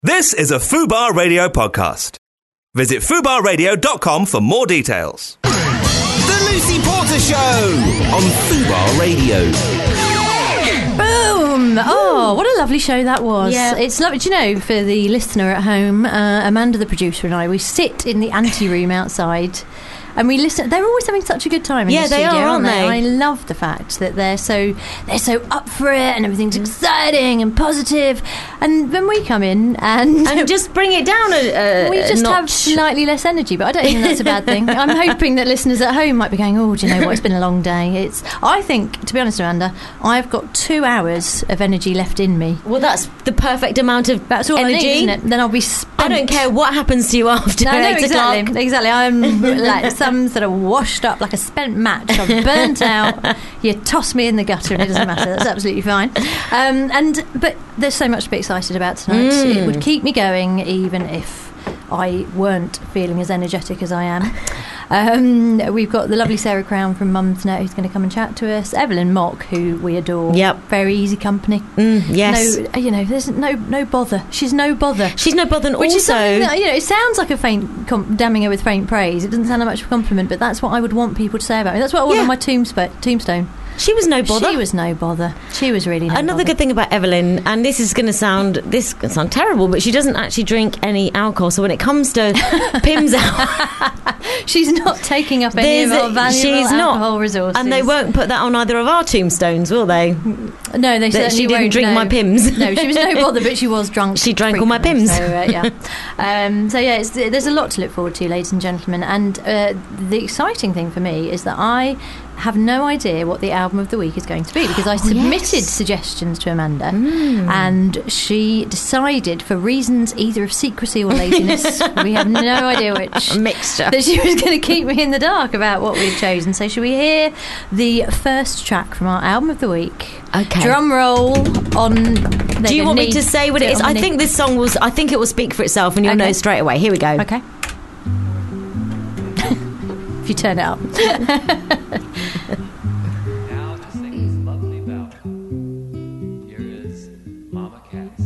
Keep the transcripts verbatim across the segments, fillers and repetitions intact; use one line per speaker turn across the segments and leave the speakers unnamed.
This is a Fubar Radio podcast. Visit fubar radio dot com for more details.
The Lucy Porter Show on Fubar Radio.
Boom! Oh, what a lovely show that was.
Yeah.
It's lovely. Do you know, for the listener at home, uh, Amanda, the producer, and I, we sit in the ante-room outside and we listen. They're always having such a good time in
Yeah,
the
they
studio,
are, aren't
they?
they?
I love the fact that they're so they're so up for it and everything's exciting and positive. And then we come in and
and just bring it down a, a
we just
a
have
notch.
slightly less energy, but I don't think that's a bad thing. I'm hoping that listeners at home might be going, oh, do you know what, it's been a long day. It's. I think, to be honest, Amanda, I've got two hours of energy left in me.
Well, that's the perfect amount of
That's all
energy.
I need, isn't it? Then I'll be spent.
I don't care what happens to you after
No, no,
eight
exactly,
o'clock.
exactly. I'm like some sort of washed up, like a spent match. I'm burnt out. You toss me in the gutter, and it doesn't matter. That's absolutely fine. Um, and but there's so much to be excited about tonight.
Mm.
It would keep me going, even if I weren't feeling as energetic as I am. Um, we've got the lovely Sarah Crown from Mum's Net who's going to come and chat to us. Evelyn Mock, who we adore.
Yep.
Very easy company.
Mm, yes.
No, you know, there's no no bother. She's no bother.
She's no bother. And
Which
also,
is something that, you know, it sounds like a faint, com- damning her with faint praise. It doesn't sound like much of a compliment, but that's what I would want people to say about me. That's what I want
Yeah.
on my tombsp- tombstone.
she was no bother.
She was no bother. She was really no
Another
bother.
good thing about Evelyn, and this is going to sound this can sound terrible, but she doesn't actually drink any alcohol. So when it comes to Pimm's out,
She's not taking up any of
There's
our
a-
valuable
she's not.
alcohol resources.
and they won't put that on either of our tombstones, will they?
No, they
That
certainly
she didn't
won't,
drink
no.
my Pimm's.
No, she was no bother, but she was drunk.
She drank all my
frequently,
Pimm's.
So, uh, yeah. um, so yeah, it's, there's a lot to look forward to, ladies and gentlemen. And uh, the exciting thing for me is that I have no idea what the album of the week is going to be, because I submitted
yes.
suggestions to Amanda, and she decided, for reasons either of secrecy or laziness, we have no idea which,
A mixture.
that she was going to keep me in the dark about what we've chosen. So should we hear the first track from our album of the week?
Okay.
Drum roll on.
Do you want me to say what it is? I think this song was. I think it will speak for itself, and you'll
Okay.
know straight away. Here we go.
Okay. If you turn it up.
Now to sing this lovely ballad, here is Mama Cass.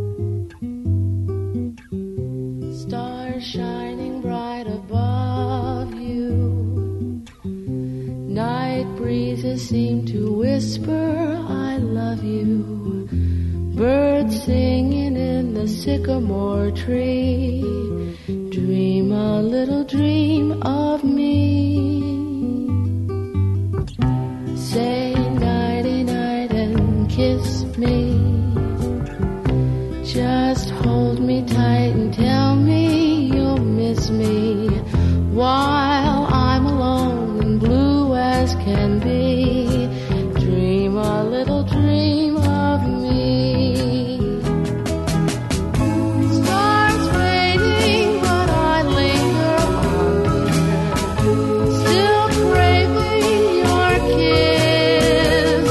Stars shining bright above you. Night breezes seem to whisper, I love you. Birds singing in the sycamore tree. Dream a little dream of me. Say nighty night and kiss me. Just hold me tight and tell me you'll miss me while I'm alone and blue as can be. Dream a little dream of me. Stars fading, but I linger on, dear. Still craving your kiss.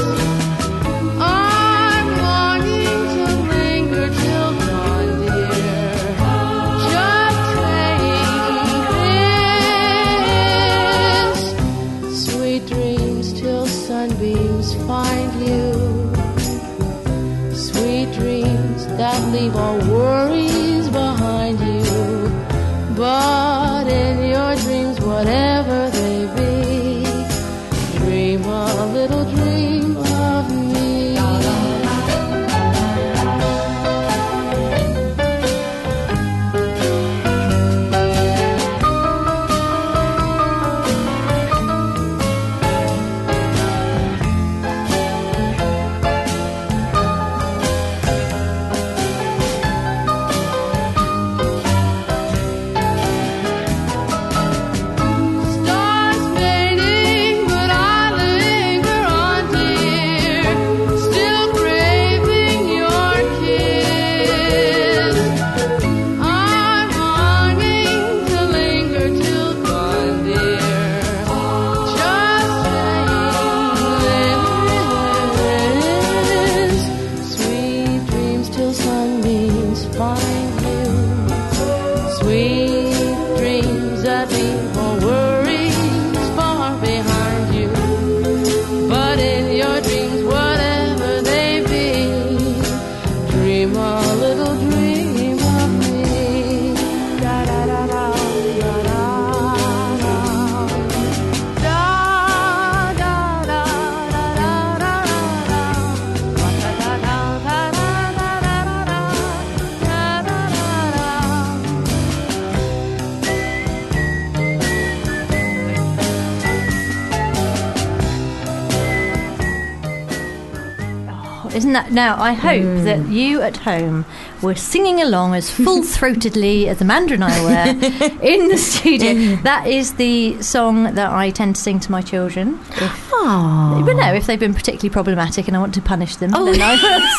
I'm longing to linger till dawn, dear. Just saying this. Sweet dreams till sunbeams find you. Sweet dreams that leave all worries behind you. But in your dreams, whatever they be, dream a little dream of me. Stars fading, but I linger on, dear. Still craving your kiss. I'm longing to linger till dawn, dear. Just saying this. Sweet dreams till sunbeams find you. Sweet dreams that leave all worries far behind you. But in your dreams, whatever they be, dream a little dream of
Isn't that now? I hope mm. that you at home were singing along as full-throatedly as Amanda and I were in the studio. That is the song that I tend to sing to my children. If, but no, if they've been particularly problematic and I want to punish them, oh. then I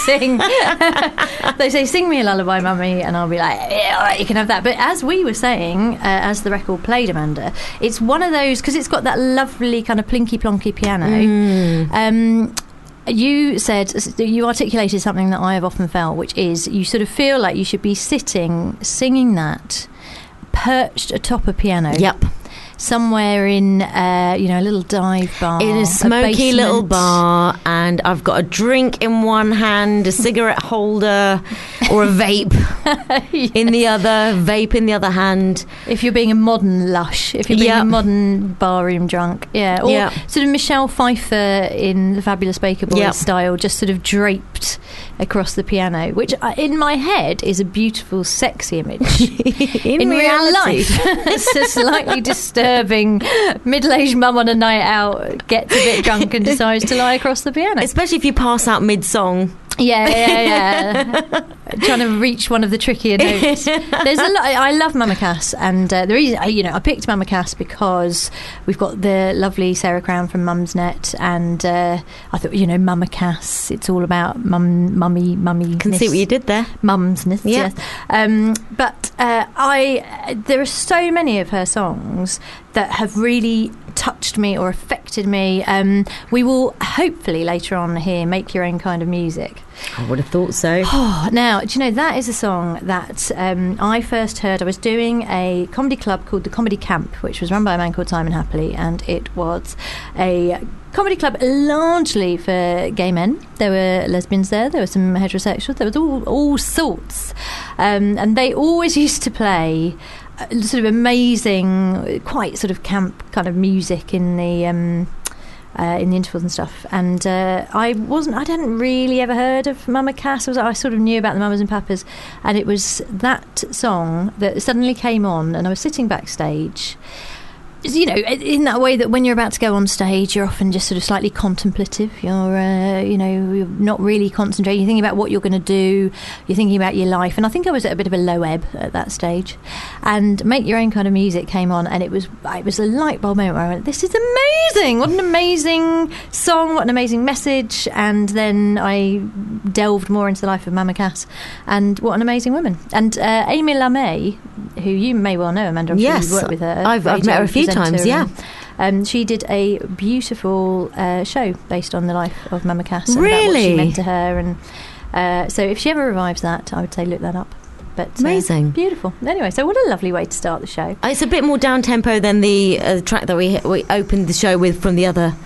will sing. They say, "Sing me a lullaby, Mummy," and I'll be like, "Yeah, all right, you can have that." But as we were saying, uh, as the record played, Amanda, it's one of those because it's got that lovely kind of plinky plonky piano. Mm. Um, You said, you articulated something that I have often felt, which is you sort of feel like you should be sitting, singing that, perched atop a piano.
Yep.
Somewhere in, uh, you know, a little dive bar.
In a smoky a little bar, and I've got a drink in one hand, a cigarette holder, or a vape yeah. in the other, vape in the other hand.
If you're being a modern lush, if you're being yep. a modern barroom drunk. Yeah. Or yep. sort of Michelle Pfeiffer in the Fabulous Baker Boys yep. style, just sort of draped across the piano, which uh, in my head is a beautiful, sexy image.
in, in real life,
it's a slightly disturbing middle-aged mum on a night out gets a bit drunk and decides to lie across the piano.
Especially if you pass out mid-song.
Yeah, yeah, yeah. Trying to reach one of the trickier notes. There's a lot. I love Mama Cass, and uh, the reason, you know, I picked Mama Cass because we've got the lovely Sarah Crown from Mumsnet, and uh, I thought, you know, Mama Cass. It's all about mum, mummy, mummy.
Can see what you did there.
Mumsness.
Yeah.
Yes. Um, but uh, I, there are so many of her songs that have really touched me or affected me. Um, we will hopefully later on hear Make Your Own Kind of Music.
I would have thought so.
Oh, now, do you know, that is a song that um, I first heard. I was doing a comedy club called the Comedy Camp, which was run by a man called Simon Happily, and it was a comedy club largely for gay men. There were lesbians there, there were some heterosexuals, there was all, all sorts. Um, and they always used to play uh, sort of amazing, quite sort of camp kind of music in the... Um, Uh, in the intervals and stuff, and uh, I wasn't. I hadn't really ever heard of Mama Cass. I, was, I sort of knew about the Mamas and Papas, and it was that song that suddenly came on, and I was sitting backstage. You know, in that way that when you're about to go on stage, you're often just sort of slightly contemplative. You're, uh, you know, you're not really concentrating. You're thinking about what you're going to do. You're thinking about your life. And I think I was at a bit of a low ebb at that stage. And Make Your Own Kind of Music came on, and it was it was a light bulb moment where I went, "This is amazing! What an amazing song! What an amazing message!" And then I delved more into the life of Mama Cass, and what an amazing woman. And uh, Amy LaMay, who you may well know, Amanda,
yes,
you've worked with her.
I've, I've met her a few times, yeah.
Um, she did a beautiful uh, show based on the life of Mama Cass and
really?
about what she meant to her. And uh, so if she ever revives that, I would say look that up. But
amazing,
uh, beautiful. Anyway, so what a lovely way to start the show.
It's a bit more down tempo than the uh, track that we we opened the show with from the other.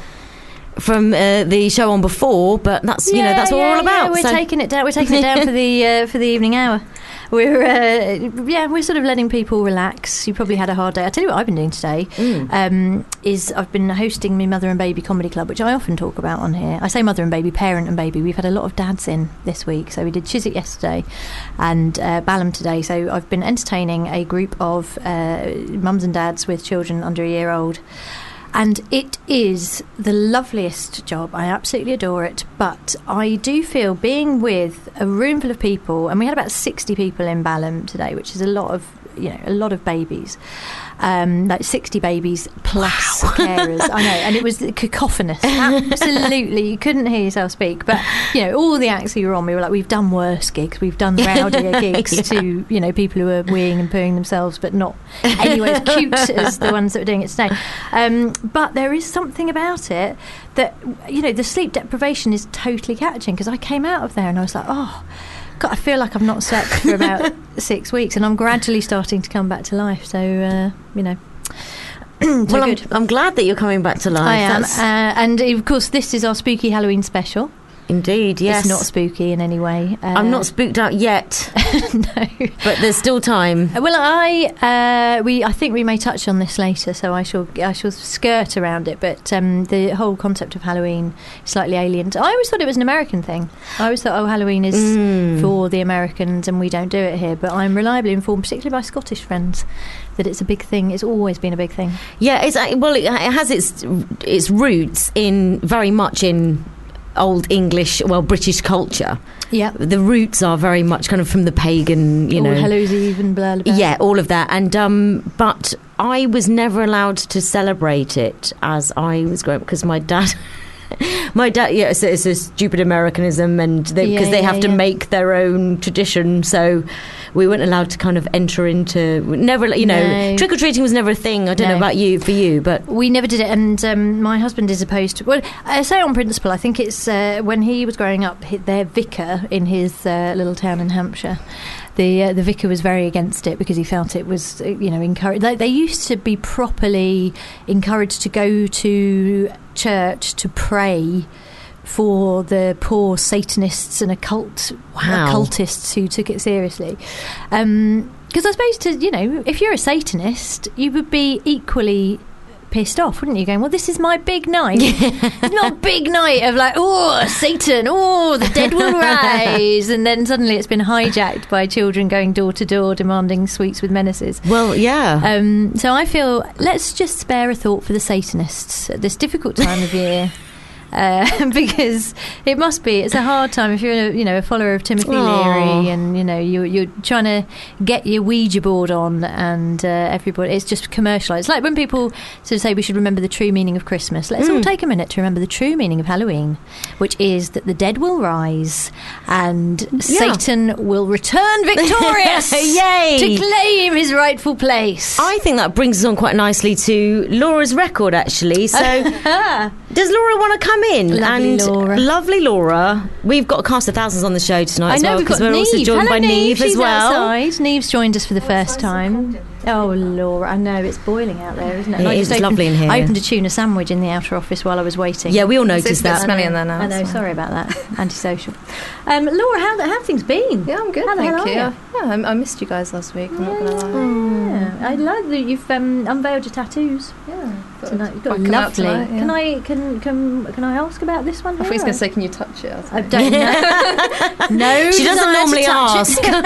From uh, the show on before, but that's you
yeah,
know that's what
yeah,
we're all about.
Yeah, we're
so. taking
it down. We're taking it down for the uh, for the evening hour. We're uh, yeah, we're sort of letting people relax. You probably had a hard day. I tell you what I've been doing today mm. um, is I've been hosting my Mother and Baby Comedy Club, which I often talk about on here. I say mother and baby, parent and baby. We've had a lot of dads in this week, so we did Chiswick yesterday and uh, Balham today. So I've been entertaining a group of uh, mums and dads with children under a year old. And it is the loveliest job. I absolutely adore it. But I do feel being with a room full of people, and we had about sixty people in Balham today, which is a lot of, you know, a lot of babies. Um, like sixty babies plus wow. carers. I know, and it was cacophonous. Absolutely, you couldn't hear yourself speak. But you know, all the acts we were on, we were like, we've done worse gigs, we've done rowdier gigs yeah. to you know people who are weeing and pooing themselves, but not anyway as cute as the ones that were doing it today. Um, but there is something about it that you know the sleep deprivation is totally catching, because I came out of there and I was like, oh. God, I feel like I've not slept for about six weeks, and I'm gradually starting to come back to life. So, uh, you know. so
well, I'm,
good.
I'm glad that you're coming back to life.
I am. Uh, and, of course, this is our spooky Halloween special.
Indeed, yes.
It's not spooky in any way. Uh,
I'm not spooked out yet.
No.
But there's still time.
Well, I uh, we I think we may touch on this later, so I shall I shall skirt around it. But um, the whole concept of Halloween is slightly alien. I always thought it was an American thing. I always thought, oh, Halloween is mm. for the Americans and we don't do it here. But I'm reliably informed, particularly by Scottish friends, that it's a big thing. It's always been a big thing.
Yeah, it's well, it has its its roots in very much in old English, well, British culture.
Yeah.
The roots are very much kind of from the pagan, you
All
know.
Hallows Eve and blah, blah, blah.
Yeah, all of that. And um, but I was never allowed to celebrate it as I was growing up because my dad. My dad, yeah, it's, it's a stupid Americanism, and because they,
Yeah,
'cause they
yeah,
have to
yeah.
make their own tradition, so we weren't allowed to kind of enter into. Never, you know,
No.
trick or treating was never a thing. I don't
No.
know about you, for you, but
We never did it, and um, my husband is opposed to. Well, I say on principle. I think it's uh, when he was growing up, hi- their vicar in his uh, little town in Hampshire. The uh, the vicar was very against it because he felt it was, uh, you know, encouraged. They, they used to be properly encouraged to go to church to pray for the poor Satanists and occult
Wow.
occultists who took it seriously. Um, because I suppose, to you know, if you're a Satanist, you would be equally pissed off, wouldn't you? Going, well, this is my big night. It's not big night of like, oh, Satan, oh, the dead will rise, and then suddenly it's been hijacked by children going door to door demanding sweets with menaces.
well, yeah.
Um, so I feel let's just spare a thought for the Satanists at this difficult time of year. Uh, because it must be, it's a hard time if you're a, you know, a follower of Timothy
Aw.
Leary, and you know you're, you're trying to get your Ouija board on, and uh, everybody, it's just commercialised. It's like when people sort of say we should remember the true meaning of Christmas. Let's all take a minute to remember the true meaning of Halloween, which is that the dead will rise and Satan will return victorious
Yay.
to claim his rightful place.
I think that brings us on quite nicely to Laura's record, actually. So, does Laura want to come in?
Lovely
and
Laura.
Lovely Laura. We've got a cast of thousands on the show tonight
I
as
know
well,
we've got
we're
Neve.
also joined
Hello,
by Neve,
She's
as well.
outside. Neve's joined us for the first time. Oh, Laura, I know it's boiling out there, isn't it?
It
I
is
just
lovely in here.
I opened a tuna sandwich in the outer office while I was waiting.
Yeah, we all
It's,
noticed
it's a bit
that.
smelly in there now.
I know.
it's fine.
Sorry about that. Antisocial. Um, Laura, how how have things been?
Yeah, I'm good,
How the
thank
hell
you.
are
Yeah,
you?
I, I missed you guys last week. I'm not gonna lie.
Yeah, I like that you've um, unveiled your tattoos
Yeah, thought
tonight. You've got
I'd come out
lovely.
tonight, yeah.
Can I can can can I ask about this one?
I thought
here?
he was going to say, "Can you touch it?" I, was
I
like,
don't know. No,
She doesn't
desire to
normally
touch it.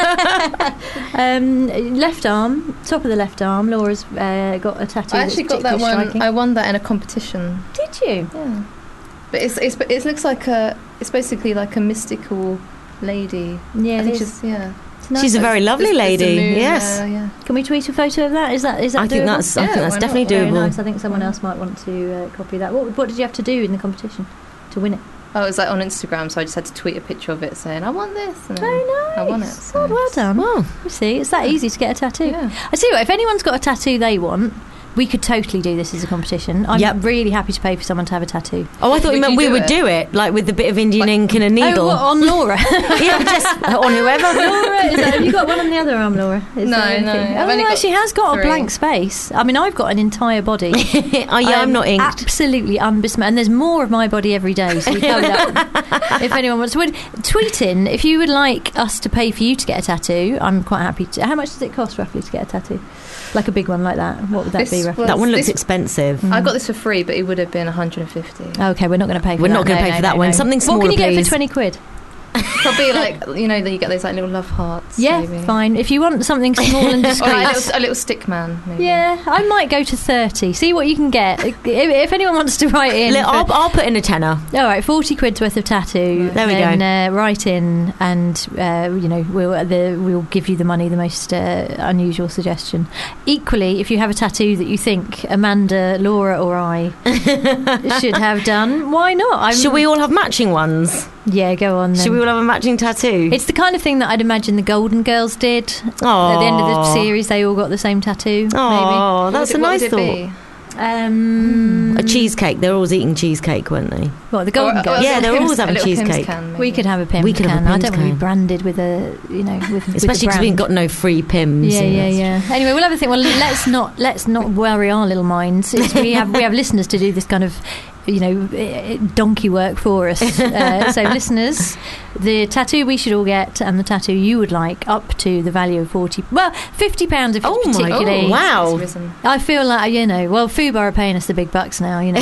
ask.
um, left arm, top of the left arm. Laura's uh, got a tattoo.
I actually
that's
got that
particularly
one.
striking.
I won that in a competition.
Did you?
Yeah, but it's, it's it looks like a. It's basically like a mystical lady.
Yeah,
I
it
think
is.
she's yeah.
It's nice.
She's a very lovely
It's- it's a
lady.
moon,
Yes.
Yeah, yeah.
Can we tweet a photo of that? Is that is that
I think
doable?
that's. I
Yeah,
think that's
why
definitely
not?
Very
doable.
nice. I think someone else might want to uh, copy that. What what did you have to do in the competition to win it?
Oh, it was like on Instagram, so I just had to tweet a picture of it saying, "I want this." And then
Very nice.
I won it. So.
God, well done.
Wow.
You see, it's that easy to get a tattoo.
Yeah.
I tell you what, if anyone's got a tattoo they want, we could totally do this as a competition. I'm
Yep.
really happy to pay for someone to have a tattoo.
Oh, I thought
Would
you meant
you
we
do
would
it?
do it, like with a bit of Indian ink and a needle.
Oh, what, on Laura?
yeah, but just on whoever.
Laura, is that, have you got one on the other arm, Laura? Is
No,
there
no,
anything?
I've
Oh,
only
no,
got
she has got
three.
a blank space. I mean, I've got an entire body.
oh yeah, I'm not inked.
Absolutely unbesmirched. And there's more of my body every day. So we cover that. If anyone wants to would, tweet in, if you would like us to pay for you to get a tattoo, I'm quite happy to. How much does it cost roughly to get a tattoo? Like a big one like that? What would that
This
be roughly?
was-
That one looks
this-
expensive.
I got this for free, but it would have been one hundred fifty.
Okay, we're not going to pay for
We're
that.
not gonna
No,
pay
no,
for that
no,
one.
no.
Something
What
smaller,
can you get
please.
for twenty quid?
Probably like, you know, that you get those like little love hearts.
Yeah,
maybe.
fine. If you want something small and
Or
discreet.
like a, little, a little stick man, maybe.
Yeah, I might go to thirty. See what you can get. If, if anyone wants to write in.
Look,
for-
I'll, I'll put in a tenner.
all right, forty quid's worth of tattoo.
There we
then,
go.
Uh, write in, and uh, you know we'll the, we'll give you the money. The most uh, unusual suggestion. Equally, if you have a tattoo that you think Amanda, Laura, or I should have done, why not? I'm,
Should we all have matching ones?
Yeah, go on. Then.
Should we all have a matching tattoo?
It's the kind of thing that I'd imagine the Golden Girls did.
Aww.
At the end of the series, they all got the same tattoo.
Oh,
What
that's
would
a
it- what
nice
would it
thought.
be?
Maybe. Um,
A cheesecake. They're always eating cheesecake, weren't they?
What, the Golden
Or- or
Girls?
a
Yeah,
little
they're
Pimm's-
always having
a little Pimm's
cheesecake.
can, maybe.
We could have a Pim
We could have a
can. I
Pim's
don't want to be
can.
branded with a, you know, with
Especially
because
because we've got no free Pims.
Yeah,
and
yeah,
that's-
yeah. Anyway, we'll have a think. Well, let's not let's not worry our little minds. It's, we have we have listeners to do this kind of, you know, eh, donkey work for us. Uh, so, listeners, the tattoo we should all get, and the tattoo you would like, up to the value of forty, well, fifty pounds if it's
Oh my-
particularly.
oh, wow.
It's risen.
I feel like, you know, well, Fubar are paying us the big bucks now, you know.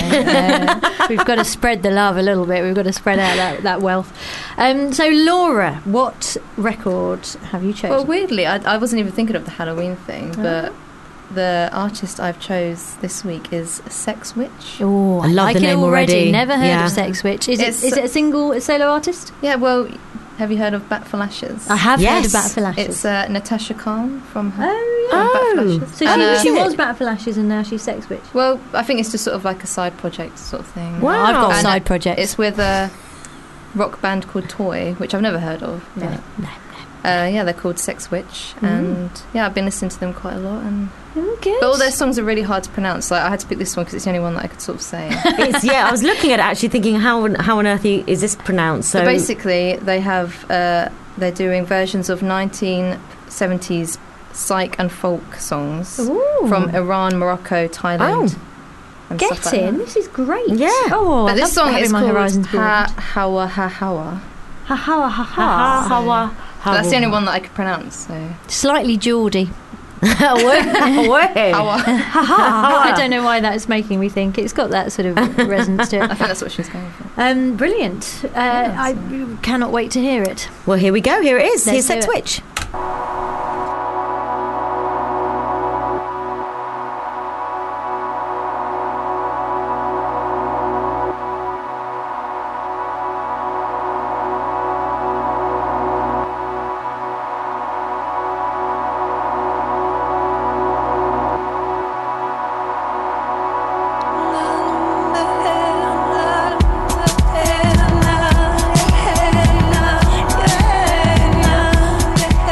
Uh, we've got to spread the love a little bit. We've got to spread out that, that wealth. Um, so, Laura, what record have you chosen?
Well, weirdly, I, I wasn't even thinking of the Halloween thing, but the artist I've chose this week is Sex Witch.
Oh,
I love
like
the
it
name
already.
already.
Never heard
Yeah.
of Sex Witch. Is it,
It's-
is it a single a solo artist?
Yeah, well, have you heard of Bat for Lashes?
I have heard
Yes.
of Bat for Lashes.
It's uh, Natasha Khan from her.
oh,
from
yeah.
Bat for
Oh.
Lashes.
So
And,
she,
uh,
she
it?
was Bat for Lashes and now she's Sex Witch.
Well, I think it's just sort of like a side project sort of thing.
Wow.
I've got
And
side projects.
It's with a rock band called Toy, which I've never heard of.
No,
but,
no,
Uh, yeah, they're called Sex Witch, and yeah, I've been listening to them quite a lot. And
Oh, good.
but all their songs are really hard to pronounce. Like I had to pick this one because it's the only one that I could sort of say.
It's, yeah, I was looking at it actually thinking, how on, how on earth is this pronounced? So
So basically, they have uh, they're doing versions of nineteen seventies psych and folk songs
Ooh.
from Iran, Morocco, Thailand.
Oh.
and
Get
stuff like
in.
that.
This is great.
Yeah.
Oh,
But
I
this
love
song
having
is
my
called
horizons broadened.
Ha Hawa Ha Hawa.
Ha ha ha ha.
Ha, ha, wa, ha,
That's the
wa.
only one that I could pronounce. So
Slightly Geordie.
Way.
Hawa.
Ha ha. I don't know why that's making me think. It's got that sort of resonance to
I
it.
think that's what she was going for.
Um, brilliant. Uh, I cannot wait to hear it.
Well, here we go. Here it is.
Let's
Here's
do
Sex
it.
Witch.
Yeah.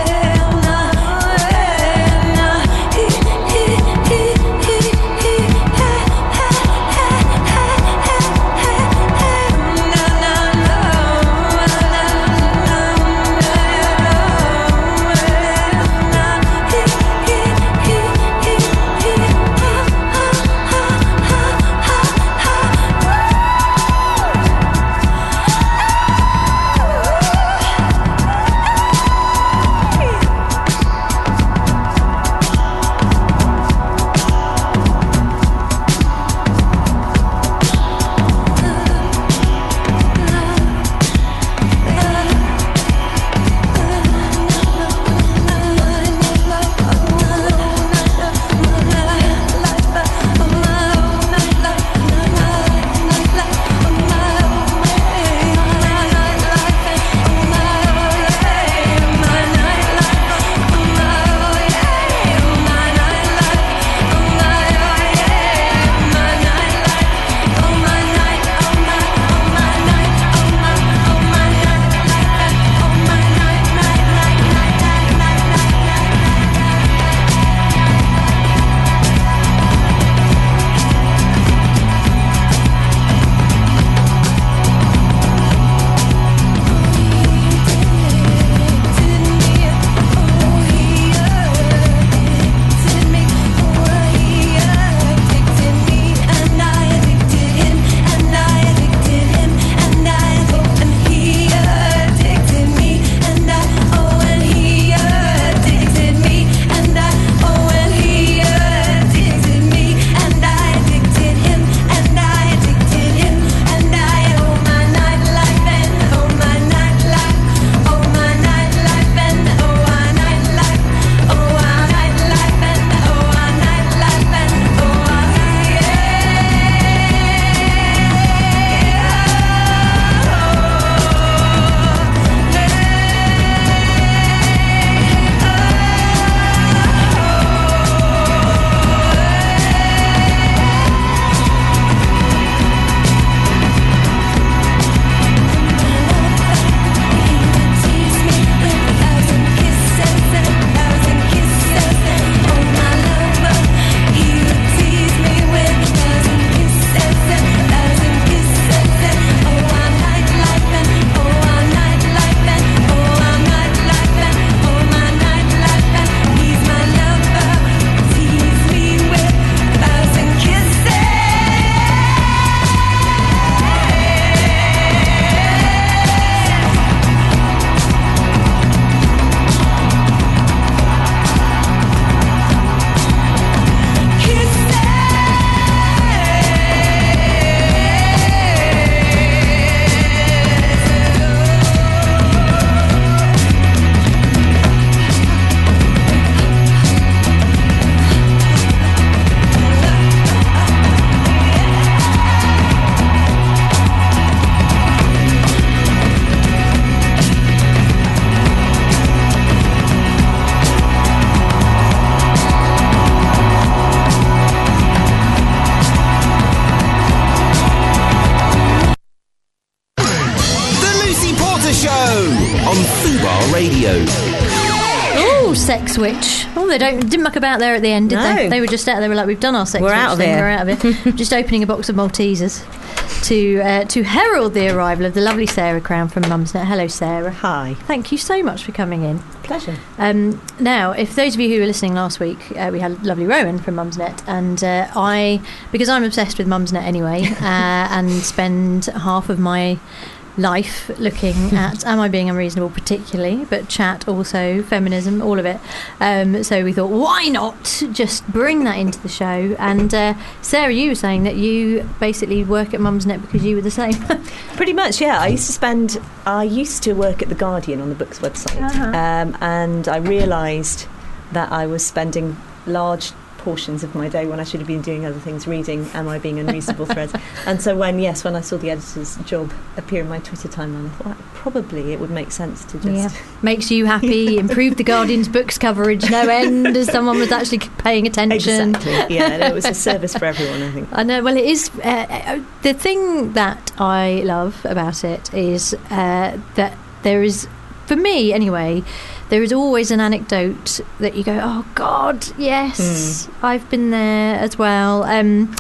sex switch. Oh, they don't didn't muck about there at the end, did
No.
they? They were just out. They were like, "We've done our sex
We're
switch
out of
thing.
here."
We're out of it." Just opening a box of Maltesers to uh, to herald the arrival of the lovely Sarah Crown from Mumsnet. Hello, Sarah.
Hi.
Thank you so much for coming in.
Pleasure.
Um, now, if those of you who were listening last week, uh, we had lovely Rowan from Mumsnet, and uh, I, because I'm obsessed with Mumsnet anyway, uh, and spend half of my life looking at, am I being unreasonable particularly, but chat also, feminism, all of it. Um, so we thought, why not just bring that into the show? And uh, Sarah, you were saying that you basically work at Mumsnet because you were the same.
Pretty much, yeah. I used to spend, I used to work at The Guardian on the Books website,
Uh-huh.
um, and I realised that I was spending large portions of my day when I should have been doing other things, reading Am I Being Unreasonable threads. And so when, yes, when I saw the editor's job appear in my Twitter timeline, I thought, well, probably it would make sense to just...
Yeah. Makes you happy, improved the Guardian's books coverage, no end, as someone was actually paying attention.
Exactly, yeah. And it was a service for everyone, I think.
I know. Well, it is. Uh, uh, the thing that I love about it is uh, that there is, for me anyway, there is always an anecdote that you go, oh God, yes,
Mm.
I've been there as well. Um,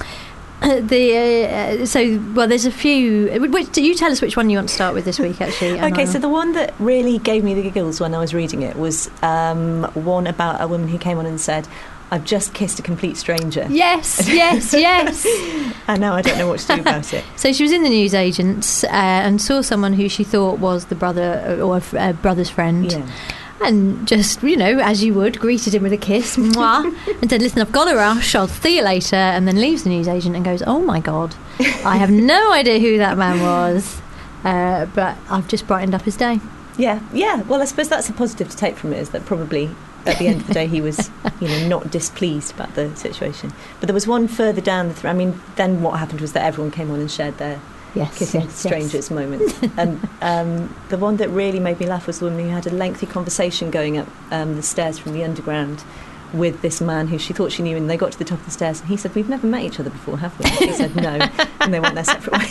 the uh, so well, there's a few. Which, do you tell us which one you want to start with this week? Actually, and
Okay,
I'll-
so the one that really gave me the giggles when I was reading it was um, one about a woman who came on and said, I've just kissed a complete stranger.
yes, yes, yes.
And now I don't know what to do about it.
So she was in the newsagents uh, and saw someone who she thought was the brother or a, f- a brother's friend.
Yeah.
And just, you know, as you would, greeted him with a kiss, mwah, and said, listen, I've got a rush, I'll see you later, and then leaves the newsagent and goes, oh my God, I have no idea who that man was, uh, but I've just brightened up his day.
Yeah, yeah. Well, I suppose that's a positive to take from it, is that probably at the end of the day he was, you know, not displeased about the situation. But there was one further down the thread. I mean, then what happened was that everyone came on and shared their
Yes,
kissing
yes,
strangers
yes.
moment. And um, the one that really made me laugh was the woman who had a lengthy conversation going up um, the stairs from the underground with this man who she thought she knew, and they got to the top of the stairs and he said, we've never met each other before, have we? And she said no, and they went their separate ways.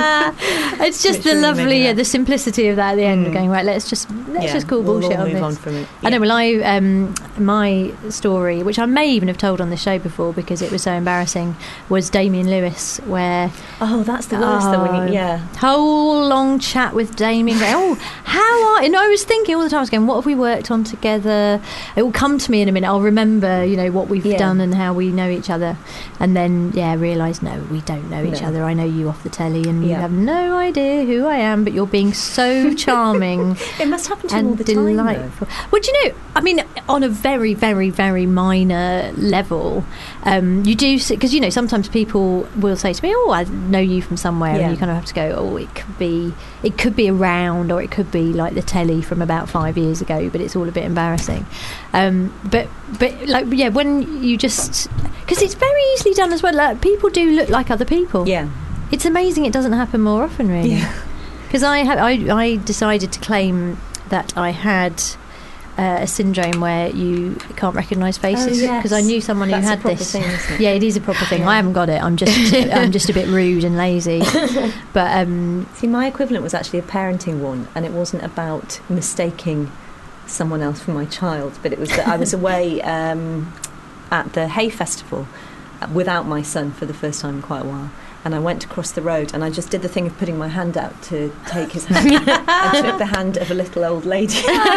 It's just
Which
the
really made
lovely,
me
yeah,
laugh.
the simplicity of that at the end, of
Mm.
going, right, let's just let's
Yeah,
just call
we'll all
bullshit on
move
this.
on from it.
I know.
Yeah.
Well, I um, my story, which I may even have told on this show before because it was so embarrassing, was Damien Lewis, where
Oh, that's the worst though, when
Oh.
you, yeah.
whole long chat with Damien. Going, oh, how are? And I was thinking all the time, I was going, what have we worked on together? It will come to me in a minute. I'll remember, you know, what we've
Yeah.
done and how we know each other. And then, yeah, realise no, we don't know each
No.
other. I know you off the telly, and you
Yeah.
have no idea who I am, but you're being so charming.
It must happen to him all
And
the time, though.
delightful. Well, do you know? I mean, on a very, very, very minor level, um, you do because you know sometimes people will say to me, "Oh, I know you from somewhere,"
Yeah.
and you kind of have to go, "Oh, it could be, it could be around, or it could be like the telly from about five years ago," but it's all a bit embarrassing. Um, but, but like, yeah, when you just because it's very easily done as well. Like, people do look like other people.
Yeah.
It's amazing it doesn't happen more often, really.
Yeah.
Because I, ha- I I decided to claim that I had uh, a syndrome where you can't recognise faces
Oh, yes.
because I knew someone who
That's a
had
proper
this.
thing, isn't it?
Yeah, it is a proper thing.
Yeah.
I haven't got it. I'm just I'm just a bit rude and lazy. But um,
See, my equivalent was actually a parenting one, and it wasn't about mistaking someone else for my child, but it was that I was away um, at the Hay Festival uh, without my son for the first time in quite a while. And I went across the road and I just did the thing of putting my hand out to take his hand and took the hand of a little old lady.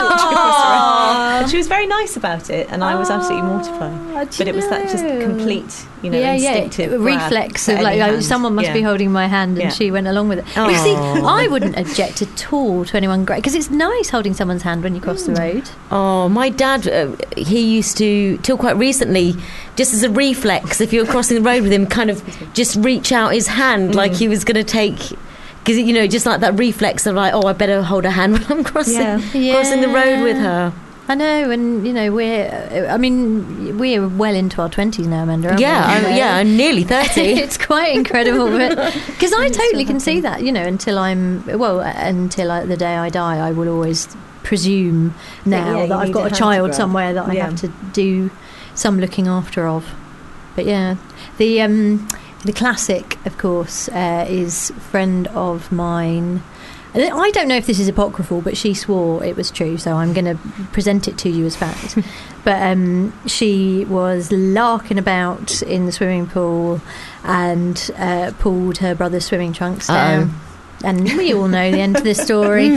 And she was very nice about it, and I was absolutely mortified.
do
But
you
it was that just
know?
complete, you know,
yeah,
instinctive
yeah,
grab
reflex
for
of like
any
oh,
hand.
someone must
Yeah.
be holding my hand, and
Yeah.
she went along with it. You see, I wouldn't object at all to anyone great because it's nice holding someone's hand when you cross the road.
Oh, my dad, uh, he used to, till quite recently, just as a reflex, if you were crossing the road with him, kind of just reach out his hand like he was going to take... Because, you know, just like that reflex of like, oh, I better hold her hand when I'm crossing,
Yeah.
crossing the road with
Yeah.
her.
I know, and you know, we're. I mean, we're well into our twenties now, Amanda. Aren't
Yeah,
we?
I'm, yeah, I'm nearly thirty.
It's quite incredible, because I totally can see that. You know, until I'm well, until I, the day I die, I will always presume now
yeah, you
that I've
need
got
a
a
hand to
child
grab.
somewhere that I
Yeah.
have to do some looking after of. But yeah, the um, the classic, of course, uh, is friend of mine. I don't know if this is apocryphal, but she swore it was true, so I'm going to present it to you as fact. But um, she was larking about in the swimming pool and uh, pulled her brother's swimming trunks down.
Uh-oh.
And we all know the end of this story.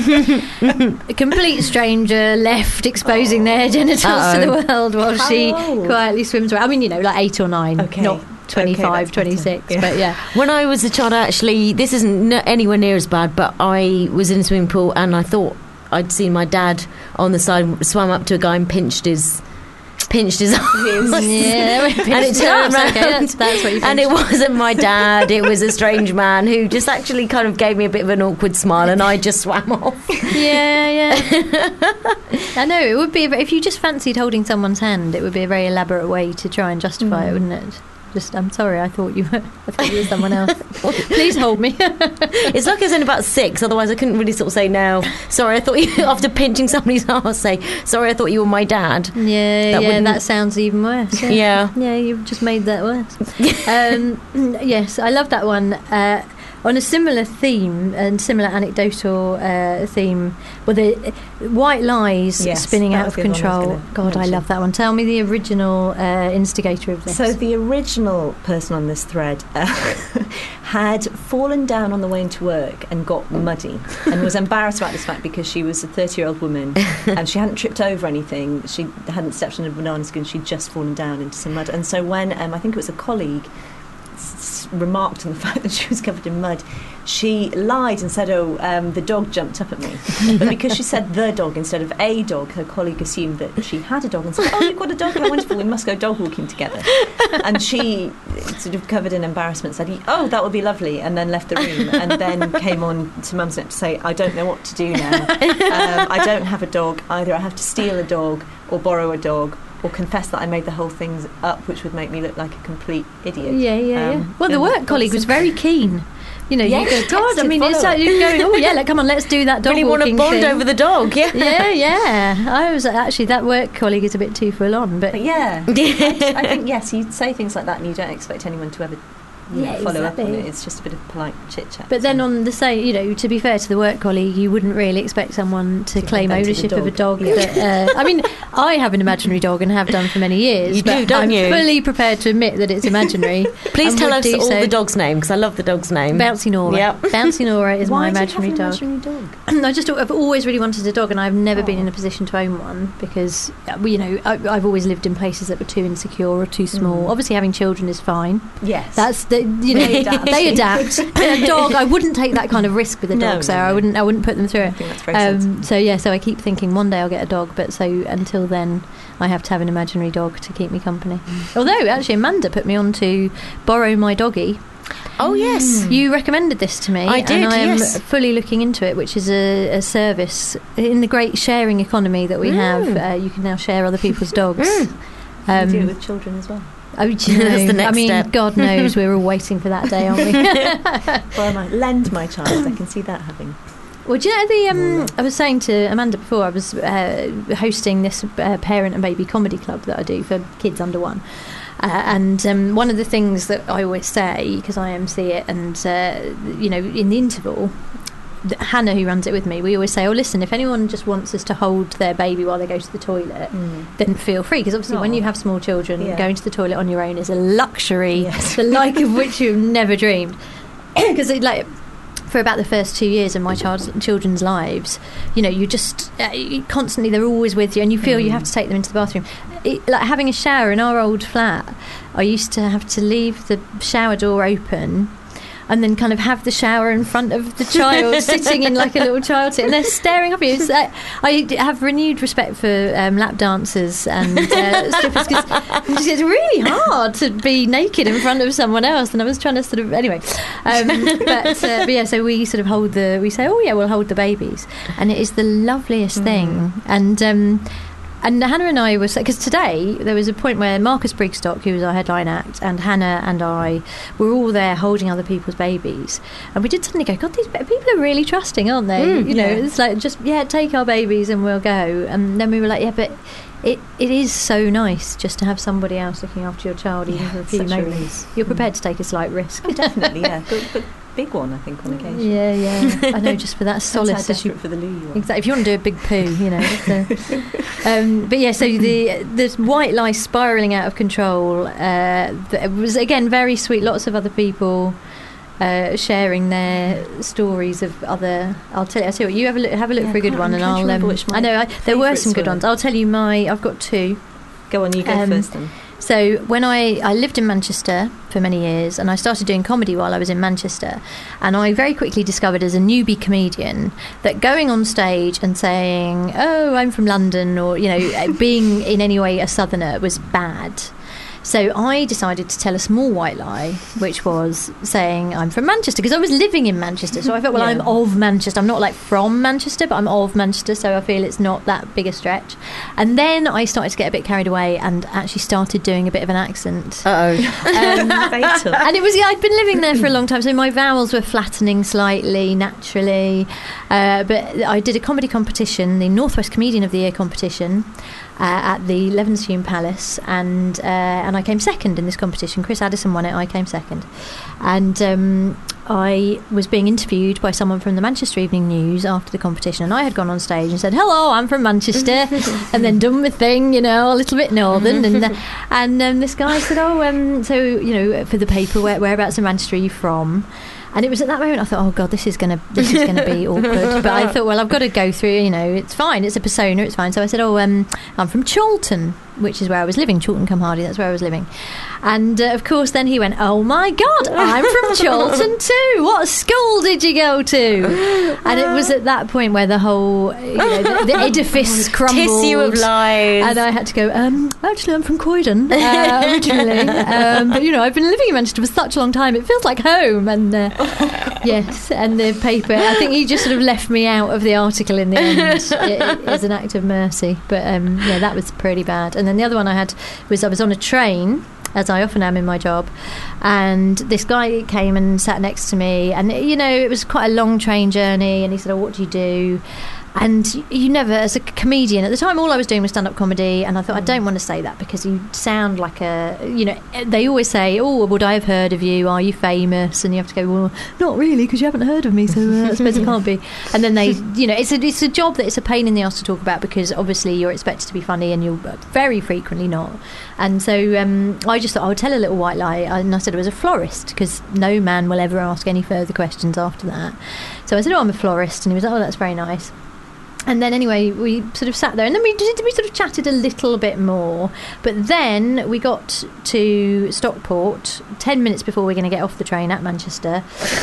A complete stranger left exposing their genitals
Uh-oh.
to the world while
How
she
old?
quietly swims around. I mean, you know, like eight or nine,
Okay.
not twenty-five,
Okay, that's better.
twenty-six.
Yeah.
But yeah.
When I was a child, actually, this isn't n- anywhere near as bad, but I was in a swimming pool and I thought I'd seen my dad on the side, swam up to a guy and pinched his pinched his arms.
Yeah,
And it turned around,
okay, that's, that's what you
and it wasn't my dad. It was a strange man who just actually kind of gave me a bit of an awkward smile, and I just swam off.
Yeah, yeah. I know, it would be, a, if you just fancied holding someone's hand, it would be a very elaborate way to try and justify
Mm.
it, wouldn't it? Just, I'm sorry, I thought you were, I thought you were someone else. Please hold me.
It's like I was in about six, otherwise I couldn't really sort of say now. Sorry, I thought you, after pinching somebody's arse, say, sorry, I thought you were my dad.
Yeah,
That
yeah,
wouldn't-
that sounds even worse. Yeah.
Yeah.
Yeah, you've just made that worse. um, yes, I love that one. Uh, on a similar theme and similar anecdotal uh, theme, well, the White Lies
Yes,
spinning
that
out
was
of
the other one I was
control.
gonna
God, I
mention.
love that one. Tell me the original uh, instigator of this.
So the original person on this thread uh, had fallen down on the way into work and got muddy and was embarrassed about this fact because she was a thirty-year-old woman and she hadn't tripped over anything. She hadn't stepped on a banana skin. She'd just fallen down into some mud. And so when um, I think it was a colleague s- remarked on the fact that she was covered in mud, she lied and said, oh, um, the dog jumped up at me. But because she said the dog instead of a dog, her colleague assumed that she had a dog and said, oh, you've got a dog, how wonderful, we must go dog walking together. And she, sort of covered in embarrassment, said, oh, that would be lovely, and then left the room, and then came on to Mumsnet to say, I don't know what to do now. Um, I don't have a dog. Either I have to steal a dog or borrow a dog, or confess that I made the whole thing up, which would make me look like a complete idiot.
Yeah, yeah,
Um,
yeah. Well, the
and
work
that
colleague was
some-
very keen. You know,
Yeah,
you
she
go, God, I
texted
mean, it's
follow
like
it.
you're going, oh, yeah, like, come on, let's do that dog
Really want to
walking
bond
thing.
over the dog, yeah.
Yeah, yeah. I was actually, that work colleague is a bit too full on, but
But yeah, I, I think, yes, you say things like that and you don't expect anyone to ever you know,
Yeah,
follow up on
exactly.
it. It's just a bit of polite chit-chat.
But then
so.
on the same, you know, to be fair to the work colleague, you wouldn't really expect someone to
To
claim
invent a
ownership of a
dog.
dog.
Yeah.
That, uh, I mean, I have an imaginary dog and have done for many years.
You
but
do, don't
I'm
you?
fully prepared to admit that it's imaginary.
Please
and
tell
would
us
do
all
so.
the dog's name, because I love the dog's name.
Bouncy Nora.
Yep.
Bouncy Nora is
Why
my
do you have
imaginary
an
dog.
imaginary dog?
I just, I've always really wanted a dog, and I've never been
Oh.
in a position to own one because, uh, well, you know, I, I've always lived in places that were too insecure or too small.
Mm.
Obviously, having children is fine.
Yes.
That's the, you know,
They adapt.
they adapt. A dog, I wouldn't take that kind of risk with a
No,
dog,
no,
Sarah. I
no.
wouldn't. I wouldn't put them through
I
it.
think that's very sensible.
Um, so yeah, so I keep thinking one day I'll get a dog, but so until then, I have to have an imaginary dog to keep me company. Although actually, Amanda put me on to borrow my doggy.
Oh, yes.
You recommended this to me,
I did,
and I am
yes.
fully looking into it, which is a, a service in the great sharing economy that we
Mm.
have. Uh, you can now share other people's dogs.
Mm.
Um,
you do it with children as well.
oh, do you know,
That's the next
I mean,
step.
God knows we're all waiting for that day, aren't we?
Well, I might lend my child. I can see that happening.
Well, do you know the? Um, I was saying to Amanda before, I was uh, hosting this uh, parent and baby comedy club that I do for kids under one, uh, and um, one of the things that I always say, because I M C it, and uh, you know, in the interval, th- Hannah, who runs it with me, we always say, "Oh, listen, if anyone just wants us to hold their baby while they go to the toilet, then feel free." Because obviously, when
Aw.
you have small children,
Yeah.
going to the toilet on your own is a luxury,
Yes.
the like of which you've never dreamed. Because like. For about the first two years of my child's children's lives, you know, you just uh, you constantly, they're always with you, and you feel you have to take them into the bathroom. It, like having a shower in our old flat, I used to have to leave the shower door open and then kind of have the shower in front of the child sitting in like a little child seat, and they're staring up at you. It's like, I have renewed respect for um, lap dancers and uh, strippers, because it's really hard to be naked in front of someone else, and I was trying to sort of anyway um, but, uh, but yeah, so we sort of hold the we say, oh yeah, we'll hold the babies, and it is the loveliest thing. And um And Hannah and I was, because today there was a point where Marcus Brigstock, who was our headline act, and Hannah and I were all there holding other people's babies, and we did suddenly go, God, these pe- people are really trusting, aren't they?
Mm,
you know,
yeah.
it's like, just yeah, take our babies and we'll go. And then we were like, yeah, but it it is so nice just to have somebody else looking after your child, even
Yeah,
for a
it's
few
such a
moments.
relief.
You're prepared to take a slight risk.
Oh, definitely, yeah. But, but big one, I think, on occasion.
Yeah, yeah. I know, just for that solace.
That's how desperate for the loo you are.
Exactly. If you want to do a big poo, you know. So. um, but yeah, so the the white lie spiralling out of control. Uh, it was again very sweet. Lots of other people uh, sharing their stories of other. I'll tell you. I'll tell you what. You have a look, have a look
Yeah,
for a good
I
one, and
can't
I'll.
remember
Um,
which my
I know I, there were some
favourites
good
were.
ones. I'll tell you my. I've got two.
Go on, you go
Um,
first then.
So when I, I lived in Manchester for many years, and I started doing comedy while I was in Manchester, and I very quickly discovered as a newbie comedian that going on stage and saying, oh, I'm from London, or, you know, being in any way a southerner was bad. So I decided to tell a small white lie, which was saying I'm from Manchester, because I was living in Manchester. So I felt, well,
Yeah.
I'm of Manchester. I'm not like from Manchester, but I'm of Manchester. So I feel it's not that big a stretch. And then I started to get a bit carried away and actually started doing a bit of an accent.
Uh-oh.
Um,
Fatal.
and it was, yeah, I'd been living there for a long time, so my vowels were flattening slightly, naturally. Uh, but I did a comedy competition, the Northwest Comedian of the Year competition, uh, at the Levenshulme Palace, and uh, and I came second in this competition. Chris Addison won it, I came second. And um, I was being interviewed by someone from the Manchester Evening News after the competition, and I had gone on stage and said, hello, I'm from Manchester, and then done my thing, you know, a little bit northern. And uh, and um, this guy said, oh, um, so, you know, for the paper, where, whereabouts in Manchester are you from? And it was at that moment I thought, oh God, this is gonna this is gonna be awkward. But I thought, well, I've got to go through. You know, it's fine. It's a persona. It's fine. So I said, oh, um, I'm from Chorlton, which is where I was living. Chorlton cum Hardy. That's where I was living. And uh, of course, then he went, oh my God, I'm from Chorlton too. What school did you go to? And it was at that point where the whole, you know, the, the edifice crumbled.
Tissue of lies.
And I had to go, um, actually, I'm from Croydon uh, originally. Um, but, you know, I've been living in Manchester for such a long time. It feels like home. And uh, yes, and the paper, I think he just sort of left me out of the article in the end it, as an act of mercy. But, um, yeah, that was pretty bad. And then the other one I had was I was on a train, as I often am in my job, and this guy came and sat next to me, and, you know, it was quite a long train journey, and he said, oh, what do you do? And you never, as a comedian, at the time all I was doing was stand-up comedy, and I thought, I don't want to say that because you sound like a, you know, they always say, oh, would I have heard of you? Are you famous? And you have to go, well, not really, because you haven't heard of me, so uh, I suppose I can't be. And then they, you know, it's a, it's a job that it's a pain in the ass to talk about, because obviously you're expected to be funny and you're very frequently not. And so um, I just thought I would tell a little white lie, and I said I was a florist, because no man will ever ask any further questions after that. So I said, oh, I'm a florist, and he was like, oh, that's very nice. And then anyway, we sort of sat there, and then we did, we sort of chatted a little bit more. But then we got to Stockport ten minutes before we we're going to get off the train at Manchester.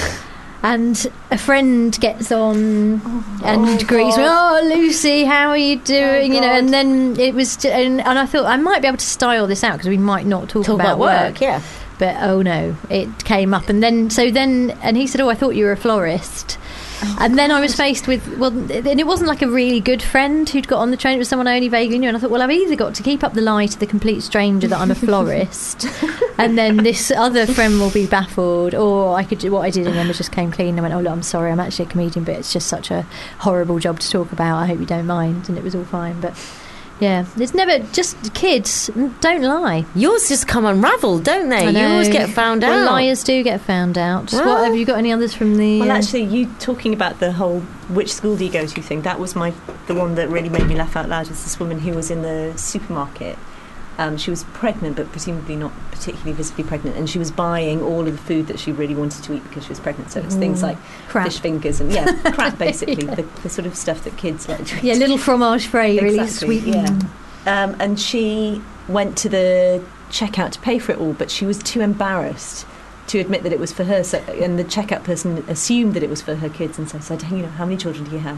And a friend gets on oh, and oh greets me, oh, Lucy, how are you doing? Oh, you know, and then it was, t- and, and I thought I might be able to style this out because we might not talk,
talk about, about work,
work.
Yeah.
But oh no, it came up, and then so then, and he said, oh, I thought you were a florist. Oh, and then God. I was faced with, well, and it wasn't like a really good friend who'd got on the train. It was someone I only vaguely knew. And I thought, well, I've either got to keep up the lie to the complete stranger that I'm a florist, and then this other friend will be baffled, or I could do what I did, and then was just came clean and went, oh, look, I'm sorry, I'm actually a comedian, but it's just such a horrible job to talk about. I hope you don't mind. And it was all fine. But yeah, it's never, just kids, don't lie.
Yours just come unravelled, don't they? You always get found
well,
out.
Liars do get found out.
Well,
what, have you got any others from the...
Well,
uh,
actually, you talking about the whole which school do you go to thing, that was my the one that really made me laugh out loud, was this woman who was in the supermarket. Um, she was pregnant, but presumably not particularly visibly pregnant, and she was buying all of the food that she really wanted to eat because she was pregnant. So it's things like
crap.
fish fingers and yeah, crap basically, yeah. the, the sort of stuff that kids like to eat.
Yeah, little fromage frais, really
exactly,
sweet.
Yeah. Um, and she went to the checkout to pay for it all, but she was too embarrassed to admit that it was for her. So, and the checkout person assumed that it was for her kids, and so said, "You know, how many children do you have?"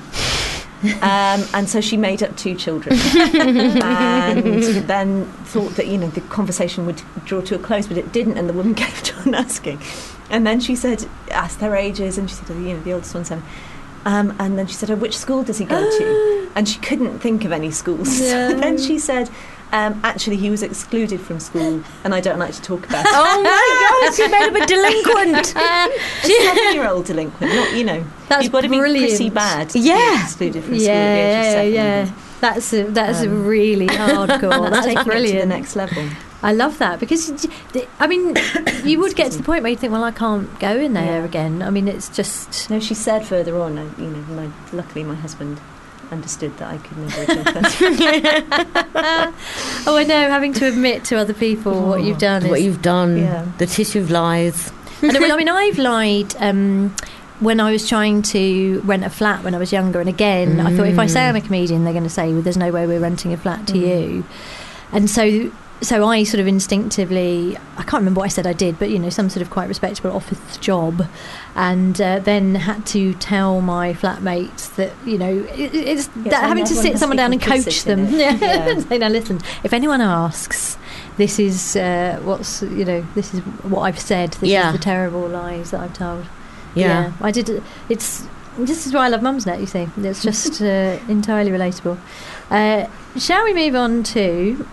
Um, and so she made up two children, and then thought that, you know, the conversation would draw to a close, but it didn't, and the woman kept on asking. And then she said, asked their ages, and she said, oh, you know, the oldest one's seven. Um, and then she said, oh, which school does he go to? And she couldn't think of any schools.
Yeah.
So then she said, um, actually, he was excluded from school, and I don't like to talk about it.
Oh my God, she made him a delinquent.
A seven-year-old delinquent, not, you know.
That's
you've got to be
brilliant.
pretty bad to
yeah.
be excluded from
yeah,
school at the age of seven.
Yeah, yeah. That's a, that's
Um,
a really hardcore.
That's,
That's
taking
brilliant.
it to the next level.
I love that because, I mean, you would get to the point where you think, well, I can't go in there
Yeah.
again. I mean, it's just...
No, she said further on, uh, you know, my, luckily my husband understood that I could never return first.
Oh, I know, having to admit to other people what you've done.
What
is,
you've done,
Yeah.
the tissue of lies.
And I mean, I mean, I've lied um, when I was trying to rent a flat when I was younger. And again, I thought if I say I'm a comedian, they're going to say, well, there's no way we're renting a flat to
Mm.
you. And so... So I sort of instinctively, I can't remember what I said I did, but, you know, some sort of quite respectable office job, and uh, then had to tell my flatmates that, you know, it, it's
Yes,
that
and
having to
everyone
sit
has
someone
to
down
be
and coach
complicit
them.
in it.
Yeah.
Yeah.
Say, now listen, if anyone asks, this is uh, what's, you know, this is what I've said, this
Yeah.
is the terrible lies that I've told.
Yeah.
I did, it's, this is why I love Mumsnet, you see. It's just uh, entirely relatable. Uh, shall we move on to...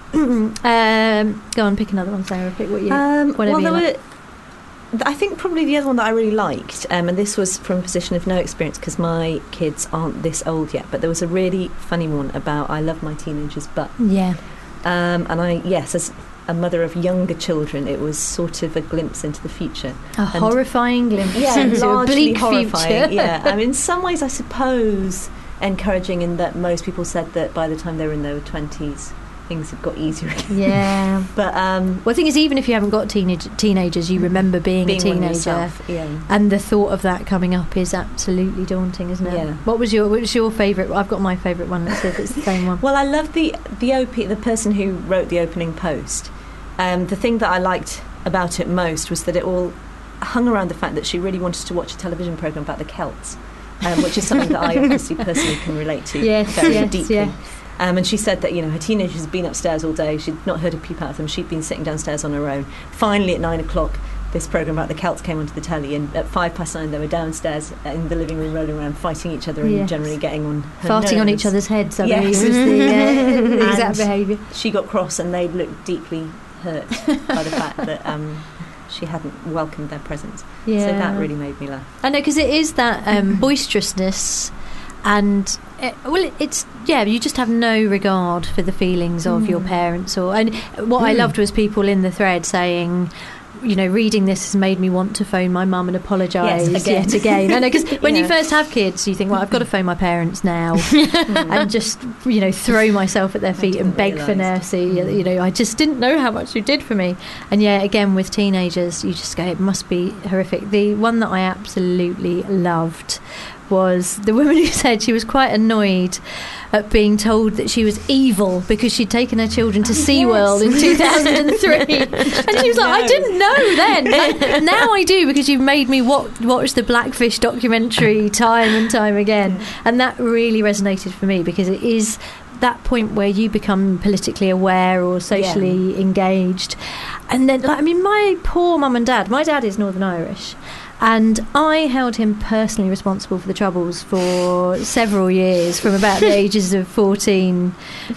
um, go on, pick another one, Sarah. Pick what you...
Um,
whatever
well,
you
there
like.
were, I think probably the other one that I really liked, um, and this was from a position of no experience because my kids aren't this old yet, but there was a really funny one about I love my teenagers, but...
Yeah.
Um, and I, yes, as a mother of younger children, it was sort of a glimpse into the future.
A
And-
horrifying glimpse
Yeah,
into a
largely
bleak
horrifying.
future.
Yeah, I mean, in some ways, I suppose encouraging in that most people said that by the time they were in their twenties, things had got easier again.
Yeah.
But um,
Well, the thing is, even if you haven't got teenage teenagers, you remember being,
being
a
one
teenager,
yourself, yeah.
and the thought of that coming up is absolutely daunting, isn't it?
Yeah.
What was your What was your favourite? I've got my favourite one. Let's see if it's the same one.
Well, I love the the op the person who wrote the opening post. Um, the thing that I liked about it most was that it all hung around the fact that she really wanted to watch a television programme about the Celts, um, which is something that I obviously personally can relate to
Yes,
very
yes,
deeply.
yeah.
Um, and she said that, you know, her teenagers had been upstairs all day. She'd not heard a peep out of them. She'd been sitting downstairs on her own. Finally, at nine o'clock, this programme about the Celts came onto the telly, and at five past nine, they were downstairs in the living room, rolling around, fighting each other, and
Yes.
generally getting on her
Farting on
nerves.
each other's heads, I
Yes.
believe, was the, uh, the exact
And
behaviour.
She got cross, and they looked deeply hurt by the fact that um, she hadn't welcomed their presence.
Yeah.
So that really made me laugh.
I know, because it is that um, boisterousness, and it, well, it, it's yeah, you just have no regard for the feelings of
Mm.
your parents. Or and what I loved was people in the thread saying, you know, reading this has made me want to phone my mum and apologise
Yes, again.
yet again. I know, because when you
Yeah.
first have kids, you think, well, I've got to phone my parents now and just, you know, throw myself at their feet and
didn't
beg for
realise.
mercy. You know, I just didn't know how much you did for me. And yeah, again, with teenagers, you just go, it must be horrific. The one that I absolutely loved was the woman who said she was quite annoyed at being told that she was evil because she'd taken her children to SeaWorld in two thousand three. And she was like, I didn't know then. And now I do, because you've made me watch, watch the Blackfish documentary time and time again. And that really resonated for me, because it is that point where you become politically aware or socially engaged. And then, like, I mean, my poor mum and dad, my dad is Northern Irish, and I held him personally responsible for the Troubles for several years, from about the ages of fourteen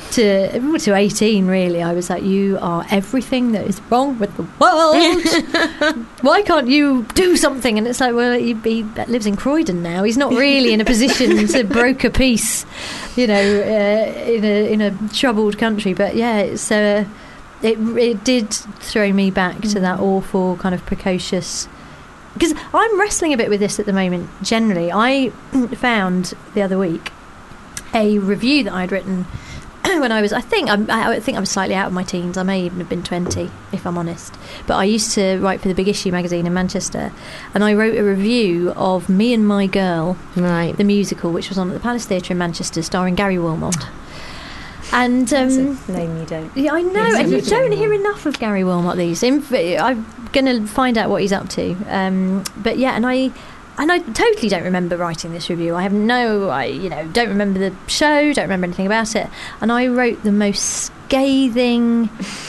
to to eighteen, really. I was like, you are everything that is wrong with the world. Why can't you do something? And it's like, well, he, he lives in Croydon now. He's not really in a position to broker peace, you know, uh, in a in a troubled country. But yeah, it's uh, it it did throw me back to that awful kind of precocious. Because I'm wrestling a bit with this at the moment, generally. I found the other week a review that I'd written when I was, I think, I'm, I think I was slightly out of my teens. I may even have been twenty, if I'm honest. But I used to write for the Big Issue magazine in Manchester, and I wrote a review of Me and My Girl,
Right.
the musical, which was on at the Palace Theatre in Manchester, starring Gary Wilmot. And
That's
um,
a name you don't.
yeah, I know,
Yes,
and you
absolutely.
don't hear enough of Gary Wilmot these. In, I'm going to find out what he's up to. Um, but yeah, and I and I totally don't remember writing this review. I have no, I you know, don't remember the show, don't remember anything about it. And I wrote the most scathing,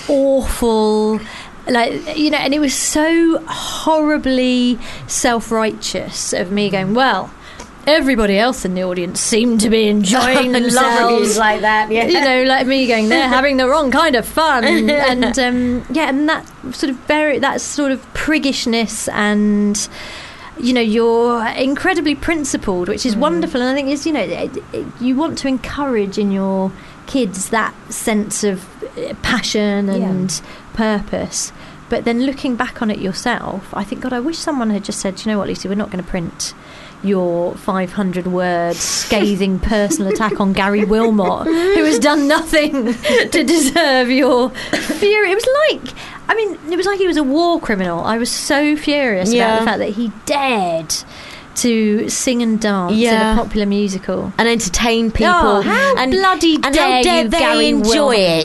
awful, like, you know, and it was so horribly self-righteous of me going, well, everybody else in the audience seemed to be enjoying themselves
like that, yeah.
you know, like me going, they're having the wrong kind of fun. And um, yeah, and that sort of very, that sort of priggishness, and you know, you're incredibly principled, which is wonderful. And I think is, you know, it, it, you want to encourage in your kids that sense of uh, passion and purpose. But then looking back on it yourself, I think, God, I wish someone had just said, "Do you know what, Lucy, we're not going to print your five hundred word scathing personal attack on Gary Wilmot, who has done nothing to deserve your fury." It was like, I mean, it was like he was a war criminal. I was so furious
Yeah.
about the fact that he dared to sing and dance
Yeah.
in a popular musical.
And entertain people.
Oh, how
and,
bloody
and
dare
how dare
you,
they
Gary
enjoy
Wilmot.
it?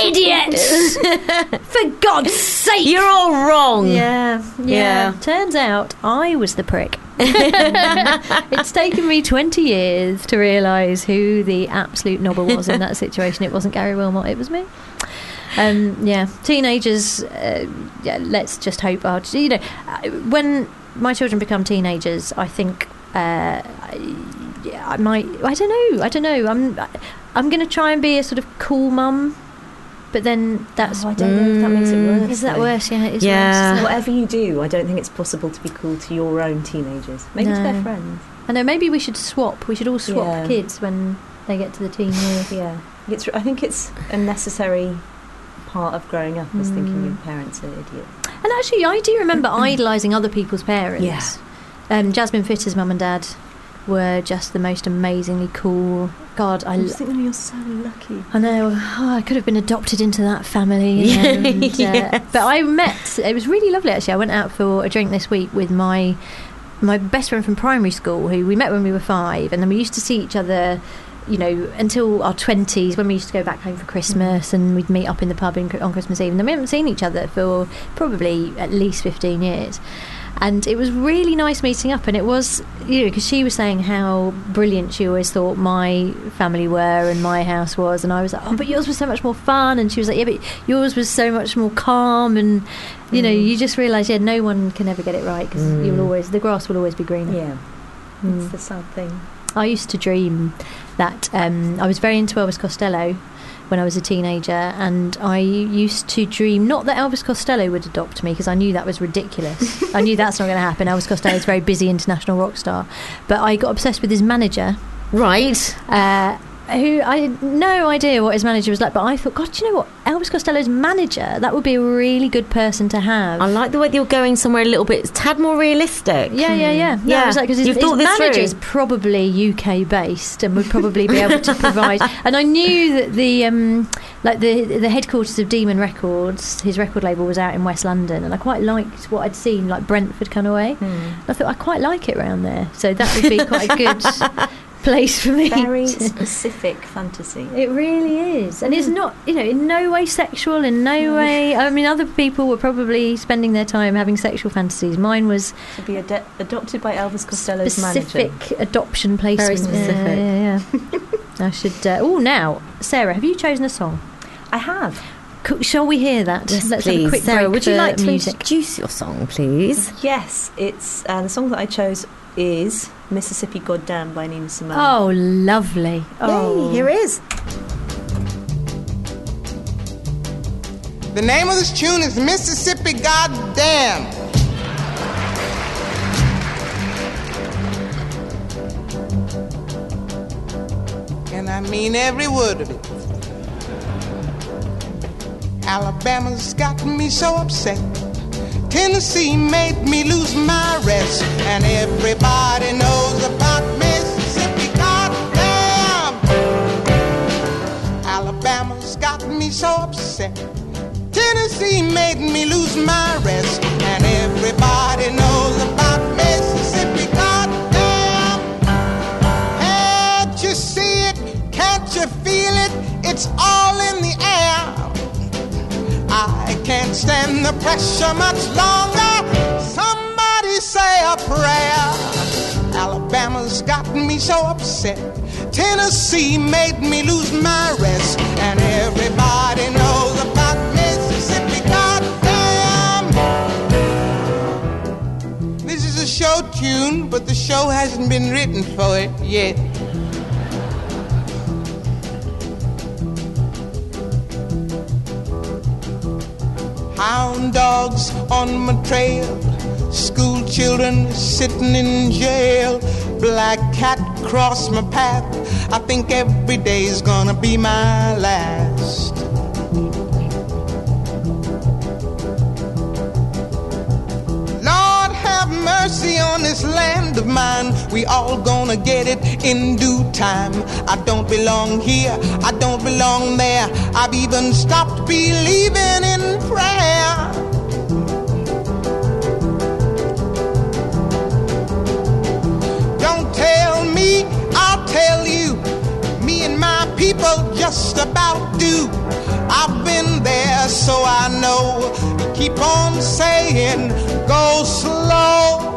You idiots! For God's sake!
You're all wrong.
Yeah, yeah,
Yeah.
Turns out I was the prick. It's taken me twenty years to realise who the absolute knobber was in that situation. It wasn't Gary Wilmot, it was me. Um, yeah, teenagers, uh, yeah, let's just hope, our, you know, uh, when my children become teenagers, I think uh, I, yeah, I might, I don't know, I don't know, I'm, I'm going to try and be a sort of cool mum. But then that's...
Oh, I don't know if that makes it worse.
Is that
though.
worse? Yeah, it is
Yeah.
worse.
Whatever you do, I don't think it's possible to be cool to your own teenagers. Maybe to
No.
their friends.
I know, maybe we should swap. We should all swap
Yeah.
kids when they get to the teen years.
Yeah, it's. I think it's a necessary part of growing up, is thinking
Mm.
your parents are idiots.
And actually, I do remember idolising other people's parents.
Yeah.
Um, Jasmine Fitter's mum and dad were just the most amazingly cool. God, I,
I just think you're so lucky.
I know. Oh, I could have been adopted into that family. You know, and, uh,
Yes.
But I met. It was really lovely. Actually, I went out for a drink this week with my my best friend from primary school, who we met when we were five, and then we used to see each other, you know, until our twenties, when we used to go back home for Christmas, and we'd meet up in the pub in, on Christmas Eve. And then we haven't seen each other for probably at least fifteen years. And it was really nice meeting up, and it was, you know, because she was saying how brilliant she always thought my family were and my house was, and I was like, oh, but yours was so much more fun, and she was like, yeah, but yours was so much more calm, and you know, you just realise, yeah, no one can ever get it right, because
Mm.
you'll always, the grass will always be greener.
Yeah,
Mm.
it's the sad thing.
I used to dream that um, I was very into Elvis Costello when I was a teenager, and I used to dream not that Elvis Costello would adopt me, because I knew that was ridiculous. I knew that's not going to happen. Elvis Costello is a very busy international rock star, but I got obsessed with his manager,
Right.
uh, who I had no idea what his manager was like, but I thought, God, do you know what? Elvis Costello's manager, that would be a really good person to have.
I like the way that you're going somewhere a little bit, a tad more realistic.
Yeah, yeah, yeah. No,
Yeah.
it was like, 'cause his,
You've
his
thought this
manager
through.
is probably U K based and would probably be able to provide. And I knew that the um, like the the headquarters of Demon Records, his record label, was out in West London, and I quite liked what I'd seen, like Brentford kind of way. I thought I quite like it around there, so that would be quite a good place for me.
Very
to-
specific fantasy.
It really is, and it's not, you know, in no way sexual, in no way. I mean, other people were probably spending their time having sexual fantasies. Mine was
To be ad- adopted by Elvis Costello's
specific
manager.
adoption placement.
Very specific.
Yeah, yeah, yeah. I should. Uh, oh, now, Sarah, have you chosen a song?
I have.
Co- Shall we hear that?
Yes,
Let's
please.
have a quick
Sarah,
break
would you
for
like to
music?
introduce your song, please?
Yes, it's uh, the song that I chose is Mississippi Goddamn by Nina Simone.
Oh, lovely! Oh,
Yay, here it is.
The name of this tune is Mississippi Goddamn. And I mean every word of it. Alabama's got me so upset. Tennessee made me lose my rest. And everybody knows about Mississippi Goddamn. Alabama's got me so upset. Tennessee made me lose my rest. And everybody knows about Mississippi Goddamn. Can't you see it? Can't you feel it? It's all in the air. I can't stand the pressure much longer. Somebody say a prayer. Alabama's got me so upset. Tennessee made me lose my rest. And everybody knows about Mississippi Goddamn. This is a show tune, but the show hasn't been written for it yet. Hound dogs on my trail, school children sitting in jail. black cat cross my path. I think every day's gonna be my last. Lord have mercy on this land of mine. We all gonna get it in due time. I don't belong here, I don't belong there. I've even stopped believing in prayer. Don't tell me, I'll tell you. Me and my people just about do. I've been there, so I know. Keep on saying, go slow.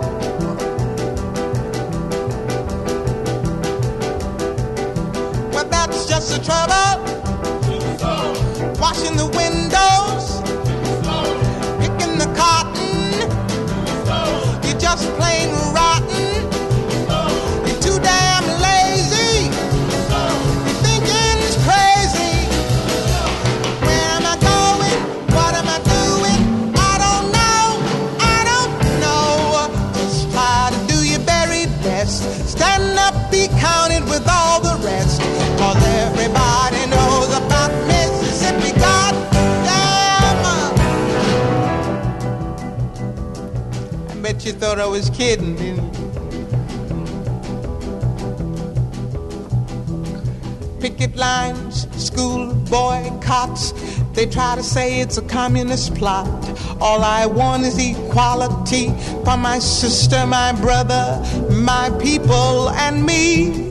Well, that's just the trouble. Washing the windows, picking the cotton. You're just plain rotten. You're too damn lazy. Your thinking's crazy. Where am I going? What am I doing? I don't know. I don't know. Just try to do your very best. Stand up, be counted with all the rest. Cause everybody knows about Mississippi. God damn. I bet you thought I was kidding, didn't you? Picket lines, school boycotts. They try to say it's a communist plot. All I want is equality for my sister, my brother, my people, and me.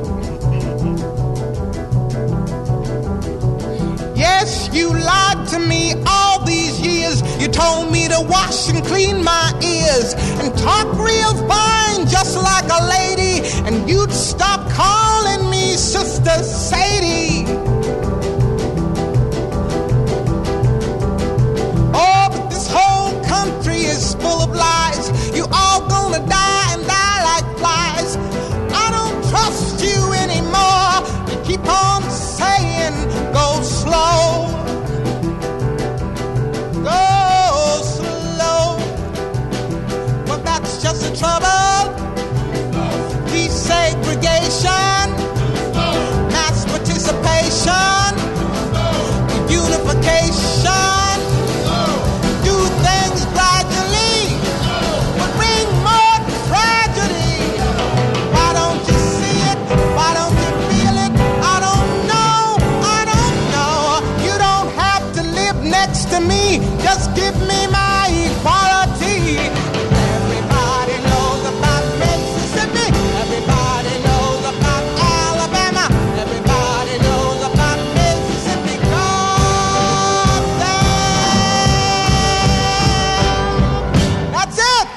Yes, you lied to me all these years. You told me to wash and clean my ears and talk real fine, just like a lady. And you'd stop calling me Sister Sadie. Oh, but this whole country is full of lies. You all gonna die and die like flies. I don't trust you anymore. You keep on saying, go slow. Go slow. Well, that's just the trouble. Desegregation, mass participation, unification. Do things gradually, but bring more tragedy. Why don't you see it? Why don't you feel it? I don't know. I don't know. You don't have to live next to me. Just give me my equality. Everybody knows about Mississippi. Everybody knows about Alabama. Everybody knows about Mississippi. God damn. That's it.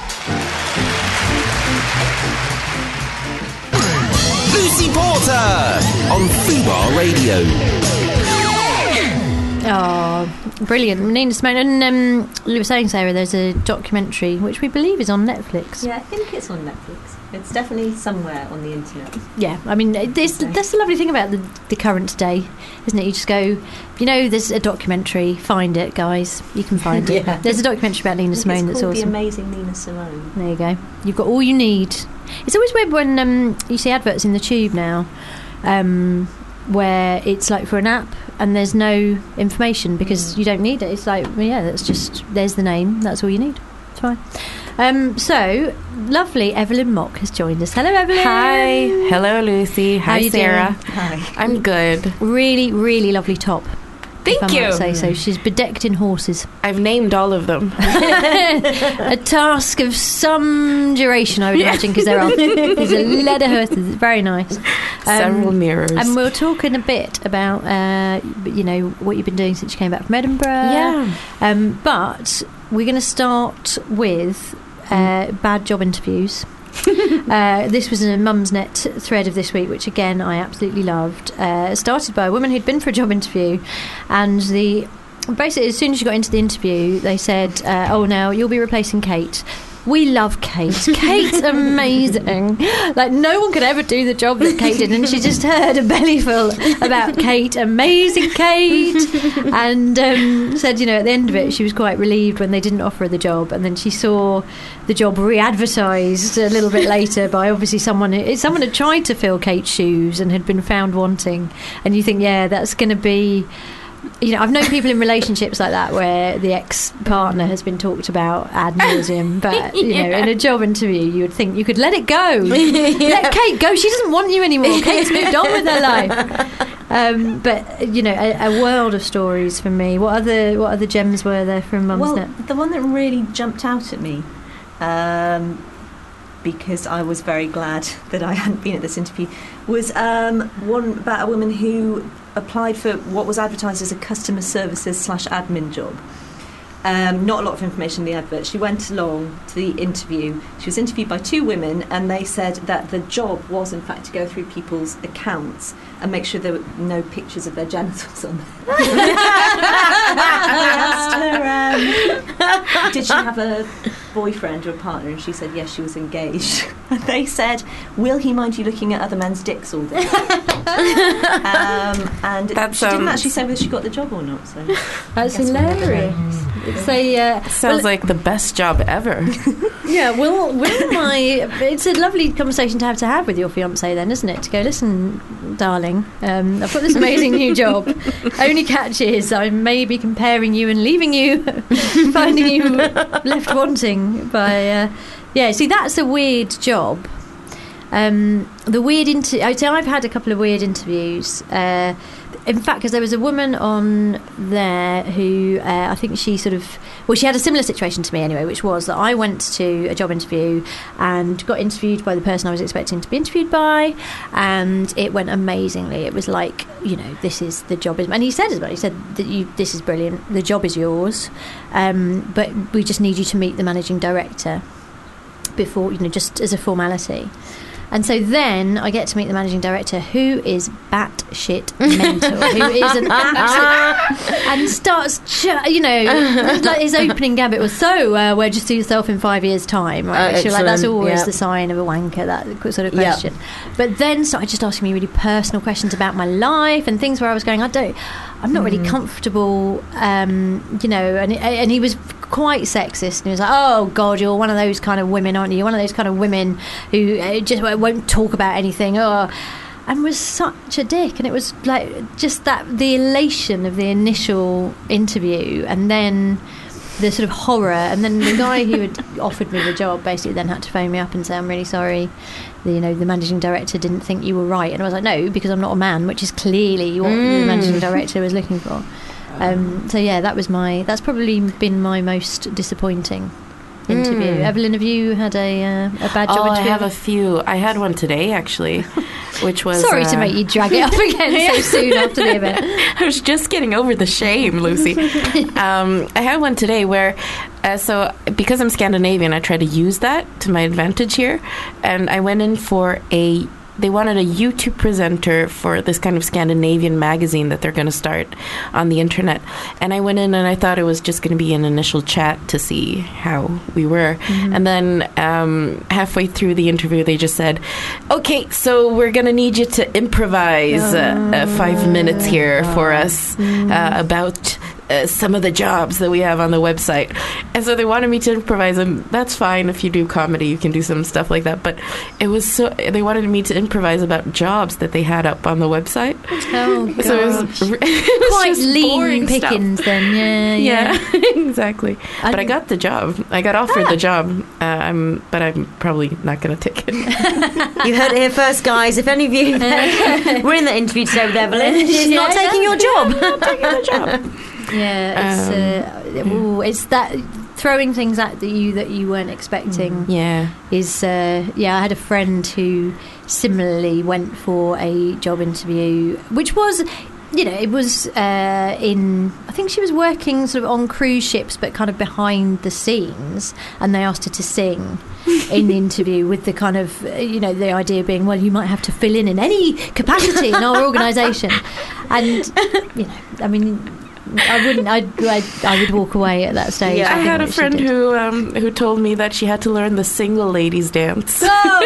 Lucy Porter on Fubar Radio.
Oh, brilliant. Nina Simone. And um, you were saying, Sarah, there's a documentary which we believe is on Netflix.
Yeah, I think it's on Netflix. It's definitely somewhere on the internet.
Yeah, I mean, this, that's the lovely thing about the, the current day, isn't it? You just go, you know, there's a documentary, find it, guys. You can find it.
Yeah.
There's a documentary about Nina
I think
Simone
it's
that's
called
awesome.
The Amazing Nina Simone.
There you go. You've got all you need. It's always weird when um, you see adverts in the tube now, um, where it's like for an app and there's no information because you don't need it. It's like, well, yeah, that's just, there's the name, that's all you need. It's fine. Um, so, lovely Evelyn Mock has joined us. Hello, Evelyn.
Hi. Hello, Lucy.
How
Hi,
you
Sarah.
doing?
Hi.
I'm good.
Really, really lovely top.
Thank
if I
you.
might say so. She's bedecked in horses.
I've named all of them.
A task of some duration, I would imagine, because there are there's a lot of horses. It's very nice.
Several mirrors.
And we're talking a bit about, uh, you know, what you've been doing since you came back from Edinburgh.
Yeah.
Um, but we're going to start with uh, bad job interviews. uh, this was a Mumsnet thread of this week, which again I absolutely loved. Uh, started by a woman who'd been for a job interview, and the basically as soon as you got into the interview, they said, uh, "Oh, now you'll be replacing Kate." We love Kate. Kate's amazing. Like, no one could ever do the job that Kate did. And she just heard a bellyful about Kate, amazing Kate. And um, said, you know, at the end of it, she was quite relieved when they didn't offer her the job. And then she saw the job re-advertised a little bit later by obviously someone who, someone had tried to fill Kate's shoes and had been found wanting. And you think, yeah, that's going to be... You know, I've known people in relationships like that where the ex-partner has been talked about ad nauseum, but, you know,
Yeah.
in a job interview, you would think you could let it go. Let Kate go. She doesn't want you anymore. Kate's moved on with her life. Um, but, you know, a, a world of stories from me. What other what other gems were there from Mum's
Well,
Net?
the one that really jumped out at me, um, because I was very glad that I hadn't been at this interview, was um, one about a woman who applied for what was advertised as a customer services slash admin job. Um, not a lot of information in the advert. She went along to the interview. She was interviewed by two women, and they said that the job was, in fact, to go through people's accounts and make sure there were no pictures of their genitals on there. They asked her, um, did she have a boyfriend or a partner, and she said yes, she was engaged. And they said, will he mind you looking at other men's dicks all day? um, and
That
she didn't
sounds-
actually say whether she got the job or not. So
That's
I guess we'll never know.
hilarious. It's a, uh,
Sounds
well,
like the best job ever.
yeah, will, will my... It's a lovely conversation to have to have with your fiancé then, isn't it? To go, listen, darling, um, I've got this amazing new job. Only catch is I may be comparing you and leaving you, finding you left wanting by... Uh, yeah, see, that's a weird job. Um, the weird... Inter- I'd say I've had a couple of weird interviews. Uh, in fact, because there was a woman on there who uh, I think she sort of... Well, she had a similar situation to me anyway, which was that I went to a job interview and got interviewed by the person I was expecting to be interviewed by, and it went amazingly. It was like, you know, this is the job. Is, and he said as well, he said that you, this is brilliant, the job is yours, um, but we just need you to meet the managing director before, you know, just as a formality. And so then I get to meet the managing director, who is batshit mental, who is an absolute, and starts, ch- you know, like his opening gambit was, so uh, where'd you see yourself in five years' time? Right?
Uh,
She was like, that's
excellent,
always
yeah.
the sign of a wanker, that sort of
Yeah.
question. But then started just asking me really personal questions about my life and things where I was going, I don't, I'm not really comfortable, um, you know, and and he was quite sexist, and he was like, oh God, you're one of those kind of women, aren't you? You're one of those kind of women who uh, just won't talk about anything, oh, and was such a dick. And it was like just that, the elation of the initial interview, and then the sort of horror, and then the guy who had offered me the job basically then had to phone me up and say, I'm really sorry, the, you know, the managing director didn't think you were right. And I was like, no, because I'm not a man, which is clearly what
Mm.
the managing director was looking for. Um, so yeah, that was my that's probably been my most disappointing interview.
Mm.
Evelyn, have you had a uh, a bad job
Oh, I
interview?
have a few. I had one today, actually, which was...
Sorry to
uh,
make you drag it up again so soon after the event.
I was just getting over the shame, Lucy. um, I had one today where, uh, so because I'm Scandinavian, I try to use that to my advantage here. And I went in for a, they wanted a YouTube presenter for this kind of Scandinavian magazine that they're going to start on the internet. And I went in and I thought it was just going to be an initial chat to see how we were.
Mm-hmm.
And then um, halfway through the interview, they just said, okay, so we're going to need you to improvise uh, uh, five minutes here for us uh, about uh, some of the jobs that we have on the website. And so they wanted me to improvise, and that's fine. If you do comedy, you can do some stuff like that. But it was so, they wanted me to improvise about jobs that they had up on the website.
Oh God.
So it was, it was
Quite
just
lean
boring stuff.
pickings then, yeah, yeah.
Yeah, exactly.
I
But I
think-
got the job. I got offered the job. Uh, I'm, but I'm probably not going to take it.
You heard it here first, guys. If any of you were in that interview today with Evelyn, she's not
Yeah,
taking your job.
I'm taking the job.
Yeah, it's,
Um,
uh, ooh, it's that throwing things at you that you weren't expecting.
Yeah.
Is uh, yeah, I had a friend who similarly went for a job interview, which was, you know, it was uh, in, I think she was working sort of on cruise ships, but kind of behind the scenes, and they asked her to sing in the interview, with the kind of, uh, you know, the idea being, well, you might have to fill in in any capacity in our organisation, and you know, I mean, I wouldn't. I'd, I'd, I would walk away at that stage.
I
think
had a
that she
friend
did.
who um, who told me that she had to learn the single ladies dance.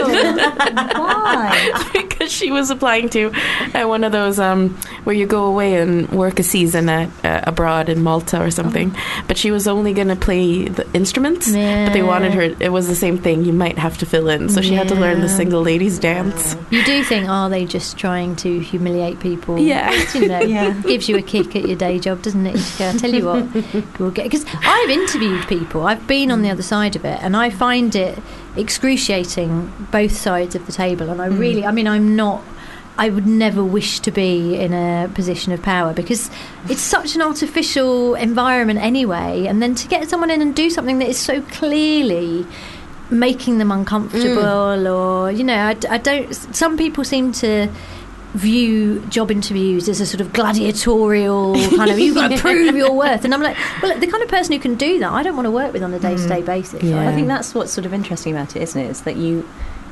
Why?
Because she was applying to uh, one of those um, where you go away and work a season at uh, abroad in Malta or something. Oh. But she was only going to play the instruments.
Yeah.
But they wanted her. It was the same thing. You might have to fill in, so she had to learn the
Yeah.
single ladies dance.
You do think, are they just trying to humiliate people?
Yeah.
You know,
Yeah.
gives you a kick at your day job, doesn't it? You just go, I tell you what, we'll get. Because I've interviewed people, I've been on the other side of it, and I find it excruciating, both sides of the table. And I really, I mean, I'm not. I would never wish to be in a position of power because it's such an artificial environment anyway. And then to get someone in and do something that is so clearly making them uncomfortable, mm. or you know, I, I don't. Some people seem to view job interviews as a sort of gladiatorial kind of you've got to prove your worth, and I'm like, well, the kind of person who can do that, I don't want to work with on a day-to-day mm. basis.
Yeah.
Right?
I think that's what's sort of interesting about it, isn't it? Is that you,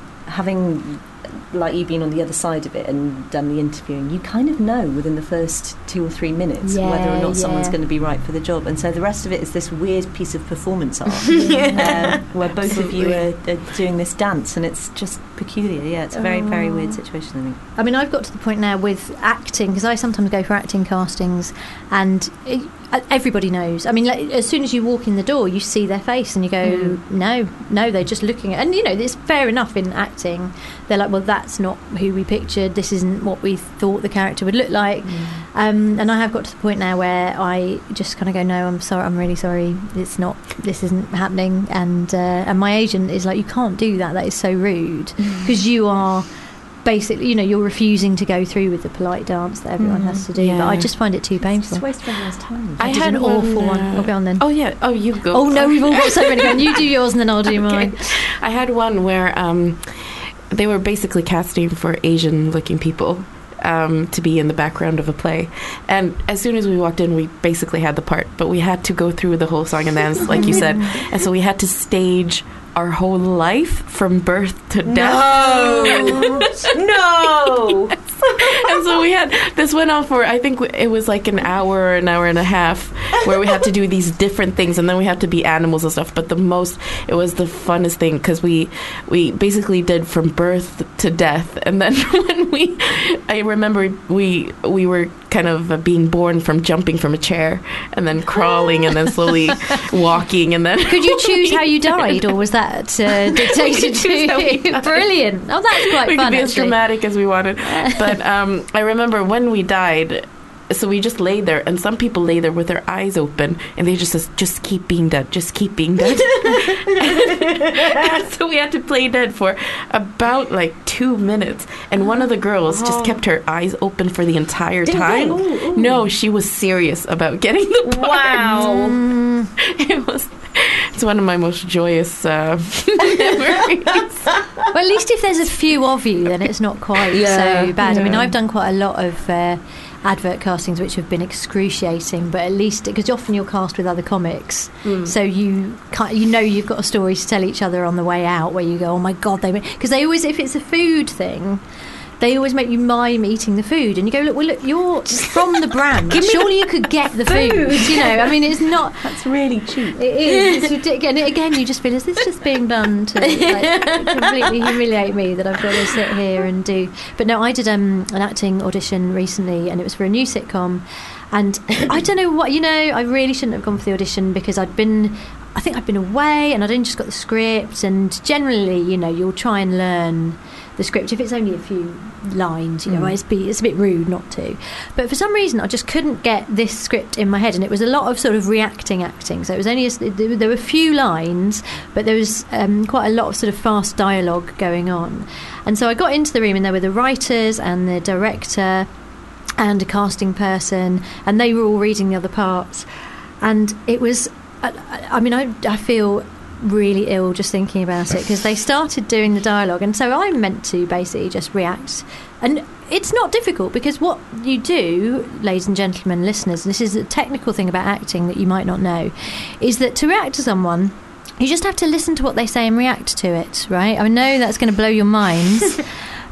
having like you've been on the other side of it and done the interviewing, you kind of know within the first two or three minutes
yeah,
whether or not
yeah.
someone's going to be right for the job, and so the rest of it is this weird piece of performance art yeah. uh, where both
Absolutely.
of you are, are doing this dance, and it's just peculiar. Yeah, it's a very, very weird situation, I think.
I mean, I've got to the point now with acting, because I sometimes go for acting castings, and it, everybody knows. I mean, like, as soon as you walk in the door, you see their face and you go, mm. no, no, they're just looking at... And, you know, it's fair enough in acting. They're like, well, that's not who we pictured. This isn't what we thought the character would look like. Mm. Um, and I have got to the point now where I just kind of go, no, I'm sorry, I'm really sorry. It's not, this isn't happening. And, uh, and my agent is like, you can't do that. That is so rude. Because mm. you are... basically, you know, you're refusing to go through with the polite dance that everyone mm, has to do.
yeah.
But I just find it too painful.
It's waste of everyone's time.
I,
I
did
had
an
one,
awful one.
uh,
Oh, go on then.
Oh yeah. Oh, you go.
Oh no, we've all got so many. Go on. You do yours and then I'll do
Okay.
mine.
I had one where um, they were basically casting for Asian-looking people um, to be in the background of a play, and as soon as we walked in, we basically had the part, but we had to go through the whole song and dance, like you said, and so we had to stage our whole life from birth to death.
No, no.
Yes. And so we had this went on for I think it was like an hour or an hour and a half where we had to do these different things, and then we had to be animals and stuff. But the most it was the funnest thing because we we basically did from birth to death, and then when we I remember we we were kind of being born from jumping from a chair and then crawling and then slowly walking, and then
Could you choose how you died, or was that uh, dictated to you? Brilliant. Oh, that's quite
we
fun.
could be as
actually.
dramatic as we wanted. But um, I remember when we died, so we just lay there, and some people lay there with their eyes open, and they just says, "Just keep being dead, just keep being dead." So we had to play dead for about like two minutes, and one of the girls just kept her eyes open for the entire
Didn't
time.
they? Ooh, ooh.
No, she was serious about getting the part.
Wow.
Mm.
It was. It's one of my most joyous uh, memories.
Well, at least if there's a few of you, then it's not quite
Yeah,
so bad. I mean,
yeah.
I've done quite a lot of uh, advert castings which have been excruciating, but at least because often you're cast with other comics,
Mm.
so you can't, you know you've got a story to tell each other on the way out where you go, oh my god, they because they always, if it's a food thing, they always make you mime eating the food, and you go, look, well, look, you're from the brand. Surely you could get the food. You know, I mean, it's not.
That's really cheap.
It is. It's ridiculous. And again, you just feel, is this just being done to like, completely humiliate me that I've got to sit here and do? But no, I did um, an acting audition recently, and it was for a new sitcom. And I don't know what, you know, I really shouldn't have gone for the audition because I'd been, I think I'd been away and I'd only just got the script. And generally, you know, you'll try and learn the script if it's only a few lines, you know, mm. it's, be, it's a bit rude not to. But for some reason I just couldn't get this script in my head, and it was a lot of sort of reacting acting, so it was only a, there were a few lines, but there was um, quite a lot of sort of fast dialogue going on. And so I got into the room, and there were the writers and the director and a casting person, and they were all reading the other parts, and it was I, I mean I, I feel really ill just thinking about it, because they started doing the dialogue, and so I'm meant to basically just react, and it's not difficult, because what you do, ladies and gentlemen listeners, and this is a technical thing about acting that you might not know, is that to react to someone, you just have to listen to what they say and react to it, right? I know that's going to blow your minds.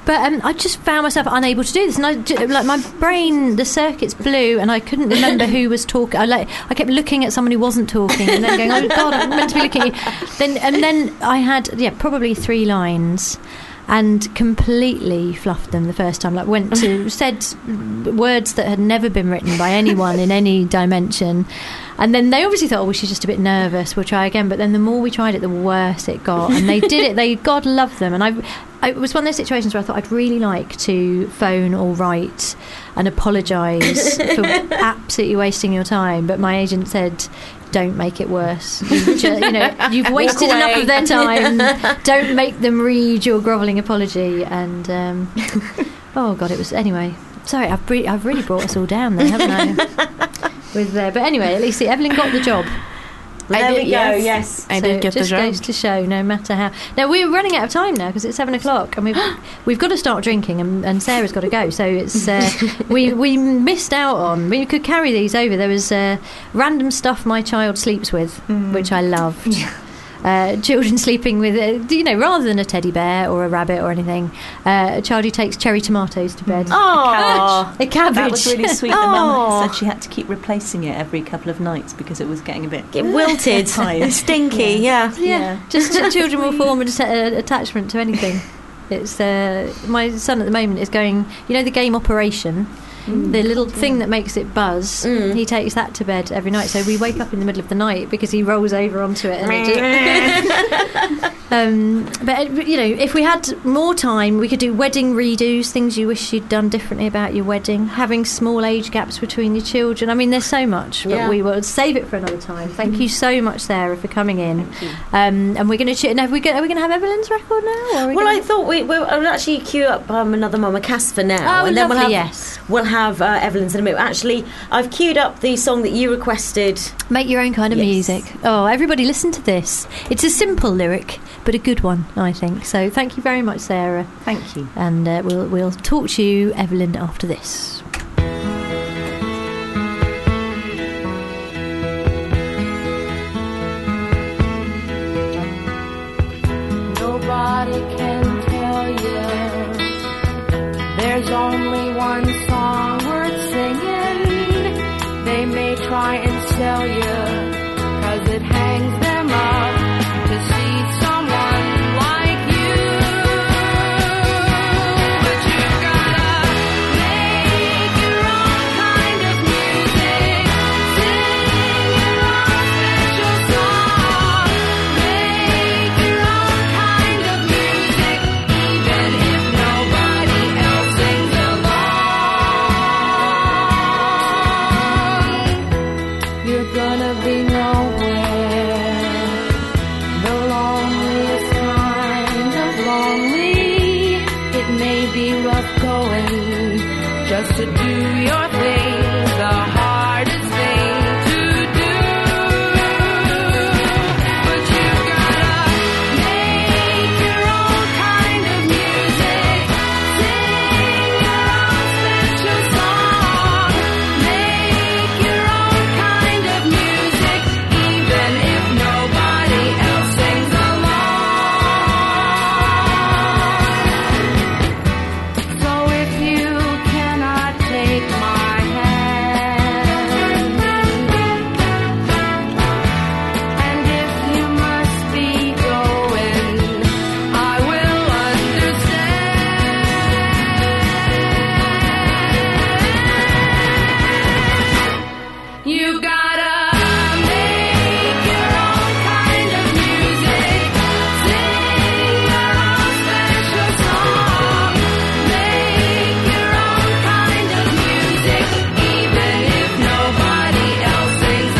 But um, I just found myself unable to do this, and I j- like my brain, the circuits blew, and I couldn't remember who was talking. I like I kept looking at someone who wasn't talking, and then going, "Oh God, I'm meant to be looking at you." Then and then I had yeah probably three lines. And completely fluffed them the first time. Like went to said words that had never been written by anyone in any dimension, and then they obviously thought, "Oh, well, she's just a bit nervous. We'll try again." But then the more we tried it, the worse it got. And they did it. They God love them. And I, I it was one of those situations where I thought I'd really like to phone or write and apologise for absolutely wasting your time. But my agent said, don't make it worse. You, ju- you know, you've wasted enough of their time. Don't make them read your grovelling apology. And um, oh God, it was anyway. Sorry, I've, bre- I've really brought us all down there, haven't I? With uh, but anyway, at least Evelyn got the job.
There
I
we
did,
go,
yes.
yes.
I
So
did
it
get the
just
job.
goes to show, no matter how. Now we're running out of time now because it's seven o'clock, and we've we've got to start drinking, and, and Sarah's got to go. So it's uh, we we missed out on. We could carry these over. There was uh, random stuff my child sleeps with,
Mm.
which I loved. Uh, children sleeping with, uh, you know, rather than a teddy bear or a rabbit or anything, uh, a child who takes cherry tomatoes to bed.
Oh,
A cabbage.
That was really sweet. The
Oh.
mum said she had to keep replacing it every couple of nights because it was getting a bit
get wilted,
tired.
stinky. Yeah.
Yeah,
Yeah.
just ch- children will form an atta- uh, attachment to anything. It's uh, my son at the moment is going. You know the game Operation, the little thing that makes it buzz.
Mm.
He takes that to bed every night. So we wake up in the middle of the night because he rolls over onto it. And it just um, but uh, you know, if we had more time, we could do wedding redos, things you wish you'd done differently about your wedding, having small age gaps between your children. I mean, there's so much, but
Yeah.
we will save it for another time. Thank you so much, Sarah, for coming in. Um, and we're going to. Ch- now, are we going to have Evelyn's record now? Or are we
Well,
gonna-
I thought we we would actually queue up um, another Mama Cass for now,
Oh,
and then we'll
lovely,
have
yes.
we'll have uh, Evelyn's in a minute. Actually, I've queued up the song that you requested.
Make your own kind of
Yes.
music. Oh, everybody listen to this. It's a simple lyric, but a good one, I think. So thank you very much, Sarah.
Thank you.
And uh, we'll we'll talk to you, Evelyn, after this.
Nobody can tell you there's only one song worth singing. They may try and sell you, 'cause it hangs them up to see someone like you. But you've gotta make your own kind of music, sing your own special song, make your own kind of music, even if nobody else sings along. You're gonna be nowhere, the loneliest kind of lonely. It may be rough going just to do your thing, the hardest thing to do. But you gotta make your own kind of music, sing your own special song, make your own kind of music, even if nobody else sings along. So if you cannot take my hand, and if you must be going, I will understand. You gotta make your own kind of music, sing your own special song, make your own kind of music, even if nobody else sings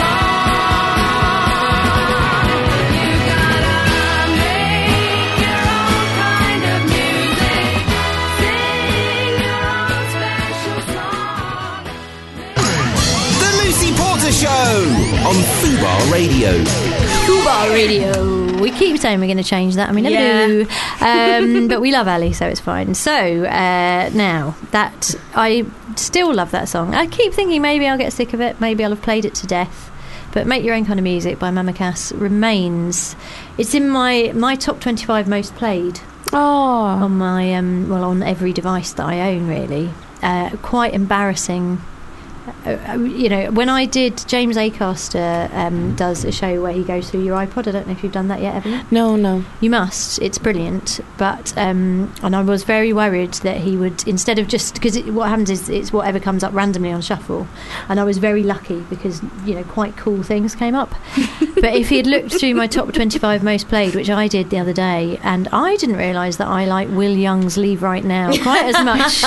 along. You gotta make your own kind of music, sing your own special song.
The Lucy Porter Show on Fubar Radio.
Fubar Radio. We keep saying we're going to change that, and we never
Yeah.
do. Um, but we love Ali, so it's fine. So uh, now that I still love that song, I keep thinking maybe I'll get sick of it. Maybe I'll have played it to death. But Make Your Own Kind of Music by Mama Cass remains. It's in my my top twenty-five most played
Oh.
on my um, well on every device that I own, really. Uh, quite embarrassing. Uh, you know, when I did, James Acaster um, does a show where he goes through your iPod. I don't know if you've done that yet, Evelyn.
No, no.
You must. It's brilliant. But um, and I was very worried that he would, instead of just because it, what happens is it's whatever comes up randomly on shuffle, and I was very lucky because you know quite cool things came up. But if he had looked through my top twenty-five most played, which I did the other day, and I didn't realise that I like Will Young's "Leave Right Now" quite as much,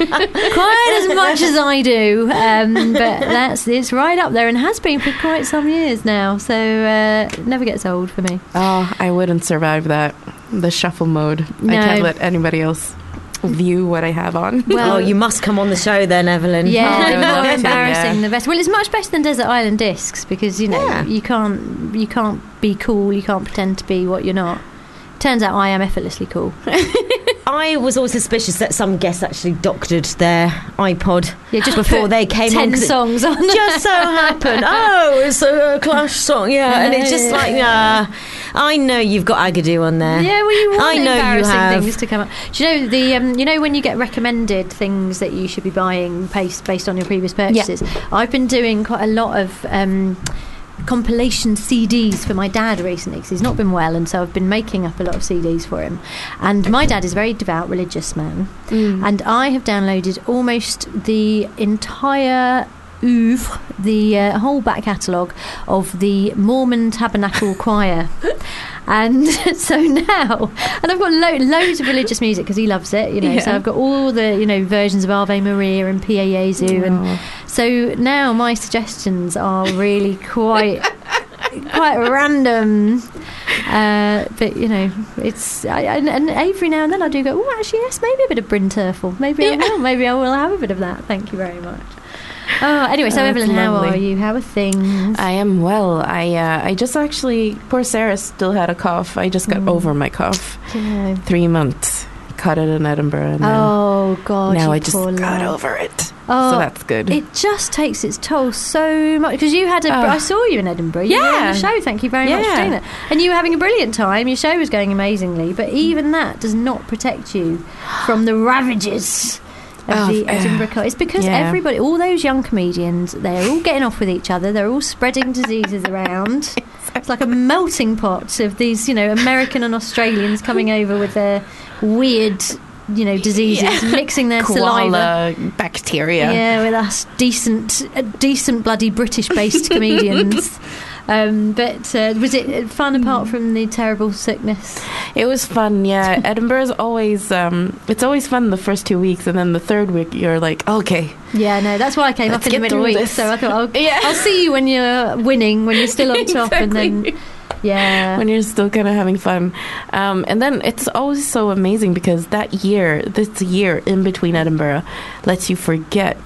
quite as much as I do. Um, but that's it's right up there and has been for quite some years now. So uh, it never gets old for me.
Oh, I wouldn't survive that. The shuffle mode.
No.
I can't let anybody else view what I have on.
Well, oh, you must come on the show then, Evelyn.
Yeah,
Oh, I
the
would love
more
to,
embarrassing
yeah.
the best. Well, it's much better than Desert Island Discs because you know
Yeah.
you can't you can't be cool. You can't pretend to be what you're not. Turns out I am effortlessly cool.
I was always suspicious that some guests actually doctored their iPod
Yeah, just
before
put
they came
ten
on. 'cause it
songs on.
just so happened. Oh, it's a Clash song, yeah, and it's just like, nah. I know you've got Agadoo on there.
Yeah, well, you want
I know you
embarrassing
have.
things to come up. Do you know the um, you know when you get recommended things that you should be buying based based on your previous purchases? I've been doing quite a lot of um, compilation C Ds for my dad recently because he's not been well, and so I've been making up a lot of C Ds for him. And my dad is a very devout religious man, and I have downloaded almost the entire oeuvre, the uh, whole back catalogue of the Mormon Tabernacle Choir. And so now, and I've got lo- loads of religious music because he loves it, you know.
Yeah.
So I've got all the, you know, versions of Ave Maria and Pie Jesu, and so now my suggestions are really quite, quite random. Uh, but you know, it's I, and, and every now and then I do go, oh, actually, yes, maybe a bit of Bryn Terfel. Maybe I will. Maybe I will have a bit of that. Thank you very much. Oh, anyway, so
Oh, that's
Evelyn, how
lovely.
are you? How are things?
I am well. I uh, I just actually, poor Sarah still had a cough. I just got
Mm.
over my cough.
Yeah.
Three months. Caught it in Edinburgh. And then
Oh God!
now
you
I just
poor
got
love.
over it.
Oh,
So that's good.
It just takes its toll so much because you had a.
Oh.
I saw you in Edinburgh. You were on
Yeah.
the show. Thank you very much for
Yeah.
doing that. And you were having a brilliant time. Your show was going amazingly, but even that does not protect you from the ravages of
Oh,
the
uh,
Edinburgh. Co- It's because
yeah.
everybody, all those young comedians, they're all getting off with each other. They're all spreading diseases around. It's like a melting pot of these, you know, American and Australians coming over with their weird, you know, diseases, mixing their saliva.
Koala bacteria.
Yeah, with us decent, uh, decent bloody British-based comedians. Um, but uh, was it fun apart from the terrible sickness?
It was fun, yeah. Edinburgh is always, um, it's always fun the first two weeks, and then the third week you're like, okay.
Yeah, no, that's why I came
Let's
up in the
get
middle
through
week.
this.
So I thought, I'll,
Yeah.
I'll see you when you're winning, when you're still on top, and then yeah,
When you're still kind of having fun. Um, and then it's always so amazing because that year, this year in between Edinburgh, lets you forget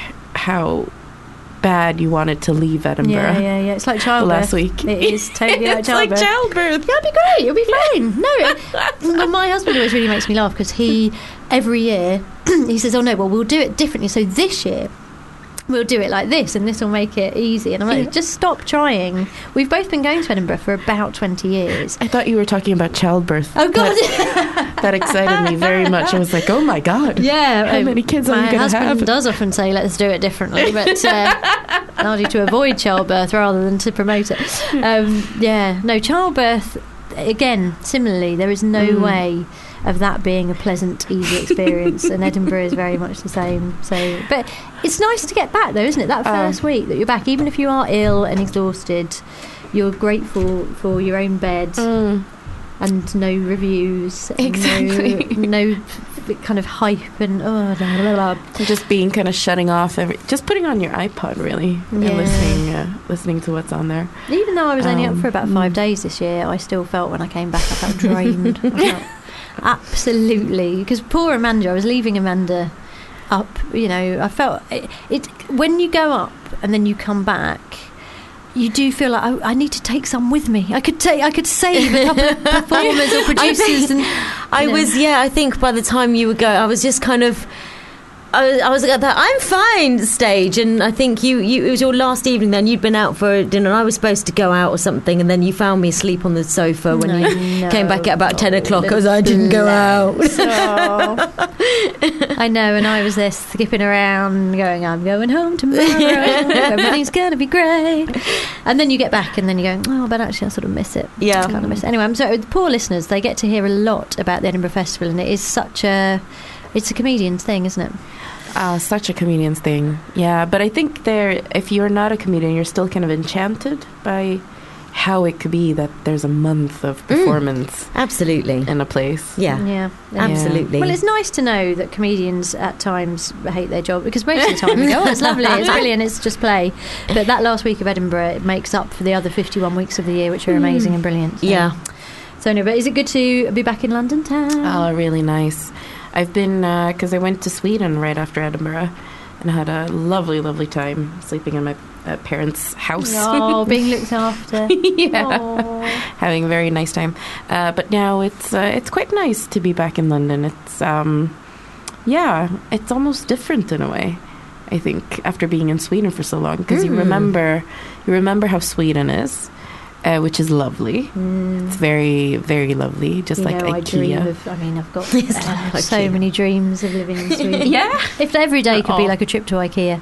how bad you wanted to leave Edinburgh.
yeah, yeah, yeah. It's like childbirth.
Last week.
It is totally like
It's like
childbirth.
childbirth.
Yeah, it'll be great. It'll be fine. No, well, my husband always really makes me laugh because he, every year, he says, "Oh no, well we'll do it differently. So this year, we'll do it like this, and this will make it easy." And I'm like,
Yeah.
"Just stop trying." We've both been going to Edinburgh for about twenty years.
I thought you were talking about childbirth.
Oh God!
That, that excited me very much. I was like, oh my God.
Yeah,
How
um,
many kids are
my
you going to
husband
have?
does often say, "Let's do it differently," but uh, largely to avoid childbirth rather than to promote it. Um, yeah, no, childbirth. Again, similarly, there is no
Mm.
way of that being a pleasant, easy experience, and Edinburgh is very much the same. So, but it's nice to get back, though, isn't it? That
Oh.
first week that you're back, even if you are ill and exhausted, you're grateful for your own bed.
Mm.
And no reviews, and
Exactly.
no, no kind of hype, and oh, blah, blah, blah.
Just being kind of shutting off, every, just putting on your iPod really,
Yeah.
and listening, uh, listening to what's on there.
Even though I was only up
Um,
for about five days this year, I still felt when I came back, I felt drained. I felt absolutely, because poor Amanda, I was leaving Amanda up. You know, I felt it, it when you go up and then you come back. You do feel like oh, I need to take some with me. I could take, I could save a couple of performers or producers. And
I
you know.
was, yeah, I think by the time you would go, I was just kind of, I was, I was at that I'm fine stage, and I think you, you it was your last evening. Then you'd been out for dinner, and I was supposed to go out or something, and then you found me asleep on the sofa when
No,
you
no,
came back at about
no,
ten o'clock because I didn't go out.
I know, and I was there skipping around, going, "I'm going home tomorrow. Everything's going to be great." And then you get back, and then you go, "Oh, but actually, I sort of miss it.
Yeah.
I kind of miss it." Anyway, I'm sorry. The poor listeners, they get to hear a lot about the Edinburgh Festival, and it is such a, it's a comedian's thing, isn't it?
Uh, such a comedian's thing, yeah. But I think there, if you're not a comedian, you're still kind of enchanted by how it could be that there's a month of performance
Mm, absolutely
in a place.
Yeah,
Yeah,
absolutely.
Well, it's nice to know that comedians at times hate their job, because most of the time we go, "Oh, it's lovely, it's brilliant, it's just play." But that last week of Edinburgh, it makes up for the other fifty-one weeks of the year, which are amazing and brilliant. So.
Yeah.
So, no, but is it good to be back in London town?
Oh, really nice. I've been, because I went to Sweden right after Edinburgh and had a lovely, lovely time sleeping in my uh, parents' house.
Oh, being looked after.
Yeah.
Oh.
Having a very nice time. Uh, but now it's uh, it's quite nice to be back in London. It's, um, yeah, it's almost different in a way, I think, after being in Sweden for so long. Because
Mm.
you remember, you remember how Sweden is. Uh, which is lovely.
Mm.
It's very, very lovely, just
You
like
know, I dream
IKEA.
of, I mean, I've got
It's
uh,
like
so
IKEA.
many dreams of living in Sweden.
Yeah.
If every day could be
Oh.
like a trip to IKEA,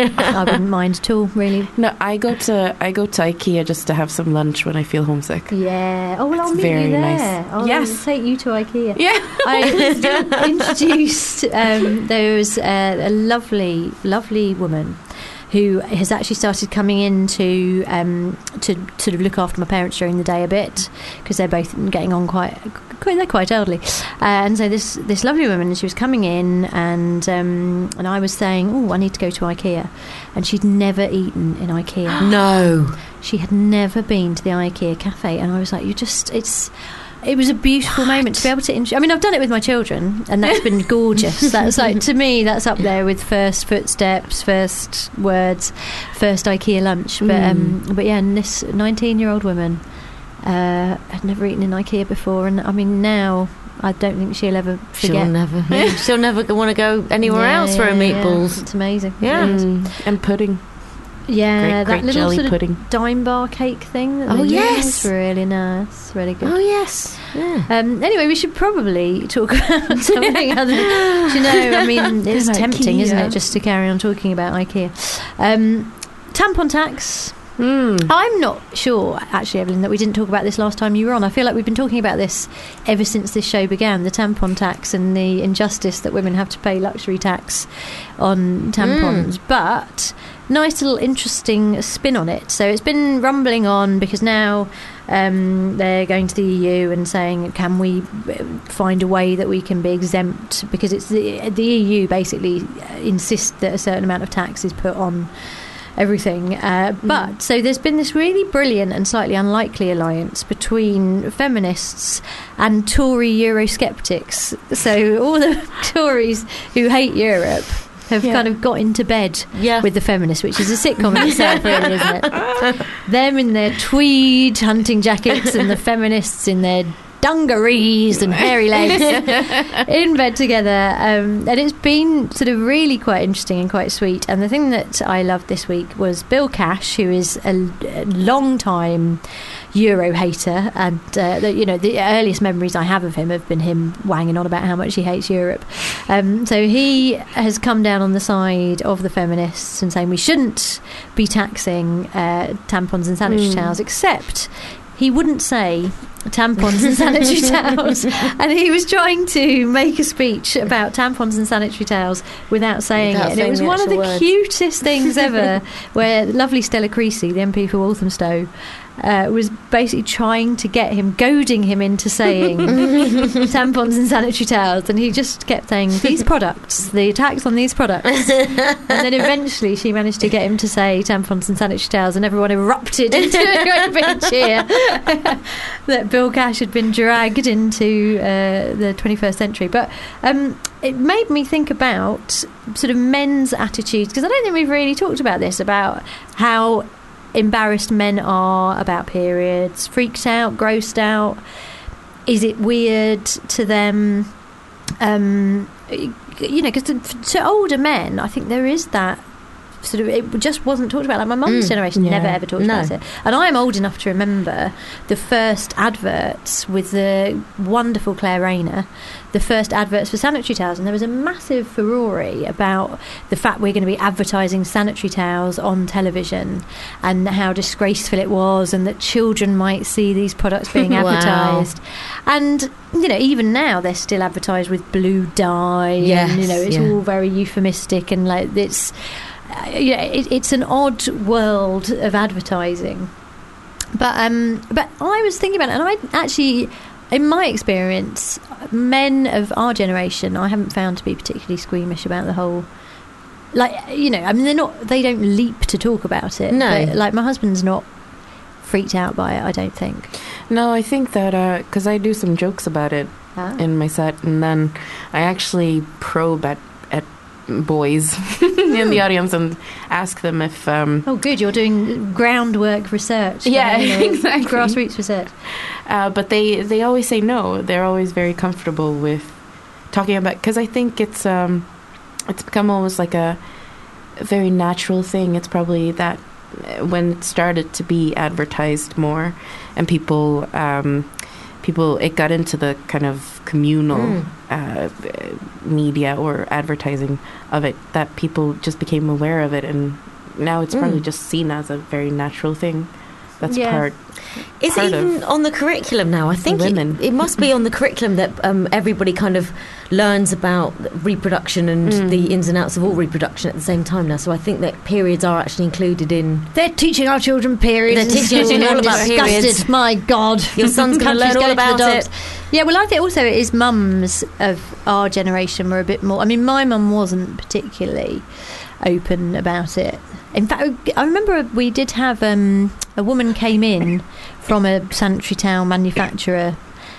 I wouldn't mind at all, really.
No, I go to I go to IKEA just to have some lunch when I feel homesick.
Yeah. Oh, well, I'll
It's
meet
very
you there.
nice.
I'll
Yes.
take you to IKEA.
Yeah.
I was introduced. Um, there was a, a lovely, lovely woman who has actually started coming in to um, to sort of look after my parents during the day a bit, because they're both getting on quite, quite they're quite elderly, uh, and so this this lovely woman, she was coming in, and um, and I was saying, "Oh, I need to go to IKEA," and she'd never eaten in IKEA.
No.
She had never been to the IKEA cafe, and I was like, "You just it's." It was a beautiful moment to be able to. Int- I mean, I've done it with my children, and that's been gorgeous. That's like, to me, that's up there with first footsteps, first words, first IKEA lunch. But um, but yeah, and this nineteen-year-old woman uh, had never eaten in IKEA before, and I mean, now I don't think she'll ever forget.
She'll never. Yeah, she'll never want to go anywhere
Yeah,
else for her
yeah, yeah.
meatballs.
It's amazing.
Yeah.
It is.
Mm, and pudding.
Yeah,
Great,
that
great
little
jelly
sort of
pudding.
dime bar cake thing. That
Oh,
they do
yes.
is really nice, really good.
Oh yes. Yeah.
Um, anyway, we should probably talk about something other. Do you know? I mean, it's
About
tempting, isn't
IKEA.
it, just to carry on talking about IKEA? Um, tampon tax.
Mm.
I'm not sure, actually, Evelyn, that we didn't talk about this last time you were on. I feel like we've been talking about this ever since this show began, the tampon tax and the injustice that women have to pay luxury tax on tampons. But nice little interesting spin on it. So it's been rumbling on because now um, they're going to the E U and saying, can we find a way that we can be exempt? Because it's the, the E U basically insists that a certain amount of tax is put on everything. Uh, but so there's been this really brilliant and slightly unlikely alliance between feminists and Tory Eurosceptics. So all the Tories who hate Europe have
Yeah.
kind of got into bed
Yeah.
with the feminists, which is a sitcom in itself, really, isn't it? Them in their tweed hunting jackets and the feminists in their dungarees and hairy legs in bed together, um, and it's been sort of really quite interesting and quite sweet. And the thing that I loved this week was Bill Cash, who is a, a long time Euro hater, and uh, the, you know, the earliest memories I have of him have been him wanging on about how much he hates Europe. Um, so he has come down on the side of the feminists and saying we shouldn't be taxing uh, tampons and sanitary
Mm.
towels, except he wouldn't say tampons and sanitary towels, and he was trying to make a speech about tampons and sanitary towels without saying
Without
it, and it
saying
was
the
one of the
actual words.
cutest things ever, where lovely Stella Creasy, the M P for Walthamstow, uh, was basically trying to get him, goading him into saying tampons and sanitary towels, and he just kept saying these products, the tax on these products, and then eventually she managed to get him to say tampons and sanitary towels, and everyone erupted into a great big cheer that Bill Cash had been dragged into uh, the twenty-first century. But um, it made me think about sort of men's attitudes, because I don't think we've really talked about this, about how embarrassed men are about periods, freaked out, grossed out. Is it weird to them? um, you know, because to, to older men, I think there is that sort of, it just wasn't talked about. Like my mum's
Mm,
generation
yeah.
never ever talked
No.
about it. And I'm old enough to remember the first adverts with the wonderful Claire Rayner, the first adverts for sanitary towels, and there was a massive furore about the fact we're going to be advertising sanitary towels on television and how disgraceful it was, and that children might see these products being
Wow.
advertised. And you know, even now they're still advertised with blue dye,
Yes,
and you know, it's
yeah.
all very euphemistic, and like it's uh, yeah, it, it's an odd world of advertising. But um, but I was thinking about it, and I actually, in my experience, men of our generation, I haven't found to be particularly squeamish about the whole. Like, you know, I mean, they're not. They don't leap to talk about it.
No.
But, like my husband's not freaked out by it. I don't think.
No, I think that because I do some jokes about it
Ah.
in my set, and then I actually probe at at boys in the audience and ask them if. Um,
Oh, good! You're doing groundwork research.
Yeah,
you know,
exactly.
Grassroots research.
Uh, but they, they always say no. They're always very comfortable with talking about, because I think it's um, it's become almost like a, a very natural thing. It's probably that uh, when it started to be advertised more, and people um, people it got into the kind of communal
Mm.
uh, media or advertising of it, that people just became aware of it, and now it's probably
Mm.
just seen as a very natural thing. That's
Yeah.
part.
Is
part
it even
of
on the curriculum now? I think it,
women.
it must be on the curriculum that um, everybody kind of learns about reproduction and
Mm.
the ins and outs of all reproduction at the same time now. So I think that periods are actually included in.
They're teaching our children periods.
They're teaching
in
us
school.
all
I'm
about
disgusted.
periods.
My God,
Your son's gonna
Country's
learn all
going to the
about
dogs.
it.
Yeah, well, I think also it is mums of our generation were a bit more. I mean, my mum wasn't particularly open about it. In fact, I remember we did have um, a woman came in from a sanitary towel manufacturer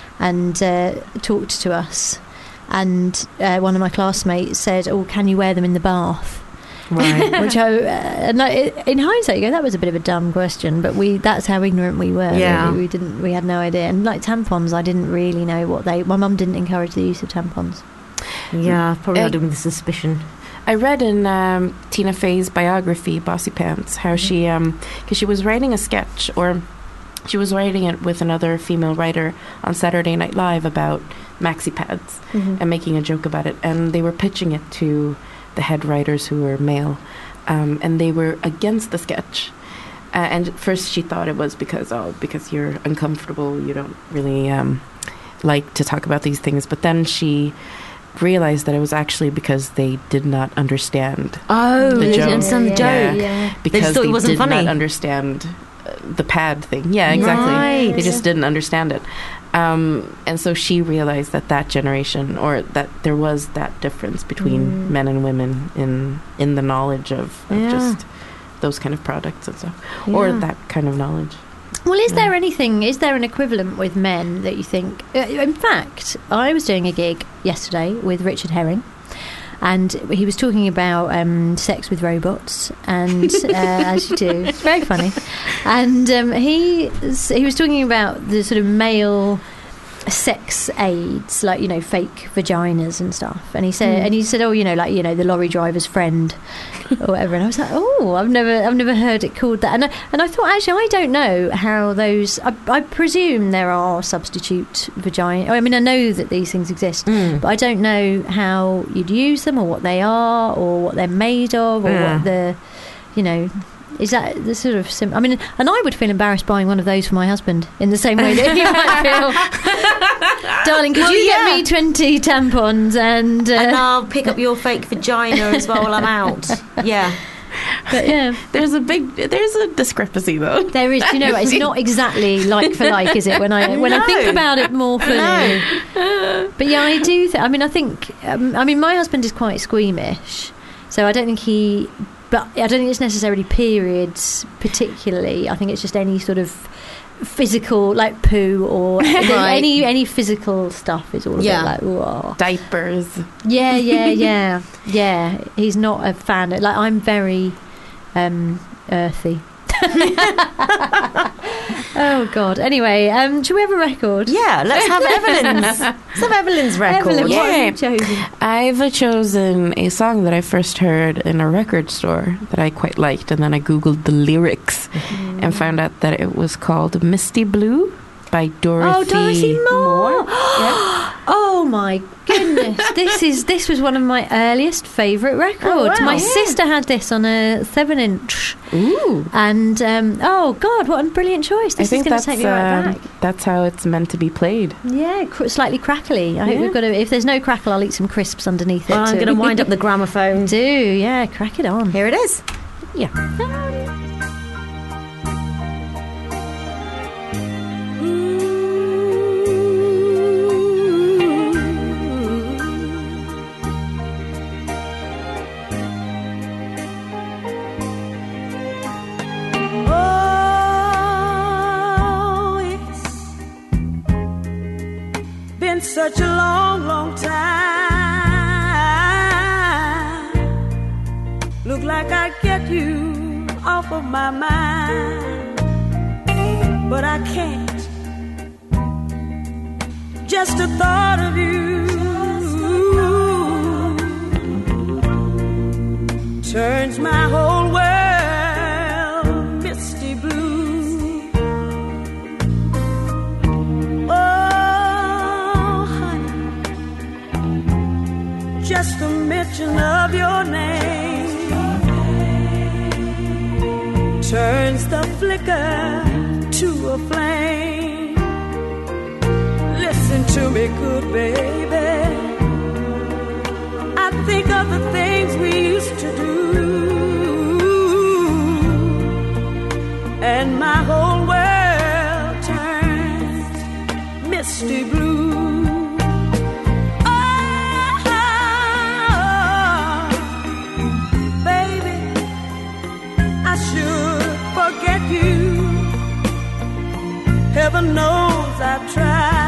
and uh, talked to us. And uh, one of my classmates said, "Oh, can you wear them in the bath?"
Right.
Which I, uh, and I, in hindsight, you go, that was a bit of a dumb question, but we—that's how ignorant we were.
Yeah.
really. we didn't, we had no idea. And like tampons, I didn't really know what they. My mum didn't encourage the use of tampons.
Yeah, probably
Uh,
not with the suspicion.
I read in um, Tina Fey's biography, Bossy Pants, how she, because she was writing a sketch, or she was writing it with another female writer on Saturday Night Live about maxi pads and making a joke about it. And they were pitching it to the head writers, who were male, um, and they were against the sketch. Uh, and at first she thought it was because, oh, because you're uncomfortable, you don't really um, like to talk about these things. But then she realized that it was actually because they did not understand
Oh,
the
they
joke.
didn't understand the
Yeah.
joke.
Yeah.
because
thought it
they
wasn't
did
funny.
not understand uh, the pad thing. Yeah, exactly.
Right.
They just didn't understand it. Um, and so she realized that that generation, or that there was that difference between
Mm.
men and women in in the knowledge of, of
Yeah.
just those kind of products and stuff, or
Yeah.
that kind of knowledge.
Well, is there anything, is there an equivalent with men that you think... Uh, in fact, I was doing a gig yesterday with Richard Herring, and he was talking about um, sex with robots, and uh, as you do, it's very funny. And um, he, he was talking about the sort of male sex aids, like, you know, fake vaginas and stuff. And he said, and he said, oh, you know, like, you know, the lorry driver's friend or whatever. And I was like, oh, I've never, I've never heard it called that. And I, and I thought, actually, I don't know how those. I, I presume there are substitute vagina. I mean, I know that these things exist,
Mm.
but I don't know how you'd use them, or what they are, or what they're made of, or
Yeah.
what the, you know. Is that the sort of sim- I mean, and I would feel embarrassed buying one of those for my husband in the same way that he might feel. Darling, could
Well,
you
yeah.
get me twenty tampons and, uh,
And I'll pick up your fake vagina as well while I'm out. Yeah.
but yeah,
There's a big, there's a discrepancy though.
there is. You know, it's not exactly like for like, is it? When I when I think
No.
about it more fully.
No.
But yeah, I do. Th- I mean, I think. Um, I mean, my husband is quite squeamish, so I don't think he. But I don't think it's necessarily periods, particularly. I think it's just any sort of physical, like poo or
Right.
any any physical stuff is all a
Yeah.
bit like, whoa.
Diapers.
Yeah, yeah, yeah, yeah. He's not a fan. Of, like, I'm very um, earthy. Oh God. Anyway, um, should we have a record?
Yeah, let's have Evelyn's. Let's have Evelyn's record.
Evelyn, what
Yeah.
have you chosen?
I've chosen a song that I first heard in a record store that I quite liked, and then I googled the lyrics
Mm.
and found out that it was called Misty Blue by Dorothy
Oh, Dorothy Moore.
Yeah.
Oh my goodness. this is this was one of my earliest favourite records.
wow.
My
Yeah.
sister had this on a seven inch.
Ooh.
And um, oh God, what a brilliant choice.
I
This
think
is going
that's
to take me right
um,
back.
that's how it's meant to be played.
Yeah, cr- slightly crackly. I hope
Yeah.
we've got to, if there's no crackle, I'll eat some crisps underneath it.
I'm
too.
going to wind up the gramophone.
Do, yeah, crack it on.
Here it is.
Yeah.
Oh, it's been such a long, long time. Look like I get you off of my mind, but I can't. Just the thought of you turns my whole world misty blue. Oh, honey, just the mention of your name turns the flicker to a flame. Listen to me, good baby. I think of the things we used to do, and my whole world turns misty blue. Oh, baby, I should forget you. Heaven knows I've tried.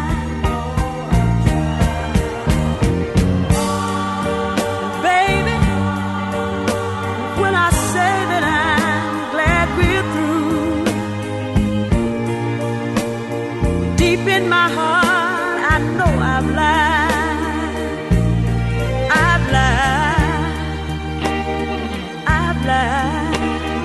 In my heart, I know I've lied. I've lied. I've lied.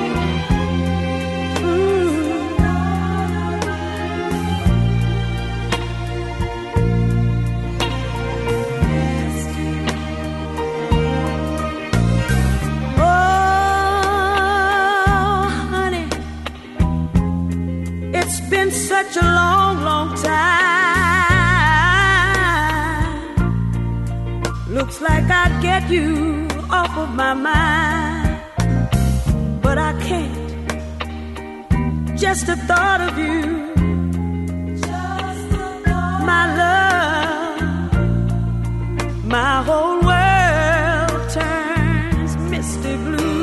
Mm. Oh, honey, it's been such a long, long time. Looks like I'd get you off of my mind, but I can't. Just the thought of you, my love, my whole world turns misty blue.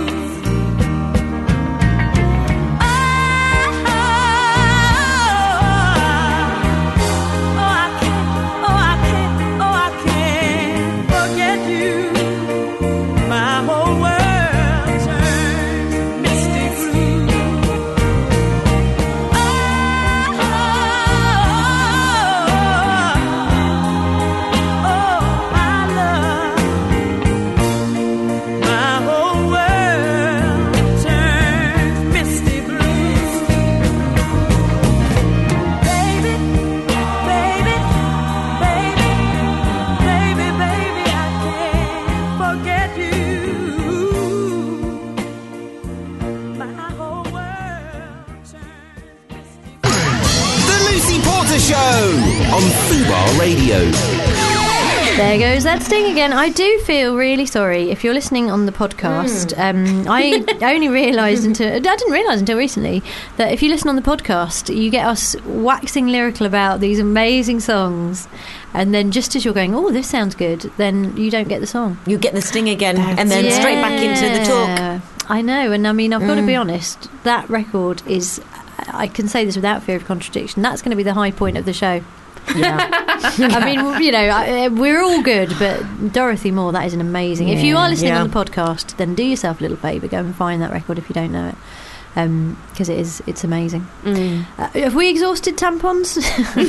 Show on Fubar Radio.
There goes that sting again. I do feel really sorry if you're listening on the podcast. Mm. Um, I only realised until I didn't realise until recently that if you listen on the podcast, you get us waxing lyrical about these amazing songs, and then just as you're going, "Oh, this sounds good," then you don't get the song.
You get the sting again, That's and then
yeah.
straight back into the talk.
I know, and I mean, I've got
Mm.
to be honest. That record is. I can say this without fear of contradiction. That's going to be the high point of the show.
Yeah.
I mean, you know, I- we're all good, but Dorothy Moore, that is an amazing. If you are listening
Yeah.
on the podcast, then do yourself a little favour, go and find that record if you don't know it. because it is it's amazing.
Mm.
Uh, have we exhausted tampons?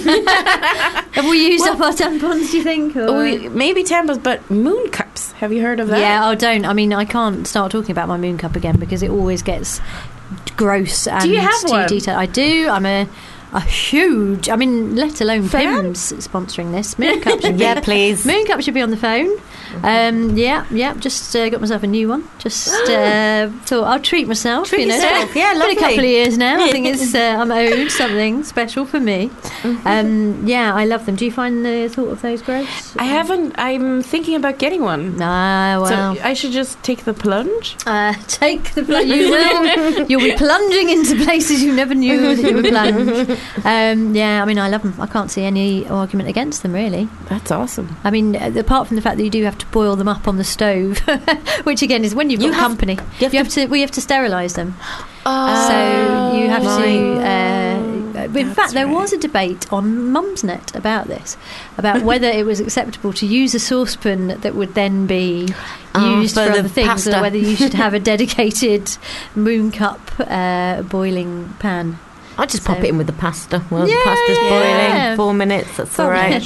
Have we used
Well,
up our tampons, do you think? Or?
We, maybe tampons, but moon cups. Have you heard of that?
Yeah, I don't. I mean, I can't start talking about my moon cup again because it always gets gross and
Do you have
too
one?
detailed. I do. I'm a a huge. I mean, let alone
Fan?
Pim's sponsoring this. Moon cup should be.
Yeah, please.
Moon cup should be on the phone. Um, yeah, yeah. Just uh, got myself a new one. Just uh, thought I'll treat myself.
Treat
you know,
yourself. Yeah,
Been
lovely.
a couple of years now. I think it's uh, I'm owed something special for me. Um, yeah, I love them. Do you find the thought of those gross?
I haven't. I'm thinking about getting one.
Ah, well.
So I should just take the plunge.
Uh, take the plunge. You will. You'll be plunging into places you never knew that you would plunge. Um, yeah, I mean, I love them. I can't see any argument against them, really.
That's awesome.
I mean, uh, apart from the fact that you do have to boil them up on the stove, which again is when you've got
You have-
company.
you have
you have to. We have to sterilise them.
Oh,
So you have to. Uh, in
That's
fact, there
right.
was a debate on Mumsnet about this, about whether it was acceptable to use a saucepan that would then be
Oh,
used
for
for
the
other things,
pasta.
or whether you should have a dedicated moon cup uh, boiling pan.
I'll just pop
So-
it in with the pasta. Well,
Yeah,
the pasta's
yeah.
boiling. Four minutes. That's all right.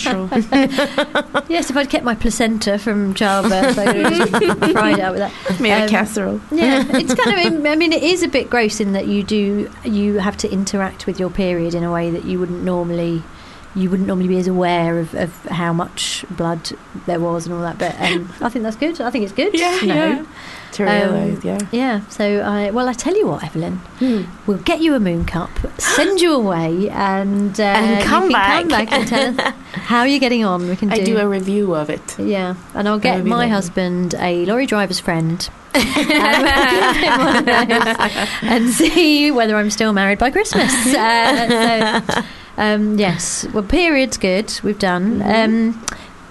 Yes, if I'd kept my placenta from childbirth, I would have just fried it out with that.
Made a
Um,
casserole.
Yeah, it's kind of. I mean, it is a bit gross in that you do you have to interact with your period in a way that you wouldn't normally. You wouldn't normally be as aware of, of how much blood there was and all that. But um, I think that's good. I think it's good.
Yeah,
to know.
yeah. To realise,
Um,
yeah.
Yeah. So, I well, I tell you what, Evelyn, we'll get you a moon cup, send you away, and uh,
And
you
come
can
back.
come back and tell us how you're getting on. We can do.
I do a review of it.
Yeah, and I'll
That
get
would be
my
lovely.
husband a lorry driver's friend um, give him one of those and see whether I'm still married by Christmas. Uh, so, um, yes, well, period's good. We've done. Um,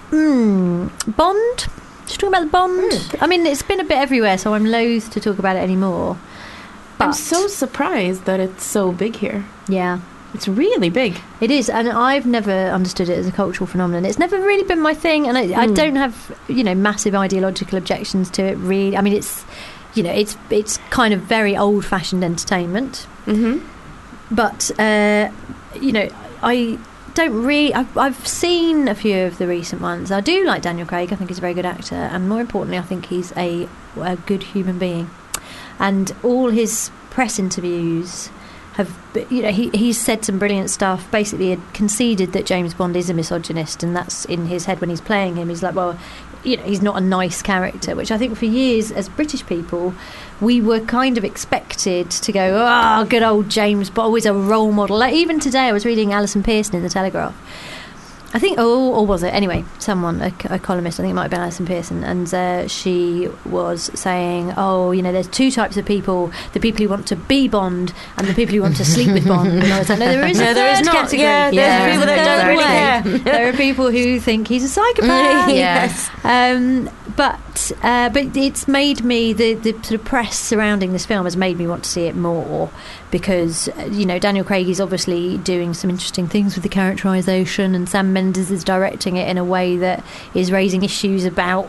mm, Bond. Just talking about the Bond. I mean, it's been a bit everywhere, so I'm loath to talk about it anymore. But
I'm so surprised that it's so big here.
yeah.
It's really big.
It is, and I've never understood it as a cultural phenomenon. It's never really been my thing, and I, I
Mm.
don't have, you know, massive ideological objections to it. Really, I mean, it's, you know, it's it's kind of very old-fashioned entertainment.
Mm-hmm.
But uh, you know, I don't really. I've, I've seen a few of the recent ones. I do like Daniel Craig. I think he's a very good actor, and more importantly, I think he's a, a good human being. And all his press interviews have, you know, he he's said some brilliant stuff. Basically, had conceded that James Bond is a misogynist, and that's in his head when he's playing him. He's like, well, you know, he's not a nice character, which I think for years as British people, we were kind of expected to go, oh, good old James Bond, always a role model. Like even today, I was reading Alison Pearson in the Telegraph. I think, oh, or was it? Anyway, someone, a, a columnist, I think it might have been Alison Pearson, and uh, she was saying, oh, you know, there's two types of people, the people who want to be Bond and the people who want to sleep with Bond. And I was like, no, there is a
No, there is
third
not.
category.
Yeah, there's people that
there's a
don't
third
really
way.
care.
There are people who think he's a psychopath.
Yes.
Um, but uh, but it's made me, the, the sort of press surrounding this film has made me want to see it more, because, uh, you know, Daniel Craig is obviously doing some interesting things with the characterisation, and Sam Mendes is directing it in a way that is raising issues about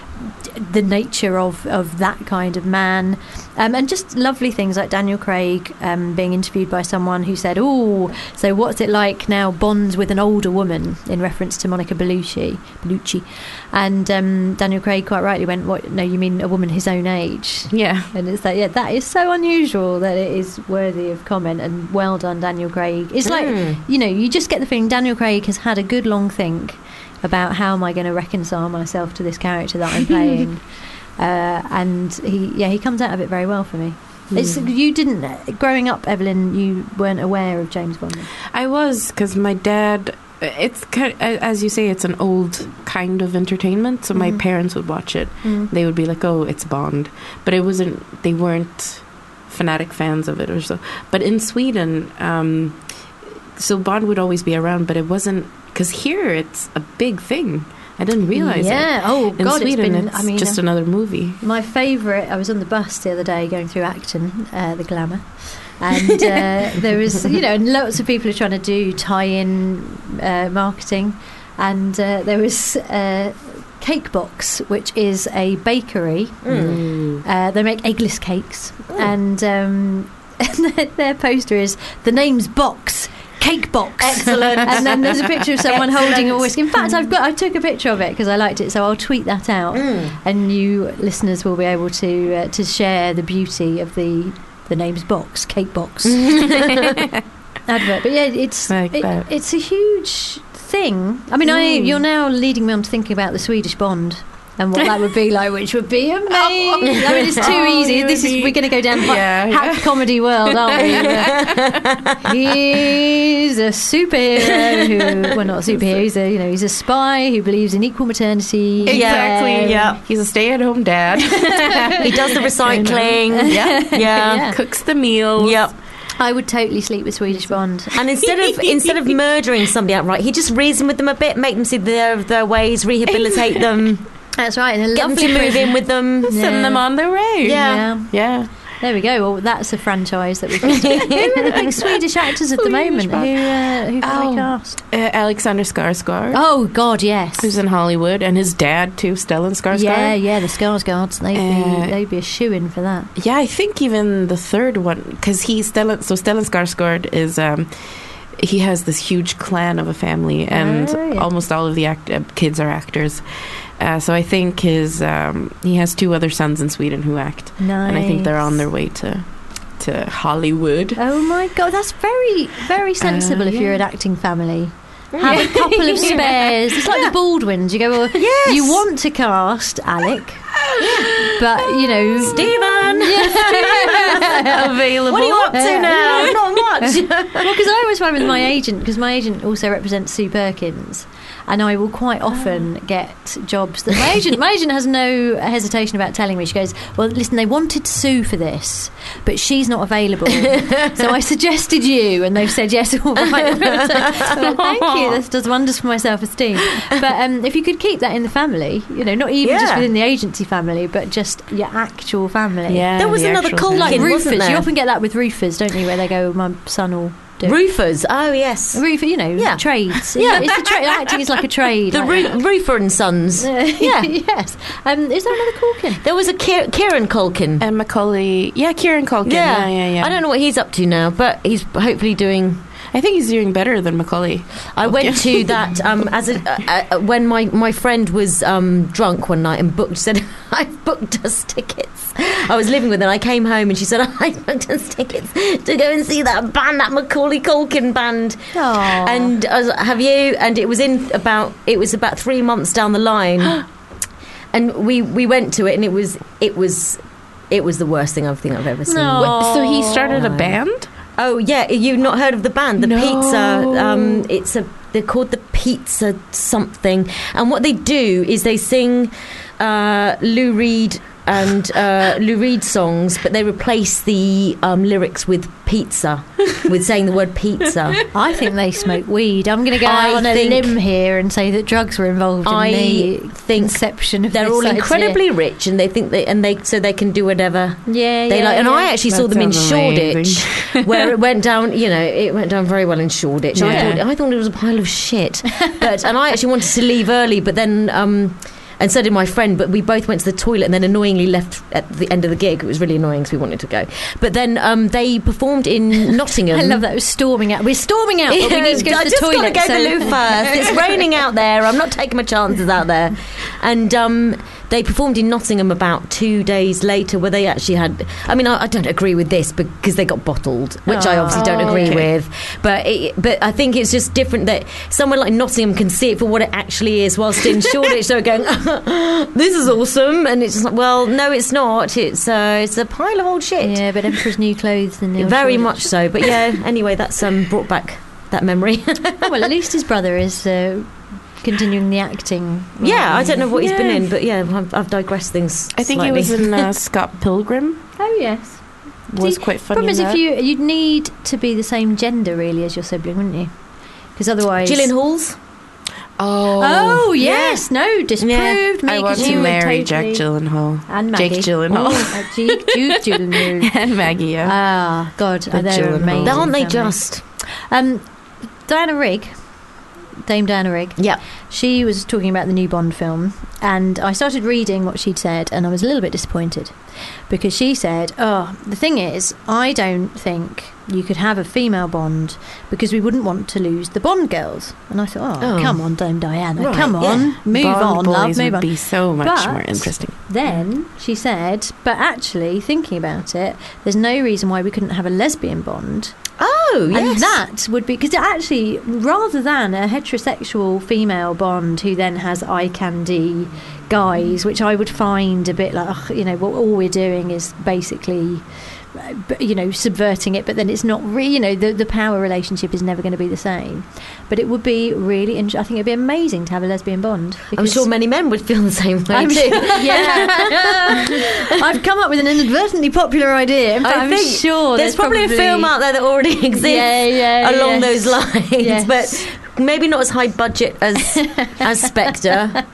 the nature of, of that kind of man, um, and just lovely things like Daniel Craig um, being interviewed by someone who said, oh, so what's it like now Bond's with an older woman, in reference to Monica Bellucci, Bellucci. And um, Daniel Craig quite rightly went, what, no, you mean a woman his own age?
Yeah.
And it's like, yeah, that is so unusual that it is worthy of comment, and well done, Daniel Craig. It's like,
Mm.
you know, you just get the feeling Daniel Craig has had a good long think about how am I going to reconcile myself to this character that I'm playing, uh, and he, yeah, he comes out of it very well for me. It's, you didn't, growing up, Evelyn, you weren't aware of James Bond.
I was, because my dad, it's kind of, as you say, it's an old kind of entertainment, so my
Mhm.
parents would watch it.
Mm.
They would be like, oh, it's Bond. But it wasn't, they weren't fanatic fans of it or so. But in Sweden, um, so Bond would always be around, but it wasn't, because here it's a big thing. I didn't realize it.
Yeah, oh
In
God,
Sweden,
it's been,
it's
I mean,
just
uh,
another movie.
my favourite, I was on the bus the other day going through Acton, uh, the Glamour, and uh, there was, you know, lots of people are trying to do tie-in uh, marketing, and uh, there was uh, Cake Box, which is a bakery.
Mm.
Uh, they make eggless cakes, and um, and their, their poster is the name's Box. Cake box.
Excellent.
And then there's a picture of someone
Excellent.
holding a whisk. In fact, I've got I took a picture of it because I liked it, so I'll tweet that out,
Mm.
and you listeners will be able to uh, to share the beauty of the the name's Box, Cake Box advert. But yeah, it's
Like
it,
that.
it's a huge thing. I mean, I you're now leading me on to thinking about the Swedish Bond. And what that would be like, which would be amazing. I mean, it's too
Oh,
easy.
it
This
would
is
be-
we're going to go down the
Yeah,
hack
yeah.
comedy world, aren't we? He's a superhero who, well, not a superhero. He's a, you know, he's a spy who believes in equal maternity.
Exactly.
Yeah.
He's a stay-at-home dad.
He does the recycling.
yeah.
Yeah.
Yeah.
Cooks the meals.
Yep.
I would totally sleep with Swedish Bond.
And instead of instead of murdering somebody outright, he just reason with them a bit, make them see their their ways, rehabilitate them,
That's right. And a
get them
lovely
to move
prison.
in with them.
Yeah.
Send them on their way.
Yeah.
Yeah.
Yeah.
There we go. Well, that's a franchise that we can do. Who are the big Swedish actors at the
Swedish
moment? Who,
Bond.
uh, who can
Oh.
we cast?
Uh, Alexander Skarsgård.
Oh, God, yes.
Who's in Hollywood, and his dad too, Stellan Skarsgård.
Yeah, yeah, the Skarsgårds. They'd
Uh,
be, they'd be a shoo-in for that.
Yeah, I think even the third one, because he's Stellan. So Stellan Skarsgård is. Um, he has this huge clan of a family, and
Oh, yeah.
almost all of the act- uh, kids are actors. Uh, so I think his um, he has two other sons in Sweden who act,
Nice.
and I think they're on their way to to Hollywood.
Oh my God, that's very, very sensible
Uh,
if
yeah.
you're an acting family. Have a couple of spares. It's like the Baldwins. You go, well,
Yes.
you want to cast Alec, but, you know...
Stephen,
Available.
what are you up to
Yeah.
now? Not much.
Well, because I always find with my agent, because my agent also represents Sue Perkins, and I will quite often get jobs that my agent my agent has no hesitation about telling me. She goes, well, listen, they wanted Sue for this, but she's not available, so I suggested you, and they've said yes. All right. So, thank you. This does wonders for my self-esteem. But um, if you could keep that in the family, you know, not even just
Yeah.
within the agency family, but just your actual family.
Yeah,
There was
the
another
actual
cult
thing.
Like
Wasn't
roofers,
there?
you often get that with roofers, don't you? Where they go, my son will do it.
Roofers. Oh yes.
Roofer, you know,
Yeah.
trades.
Yeah.
It's a trade. Acting is like a trade.
The
like
roo- Roofer and Sons.
that.
yeah.
Yes. Um, is there another Culkin?
There was a Kier- Kieran Culkin.
And Macaulay. Yeah, Kieran Culkin. Yeah, yeah, yeah.
I don't know what he's up to now, but he's hopefully doing.
I think he's doing better than Macaulay.
I went to that um, as a uh, uh, when my, my friend was um, drunk one night and booked said I booked us tickets. I was living with her. And I came home and she said I booked us tickets to go and see that band, that Macaulay Culkin band.
Aww.
And I was like, have you? And it was in about it was about three months down the line, and we we went to it and it was it was it was the worst thing I think I've ever seen.
No.
What, so he started a
No.
band?
Oh yeah, you've not heard of the band, the
No.
Pizza? Um, it's a they're called the Pizza something, and what they do is they sing uh, Lou Reed and uh, Lou Reed songs, but they replace the um, lyrics with pizza, with saying the word pizza.
I think they smoke weed. I'm going to go
I
out on a
think-
limb here and say that drugs were involved in
I
the
think
conception of
They're
this
all
idea.
incredibly rich, and they think they and they so they can do whatever.
Yeah,
They
yeah,
like, and
yeah.
I actually saw
That
them in
sounds
Shoreditch,
amazing.
where it went down. You know, it went down very well in Shoreditch. I
Yeah.
thought I thought it was a pile of shit, but and I actually wanted to leave early, but then. Um, and so did my friend, but we both went to the toilet and then annoyingly left at the end of the gig. It was really annoying because we wanted to go. But then um, they performed in Nottingham.
I love that. It was storming out. We're storming out, but we need to go
I
to the
just
toilet.
gotta go
so-
to the loo first. It's raining out there. I'm not taking my chances out there. And um, they performed in Nottingham about two days later, where they actually had. I mean, I, I don't agree with this because they got bottled, which I obviously don't
Oh,
agree
okay.
with. But it, but I think it's just different that somewhere like Nottingham can see it for what it actually is, whilst in Shoreditch they're going, "This is awesome," and it's just like, well, no, it's not. It's uh, it's a pile of old shit.
Yeah, but Emperor's New Clothes and the old
Very
Shoreditch.
much so. But yeah, anyway, that's um, brought back that memory.
Oh, well, at least his brother is uh, continuing the acting.
Yeah, I don't know what he's been
Yeah.
in, but yeah, I've, I've digressed things.
I think
slightly.
he was in uh, Scott Pilgrim.
Oh yes.
Was
See,
quite funny.
Problem is,
in
if
that.
you you'd need to be the same gender really as your sibling, wouldn't you? Because otherwise,
Gillian Halls.
Oh,
Oh yes, no, disproved. Me,
I want
'cause
to
you were
marry
totally-
Jack Gyllenhaal.
and Maggie.
Jake Gyllenhaal.
Oh, uh, Jake, Jake Gyllenhaal.
And Maggie, yeah.
Ah, God,
The
they're
Gyllenhaal.
amazing.
Aren't they
family.
just?
Um, Diana Rigg, Dame Diana Rigg.
Yeah.
She was talking about the new Bond film, and I started reading what she'd said, and I was a little bit disappointed. because she said, oh, the thing is, I don't think you could have a female Bond because we wouldn't want to lose the Bond girls. And I thought, oh,
Oh.
come on, Dame Diana,
Right,
come on,
yeah.
move
Bond
on, love,
boys
move
would
on.
be so much
But
more interesting.
Then she said, but actually, thinking about it, there's no reason why we couldn't have a lesbian Bond.
Oh, yes.
And that would be, because actually, rather than a heterosexual female Bond who then has eye candy guys, which I would find a bit like, ugh, you know, well, all we're doing is basically, uh, b- you know, subverting it, but then it's not really, you know, the, the power relationship is never going to be the same. But it would be really interesting. I think it'd be amazing to have a lesbian Bond.
I'm
because-
sure many men would feel the same way
I'm
too.
sure- yeah. I've come up with an inadvertently popular idea. In fact,
I
I'm
think
sure
there's, probably, a film out there that already exists
Yeah, yeah,
along
yes.
those lines,
Yes.
but maybe not as high budget as as Spectre.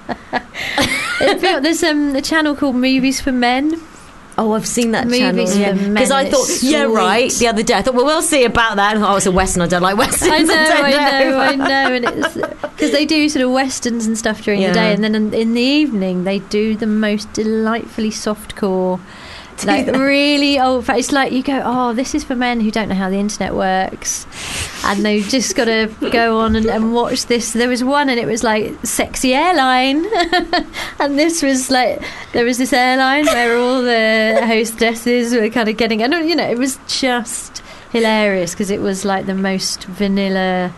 It feel- There's um, a channel called Movies for Men.
Oh, I've seen that
Movies
channel.
for Men,
Because I
it's
thought, yeah,
sweet.
right, the other day. I thought, well, we'll see about that. Oh, it's a Western. I don't like Westerns.
I know,
don't
I know, I know, and it's because they do sort of westerns and stuff during
Yeah.
the day, and then in, in the evening they do the most delightfully softcore, like
they?
really old. fa- It's like you go, oh, this is for men who don't know how the internet works, and they've just got to go on and, and watch this. There was one, and it was like Sexy Airline, and this was like there was this airline where all the hostesses were kind of getting, and you know, it was just hilarious because it was like the most vanilla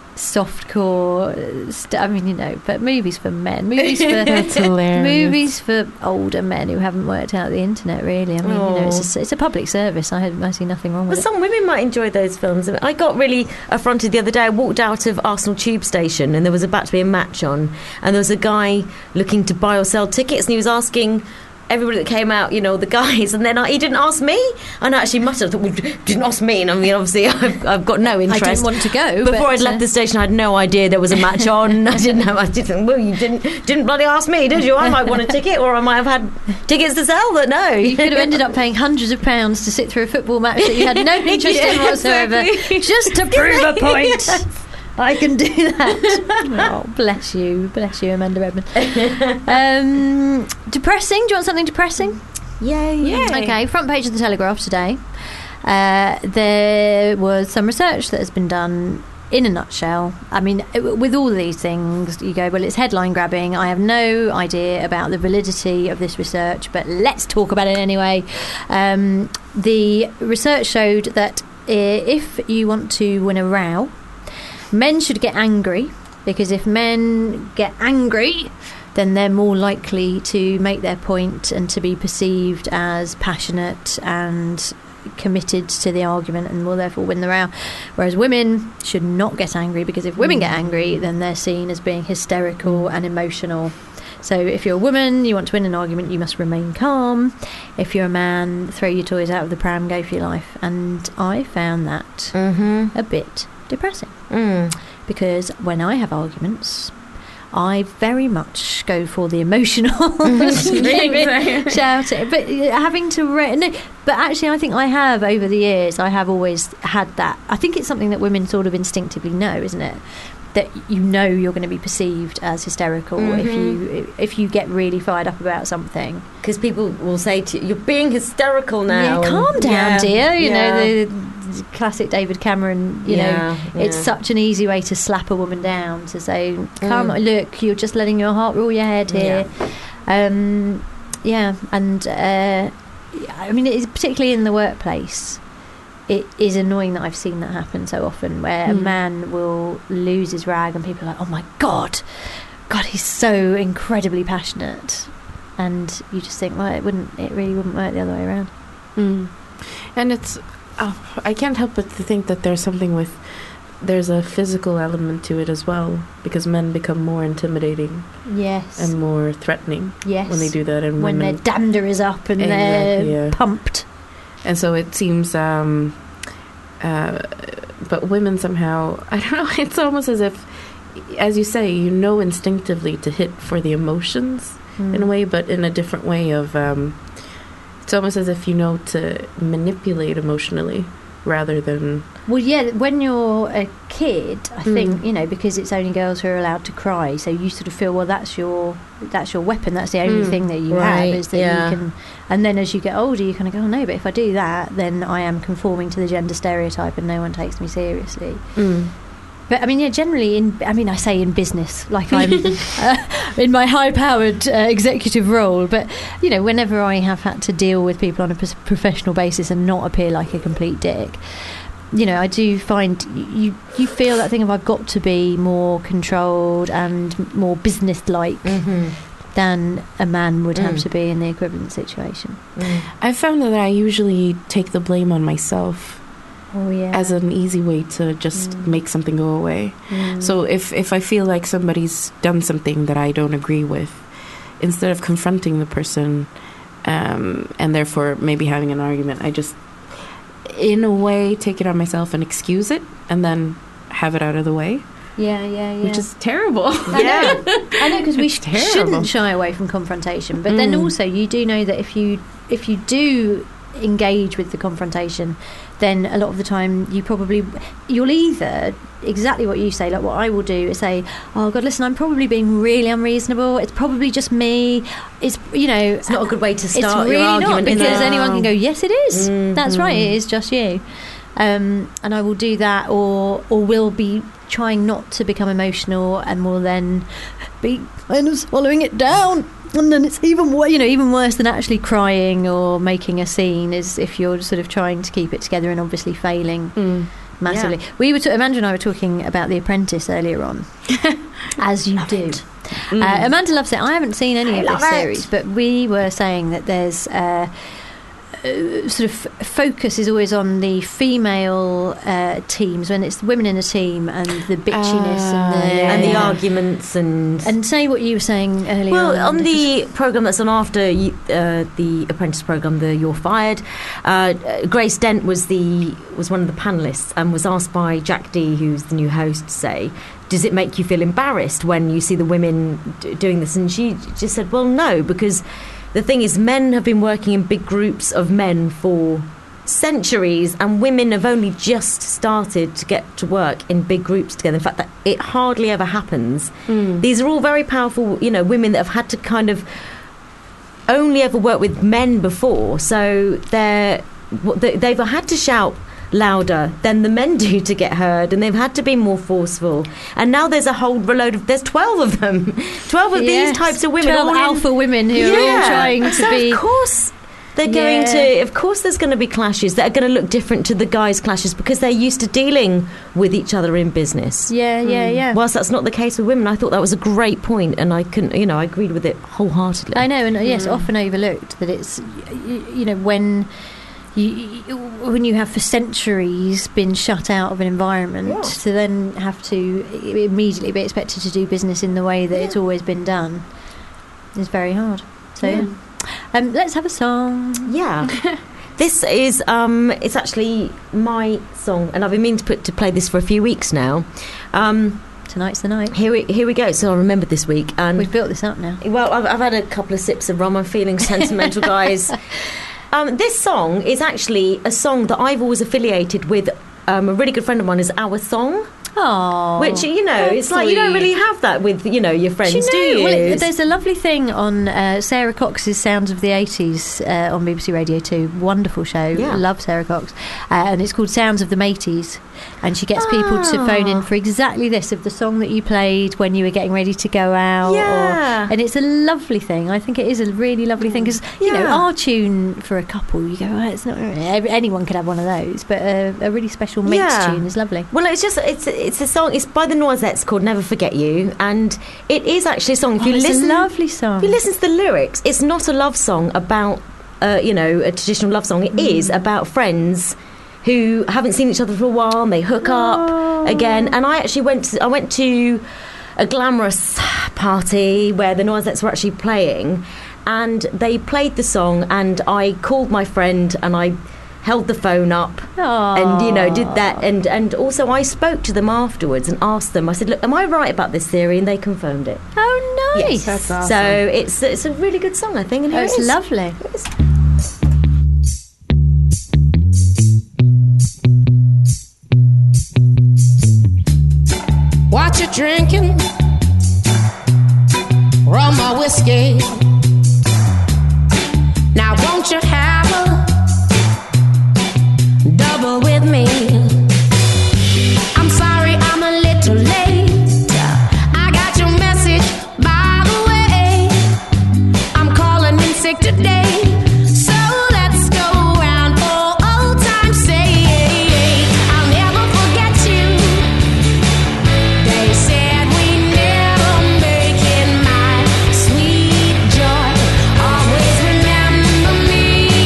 softcore st- I mean, you know, but movies for men, movies for
That's hilarious.
movies for older men who haven't worked out the internet. Really, I mean, you know, it's
Oh.
a, it's a public service. I, I see nothing wrong
Well,
with it.
some women might enjoy those films. I got really affronted the other day. I walked out of Arsenal Tube Station and there was about to be a match on, and there was a guy looking to buy or sell tickets, and he was asking everybody that came out, you know, the guys, and then I, he didn't ask me. And I actually muttered, I thought, well, didn't ask me. And I mean, obviously, I've, I've got no interest.
I didn't want to go
Before
but,
I'd left
uh,
the station, I had no idea there was a match on. I didn't know. I didn't. Well, you didn't didn't bloody ask me, did you? I might want a ticket, or I might have had tickets to sell. But no,
You could have ended up paying hundreds of pounds to sit through a football match that you had no interest in
Yeah,
whatsoever,
exactly.
just to prove a point.
Yes.
I can do that. Oh, bless you, bless you, Amanda Redmond. Um, depressing. Do you want something depressing?
Yay!
Okay, front page of the Telegraph today. Uh, there was some research that has been done. In a nutshell, I mean, it- with all these things, you go, well, it's headline grabbing. I have no idea about the validity of this research, but let's talk about it anyway. Um, the research showed that i- if you want to win a row, men should get angry, because if men get angry, then they're more likely to make their point and to be perceived as passionate and committed to the argument and will therefore win the row. Whereas women should not get angry, because if women get angry, then they're seen as being hysterical and emotional. So if you're a woman, you want to win an argument, you must remain calm. If you're a man, throw your toys out of the pram, go for your life. And I found that
Mm-hmm.
a bit depressing,
Mm.
because when I have arguments, I very much go for the emotional screaming, shouting, but uh, having to re- no, but actually I think I have over the years I have always had that. I think it's something that women sort of instinctively know, isn't it, that you know you're going to be perceived as hysterical if you if you get really fired up about something,
Because people will say to you, "You're being hysterical now."
yeah, calm
and-
down,
yeah,
dear. You
yeah.
know, the, the classic David Cameron, you
Yeah,
know, it's
yeah.
such an easy way to slap a woman down, to say, come,
Mm.
look, you're just letting your heart rule your head here. Um, yeah, and uh, I mean, it's particularly in the workplace. It is annoying that I've seen that happen so often, where a
Mm.
man will lose his rag and people are like, oh my God, God, he's so incredibly passionate. And you just think, well, it wouldn't, it really wouldn't work the other way around.
Mm. And it's, oh, I can't help but to think that there's something with, there's a physical element to it as well, because men become more intimidating
Yes.
and more threatening
Yes.
when they do that, and
when
women,
their dander is up and
Exactly,
they're
yeah.
pumped.
and so it seems, um, uh, but women somehow, I don't know, it's almost as if, as you say, you know instinctively to hit for the emotions in a way, but in a different way of, um, it's almost as if you know to manipulate emotionally rather than...
Well, yeah, when you're a kid, I
Mm.
think, you know, because it's only girls who are allowed to cry, so you sort of feel, well, that's your that's your weapon, that's the only
Mm.
thing that you
Right,
have, is that
yeah.
you can... And then as you get older, you kind of go, oh, no, but if I do that, then I am conforming to the gender stereotype and no one takes me seriously.
Mm.
But I mean, yeah, generally, in I mean, I say in business, like I'm uh, in my high-powered uh, executive role. But you know, whenever I have had to deal with people on a pros- professional basis and not appear like a complete dick, you know, I do find you you feel that thing of I've got to be more controlled and more business-like
Mm-hmm.
than a man would have
Mm.
to be in the equivalent situation.
I found that I usually take the blame on myself
Oh yeah,
as an easy way to just
Mm.
make something go away.
Mm.
So if, if I feel like somebody's done something that I don't agree with, instead of confronting the person um, and therefore maybe having an argument, I just, in a way, take it on myself and excuse it and then have it out of the way,
yeah, yeah, yeah.
which is terrible.
I know, I know, because we
It's
sh-
terrible.
shouldn't shy away from confrontation. But then
Mm.
also, you do know that if you if you do engage with the confrontation, then a lot of the time you probably you'll either exactly what you say, like what I will do is say, oh God, listen, I'm probably being really unreasonable. It's probably just me. It's you know,
It's not a good way to start
it's
your
really not,
argument, is
because
it?
anyone can go, yes, it is. That's
Mhm.
right, it is just you. Um, and I will do that, or or will be trying not to become emotional, and will then be kind of swallowing it down. And then it's even wo- you know even worse than actually crying or making a scene is if you're sort of trying to keep it together and obviously failing
Mm.
massively. We were t- Amanda and I were talking about The Apprentice earlier on, as you do.
Mm.
Uh, Amanda loves it. I haven't seen any
I
of
love
this
it.
series, but we were saying that there's uh, uh, sort of f- focus is always on the female uh, teams when it's women in a team and the bitchiness
Ah,
and the
yeah.
And the
Yeah.
arguments and...
and say what you were saying earlier.
Well, on
because-
the programme that's on after you- uh, the Apprentice programme, the You're Fired, uh, Grace Dent was the was one of the panellists and was asked by Jack Dee, who's the new host, to say, does it make you feel embarrassed when you see the women d- doing this? And she just said, well, no, because the thing is, men have been working in big groups of men for centuries, and women have only just started to get to work in big groups together. In fact, that it hardly ever happens.
Mm.
These are all very powerful, you know, women that have had to kind of only ever work with men before, so they're what they- they've had to shout louder than the men do to get heard, and they've had to be more forceful. And now there's a whole reload of there's twelve of them, twelve of
Yes,
these types of women,
twelve
all in-
alpha women who are all trying to
so
be.
Of course, they're going
Yeah.
to. Of course, there's going to be clashes that are going to look different to the guys' clashes because they're used to dealing with each other in business.
Yeah, yeah, yeah.
Whilst that's not the case with women, I thought that was a great point, and I couldn't, you know, I agreed with it wholeheartedly.
I know, and uh, yes, often overlooked that it's you, you know when. You, you, when you have for centuries been shut out of an environment,
Yeah.
to then have to i- immediately be expected to do business in the way that it's always been done is very hard. So,
Yeah.
um, let's have a song.
Yeah. This is um it's actually my song, and I've been meaning to put to play this for a few weeks now. Um
Tonight's the night.
here we here we go. So I remembered this week, and
We've built this up now.
well, I've, I've had a couple of sips of rum. I'm feeling sentimental, guys. Um, this song is actually a song that I've always affiliated with. Um, a really good friend of mine is Our Song,
Oh,
which you know,
that's
it's like you don't
sweet.
really have that with you know your friends,
Do you
do
know,
you?
well, it, there's a lovely thing on uh, Sarah Cox's Sounds of the eighties uh, on B B C Radio two. Wonderful show.
Yeah.
Love Sarah Cox. Uh, and it's called Sounds of the Mateys. And she gets people to phone in
Ah.
for exactly this, of the song that you played when you were getting ready to go out.
Yeah.
Or, and it's a lovely thing. I think it is a really lovely thing because, you know,
Yeah.
our tune for a couple, you go, oh, it's not every- anyone could have one of those, but a, a really special mate's
Yeah.
tune is lovely.
Well, it's just it's it's a song. It's by the Noisettes called "Never Forget You," and it is actually a song. If
Oh,
you
it's
listen,
a lovely song.
if you listen to the lyrics, it's not a love song about uh, you know a traditional love song. It
Mm.
is about friends who haven't seen each other for a while, and they hook up again. And I actually went to, I went to a glamorous party where the Noisettes were actually playing, and they played the song, and I called my friend and I held the phone up and you know did that, and and also I spoke to them afterwards and asked them, I said, look, am I right about this theory? And they confirmed it.
Oh, nice.
Yes.
That's awesome.
So it's it's a really good song, I think, and
Oh,
here
it's
it is.
lovely.
It is.
What you drinking? Rum or whiskey? Now won't you have a double with me? I'm sorry I'm a little late. I got your message, by the way. I'm calling in sick today. So let's go round for old time's sake. I'll never forget you. They said we never make it, my sweet joy. Always remember me.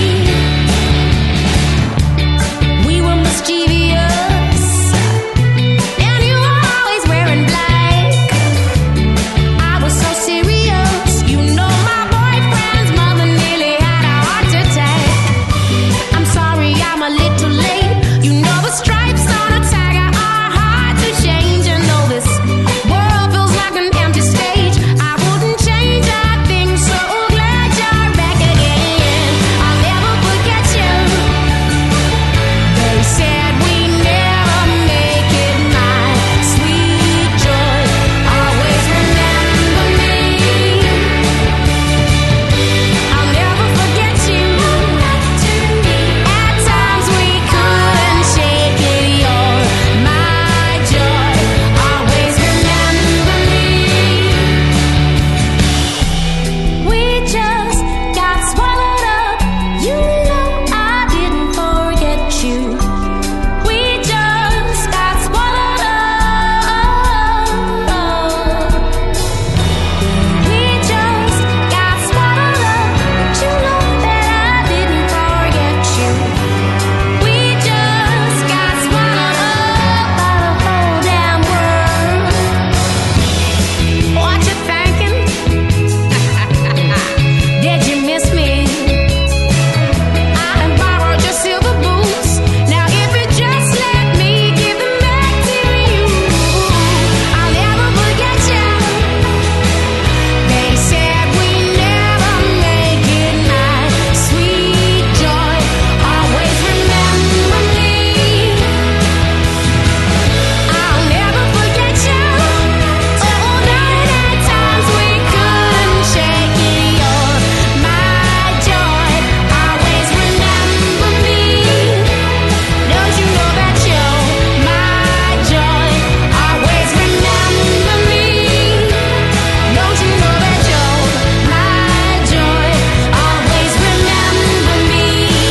We were mischievous, and you were always wearing black. I was so serious, you know my boyfriend's mother nearly had a heart attack. I'm sorry I'm a little late. You know the stripes on a tiger are hard to change. And though this world feels like an empty stage, I wouldn't change a thing. So glad you're back again. I'll never forget you. They said we never make it, my sweet joy. Always remember me. I'll never forget you. At times we couldn't shake it. You're my joy. Always remember me. We just got swallowed up. You know I didn't forget you. We just got swallowed up. We just got swallowed up. You know that I didn't forget you. We just got swallowed up by the whole damn world. What you thinking? Did you miss me? I have borrowed your silver boots. Now if you just let me give them back to you, I'll never forget you. They said we never make it, my sweet joy. Always remember me. I'll never forget you. Oh, night at times we couldn't shake it. You're my joy. Always remember me. Don't you know that you're my joy? Always remember me. Don't you know that you're my joy? Always remember me.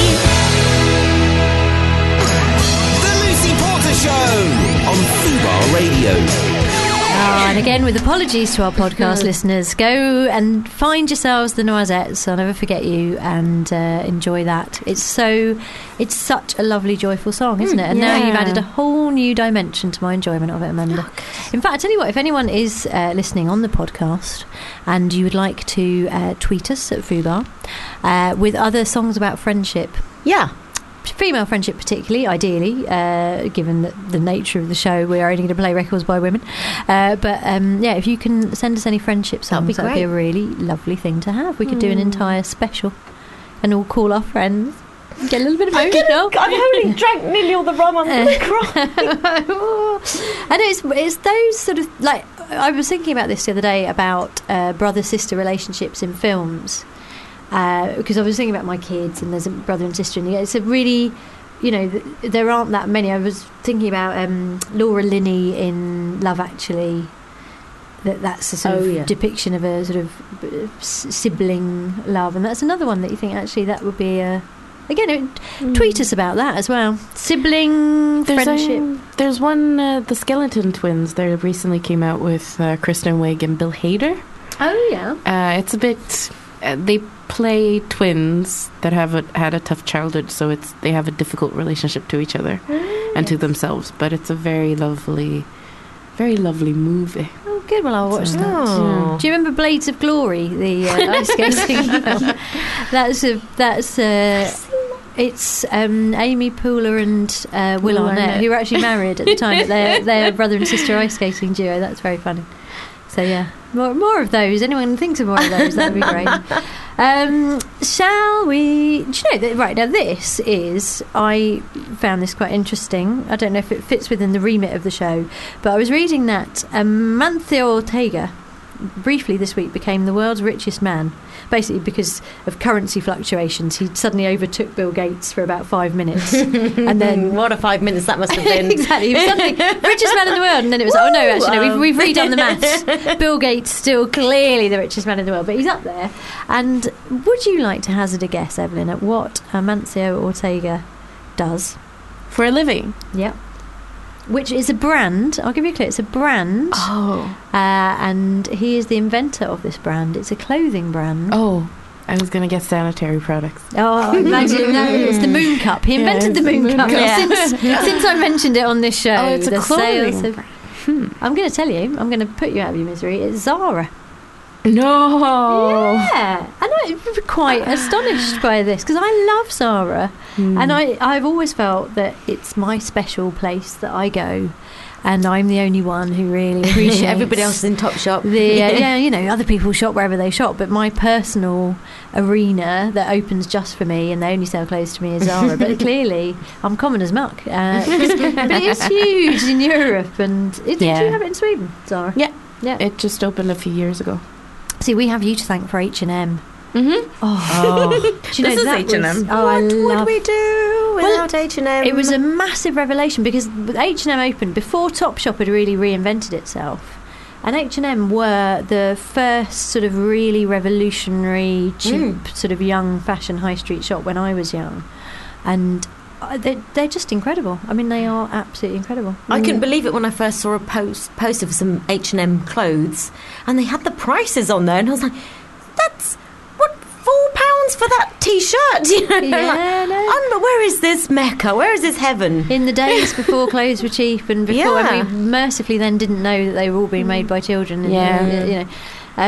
The Lucy Porter Show on Fubar Radio.
Oh, and again, with apologies to our podcast listeners, go and find yourselves the Noisettes. I'll never forget you, and uh, enjoy that. It's so, it's such a lovely, joyful song, isn't it? And now
yeah.
you've added a whole new dimension to my enjoyment of it, Amanda. In fact, I tell you what, if anyone is uh, listening on the podcast and you would like to uh, tweet us at Fubar uh, with other songs about friendship,
Yeah.
female friendship particularly, ideally, uh, given that the nature of the show, we are only going to play records by women. Uh, but um, yeah, if you can send us any friendship songs,
That'd be
that'd be a
great.
really lovely thing to have. We could do an entire special and all call our friends. Get a little bit emotional.
I've only drank nearly all the rum. I'm going to cry.
And it's it's those sort of, like, I was thinking about this the other day about uh, brother-sister relationships in films. Uh, because I was thinking about my kids, and there's a brother and sister, and it's a really, you know, th- there aren't that many. I was thinking about um, Laura Linney in Love Actually. That that's a sort
Oh,
of
yeah.
depiction of a sort of uh, s- sibling love, and that's another one that you think actually that would be a. Again, it, tweet us about that as well. Sibling
There's,
friendship.
um, there's one, uh, the Skeleton Twins. They recently came out with uh, Kristen Wiig and Bill Hader.
Oh yeah.
Uh, it's a bit. Uh, they play twins that have a, had a tough childhood, so it's they have a difficult relationship to each other and to themselves. But it's a very lovely, very lovely movie.
Oh, good. Well, I'll watch
So-
that.
Yeah.
Do you remember Blades of Glory, the uh, ice skating film? That's a that's a. It's um, Amy Pooler and uh, Will
Will
Arnett,
Arnett.
who were actually married at the time. They're, they're brother and sister ice skating duo. That's very funny. So yeah, more more of those. Anyone thinks of more of those, that would be great. Um, shall we? Do you know that? Right now, this is. I found this quite interesting. I don't know if it fits within the remit of the show, but I was reading that Amancio Ortega briefly this week became the world's richest man, basically because of currency fluctuations. He suddenly overtook Bill Gates for about five minutes, and then
what a five minutes that must have been.
Exactly, he was suddenly richest man in the world, and then it was oh no, actually no, we've, we've redone the maths. Bill Gates still clearly the richest man in the world, but he's up there. And would you like to hazard a guess, Evelyn, at what Amancio Ortega does
for a living?
Yep. Which is a brand. I'll give you a clue. It's a brand.
Oh.
Uh, and he is the inventor of this brand. It's a clothing brand.
Oh. I was going to guess sanitary products.
Oh, imagine. No, it's the Moon Cup. He invented
yeah,
the Moon,
the moon
Cup.
cup.
Yeah. Since, since I mentioned it on this show.
Oh, it's a
the
clothing
sales have, hmm. I'm going to tell you. I'm going to put you out of your misery. It's Zara.
No.
Yeah. And I'm quite astonished by this because I love Zara. Mm. And I, I've always felt that it's my special place that I go. And I'm the only one who really appreciates
everybody else is in Topshop.
The, uh, yeah, you know, other people shop wherever they shop, but my personal arena that opens just for me, and they only sell clothes to me, is Zara. But clearly, I'm common as muck. Uh, but it's huge in Europe, and it,
yeah.
do you have it in Sweden, Zara?
Yeah,
yeah.
It just opened a few years ago.
See, we have you to thank for H and M.
Mm-hmm.
Oh,
oh.
Do you know,
this is
that
H and M.
Was, oh, I
what
love,
would we do without
well,
H and M?
It was a massive revelation because H and M opened before Topshop had really reinvented itself. And H and M were the first sort of really revolutionary, cheap, mm. sort of young fashion high street shop when I was young. And they're, they're just incredible. I mean, they are absolutely incredible.
I couldn't believe it when I first saw a post poster for some H and M clothes, and they had the prices on there, and I was like, that's... Four pounds for that T-shirt, you know?
Yeah,
like,
no.
um, but where is this Mecca? Where is this heaven?
In the days before clothes were cheap, and before,
yeah.
and we mercifully then didn't know that they were all being made by children. And,
yeah,
uh, you know.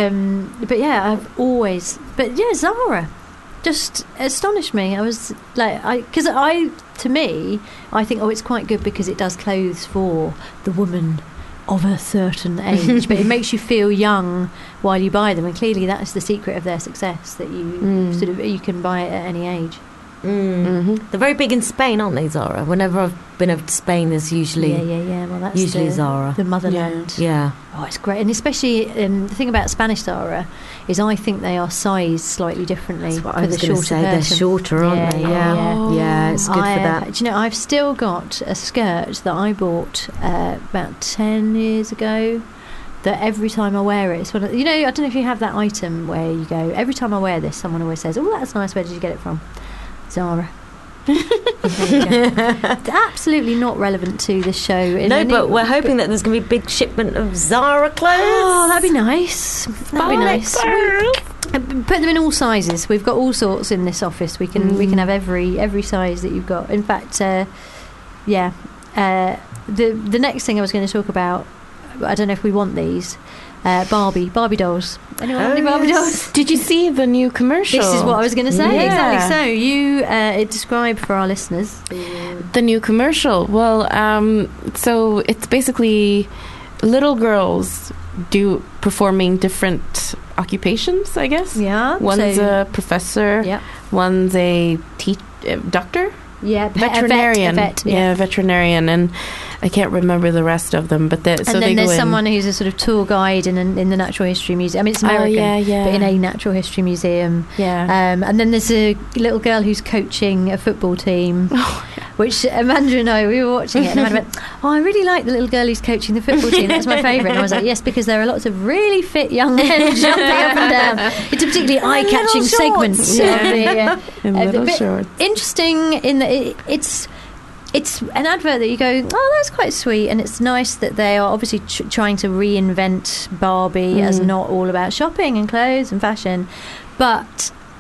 Um, but yeah, I've always. But yeah, Zara just astonished me. I was like, I because I to me, I think oh, it's quite good because it does clothes for the woman of a certain age, but it makes you feel young while you buy them, and clearly that's the secret of their success, that you mm. sort of you can buy it at any age.
Mm. Mm-hmm. They're very big in Spain, aren't they, Zara? Whenever I've been over to Spain, there's usually
yeah, yeah, yeah. Well, that's
usually
the,
Zara,
the motherland.
Yeah. yeah.
Oh, it's great, and especially um, the thing about Spanish Zara is I think they are sized slightly differently.
That's what
for
I was
the
going
shorter
to say.
person.
They're shorter, aren't
yeah,
they?
Yeah,
yeah,
yeah.
yeah. It's good
I,
for that.
Uh, do you know? I've still got a skirt that I bought uh, about ten years ago. That every time I wear it, it's one of, you know, I don't know if you have that item where you go, every time I wear this, someone always says, oh, that's nice, where did you get it from? Zara. It's absolutely not relevant to this show. In
no,
any,
but we're hoping that there's going to be a big shipment of Zara clothes.
Oh, that'd be nice. That'd be nice. We, put them in all sizes. We've got all sorts in this office. We can mm. we can have every every size that you've got. In fact, uh, yeah. Uh, the the next thing I was going to talk about, I don't know if we want these. Uh, Barbie, Barbie dolls. Anyone
oh,
want any Barbie
yes.
dolls?
Did you see the new commercial?
This is what I was going to say.
Yeah.
Exactly. So you uh, describe for our listeners
the new commercial. Well, um, so it's basically little girls do performing different occupations, I guess.
Yeah.
One's
so,
a professor.
Yeah.
One's a te- uh, doctor.
Yeah,
veterinarian.
A vet, a vet,
yeah.
yeah,
veterinarian, and I can't remember the rest of them. But so
and then
they
there's
go
someone who's a sort of tour guide in an, in the Natural History Museum. I mean, it's American,
oh, yeah, yeah.
but in a Natural History Museum.
Yeah.
Um, and then there's a little girl who's coaching a football team, oh, yeah. which Amanda and I we were watching it, and Amanda went, "Oh, I really like the little girl who's coaching the football team. That's my favourite." And I was like, "Yes, because there are lots of really fit young men jumping up and down. It's a particularly eye-catching segment."
Yeah.
Of the, uh,
in
uh,
little shorts.
Interesting in that it, it's. It's an advert that you go, oh, that's quite sweet, and it's nice that they are obviously tr- trying to reinvent Barbie mm. as not all about shopping and clothes and fashion, but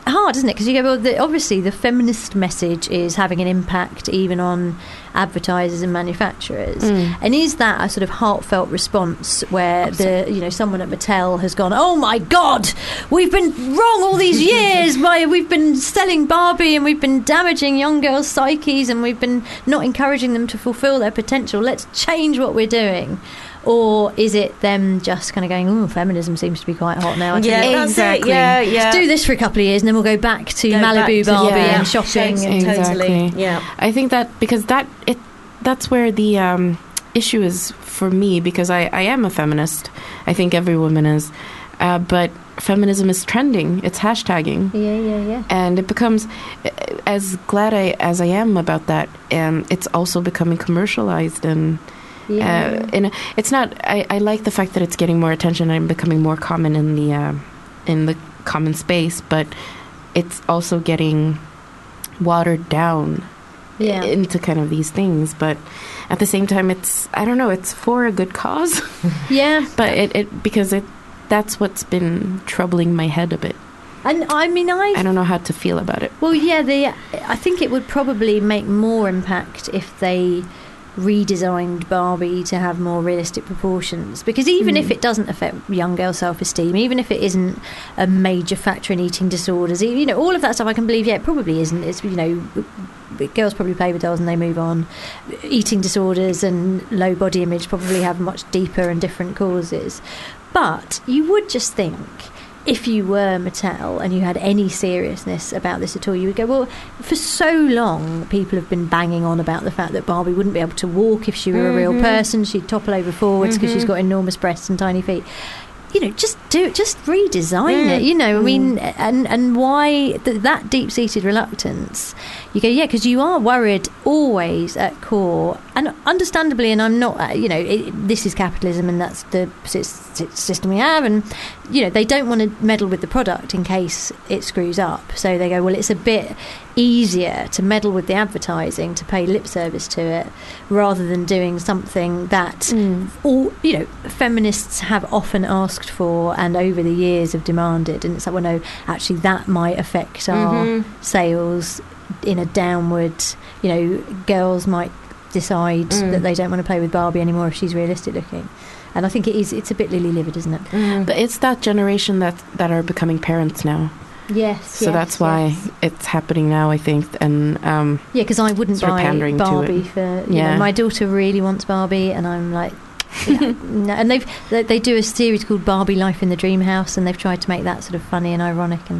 hard, isn't it? Because you go, well, the, obviously the feminist message is having an impact even on advertisers and manufacturers.
Mm.
And is that a sort of heartfelt response where the you know someone at Mattel has gone, oh my God, we've been wrong all these years. Why we've been selling Barbie and we've been damaging young girls' psyches and we've been not encouraging them to fulfil their potential. Let's change what we're doing. Or is it them just kind of going, oh, feminism seems to be quite hot now? I
Yeah,
think
that's
exactly.
it. Yeah, yeah.
Let's do this for a couple of years and then we'll go back to
Go
Malibu
back to-
Barbie
yeah.
and shopping.
Shakes
And
it.
Exactly.
Totally, yeah.
I think that because that it that's where the um, issue is for me, because I, I am a feminist. I think every woman is. Uh, but feminism is trending. It's hashtagging.
Yeah, yeah, yeah.
And it becomes, as glad I, as I am about that, um, it's also becoming commercialized and
Yeah.
uh, in a, it's not. I, I like the fact that it's getting more attention and becoming more common in the uh, in the common space, but it's also getting watered down
Yeah.
into kind of these things. But at the same time, it's I don't know. It's for a good cause.
Yeah.
But it, it because it that's what's been troubling my head a bit.
And I mean, I
I don't know how to feel about it.
Well, yeah, the I think it would probably make more impact if they redesigned Barbie to have more realistic proportions, because even
Mm.
if it doesn't affect young girl self-esteem, even if it isn't a major factor in eating disorders, you know, all of that stuff I can believe, yeah, it probably isn't. It's, you know, girls probably play with dolls and they move on. Eating disorders and low body image probably have much deeper and different causes. But you would just think, if you were Mattel and you had any seriousness about this at all, you would go, well, for so long people have been banging on about the fact that Barbie wouldn't be able to walk if she were a real
Mhm.
person. She'd topple over forwards because
Mhm.
she's got enormous breasts and tiny feet. You know, just do it, just redesign
Mm.
it, you know, I mean, and, and why th- that deep-seated reluctance? You go, yeah, because you are worried always at core, and understandably, and I'm not, uh, you know, it, this is capitalism and that's the sys- sys- system we have, and, you know, they don't want to meddle with the product in case it screws up. So they go, well, it's a bit easier to meddle with the advertising, to pay lip service to it, rather than doing something that
Mm.
all, you know, feminists have often asked for and over the years have demanded. And it's like, well, no, actually that might affect our
Mhm.
sales in a downward, you know, girls might decide
Mm.
that they don't want to play with Barbie anymore if she's realistic looking. And I think it is, it's a bit lily-livered, isn't it?
Mm.
But it's that generation that that are becoming parents now.
Yes.
So that's why it's happening now, I think. And um,
Yeah, because I wouldn't
sort of
buy
pandering to
Barbie
it.
for. You
Yeah.
know, my daughter really wants Barbie, and I'm like, yeah, no. And they've they, they do a series called Barbie Life in the Dream House, and they've tried to make that sort of funny and ironic and.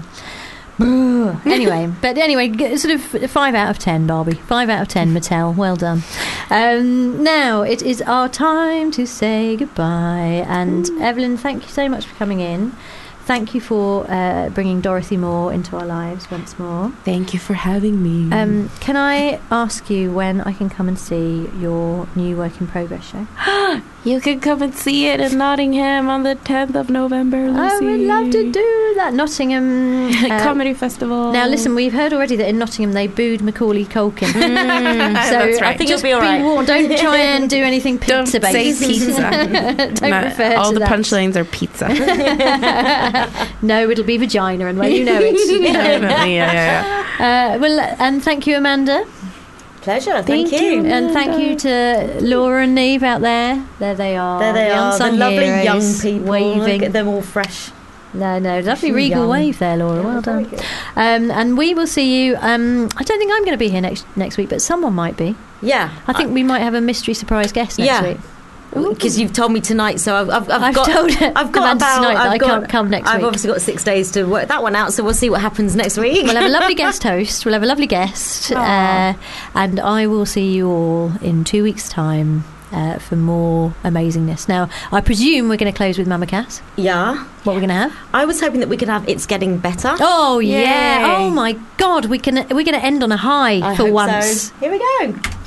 anyway, but anyway, g- sort of five out of ten, Barbie. Five out of ten, Mattel. Well done. Um, now it is our time to say goodbye. And Evelyn, thank you so much for coming in. Thank you for uh, bringing Dorothy Moore into our lives once more.
Thank you for having me.
Um, can I ask you when I can come and see your new work in progress show?
You can come and see it in Nottingham on the tenth of November, Lucy.
I would love to do that. Nottingham uh,
Comedy Festival.
Now, listen, we've heard already that in Nottingham they booed Macaulay Culkin. so
That's right.
I think
just
you'll be all right.
warned, don't try and do anything
Don't
pizza based.
say pizza.
don't
Not-
refer
all
to
the
that.
punchlines are pizza.
No, it'll be vagina, and well, you know it.
Definitely, yeah, yeah,
Uh, well, and thank you, Amanda.
Pleasure. Thank, you.
And thank you to Laura and Neve out there. There they are.
There they
the
are, the
unsung
lovely
heroes,
young people.
waving.
Look at them all fresh.
No, no, lovely
Young.
regal wave there, Laura. Well done. Um, and we will see you. Um, I don't think I'm going to be here next next week, but someone might be.
Yeah.
I think we might have a mystery surprise guest next
Yeah.
week.
Because you've told me tonight, so I've, I've, I've,
I've
got.
told
I've got
Amanda
about.
tonight that
I've
I
got,
can't come next
I've
week.
obviously got six days to work that one out, so we'll see what happens next week.
We'll have a lovely guest host. We'll have a lovely guest, uh,
Aw.
and I will see you all in two weeks' time uh, for more amazingness. Now, I presume we're going to close with Mama Cass.
Yeah.
What we're going to have?
I was hoping that we could have It's Getting Better.
Oh
Yay.
yeah! Oh my God! We can. We're going to end on a high
I
for
hope
once.
so. Here we go.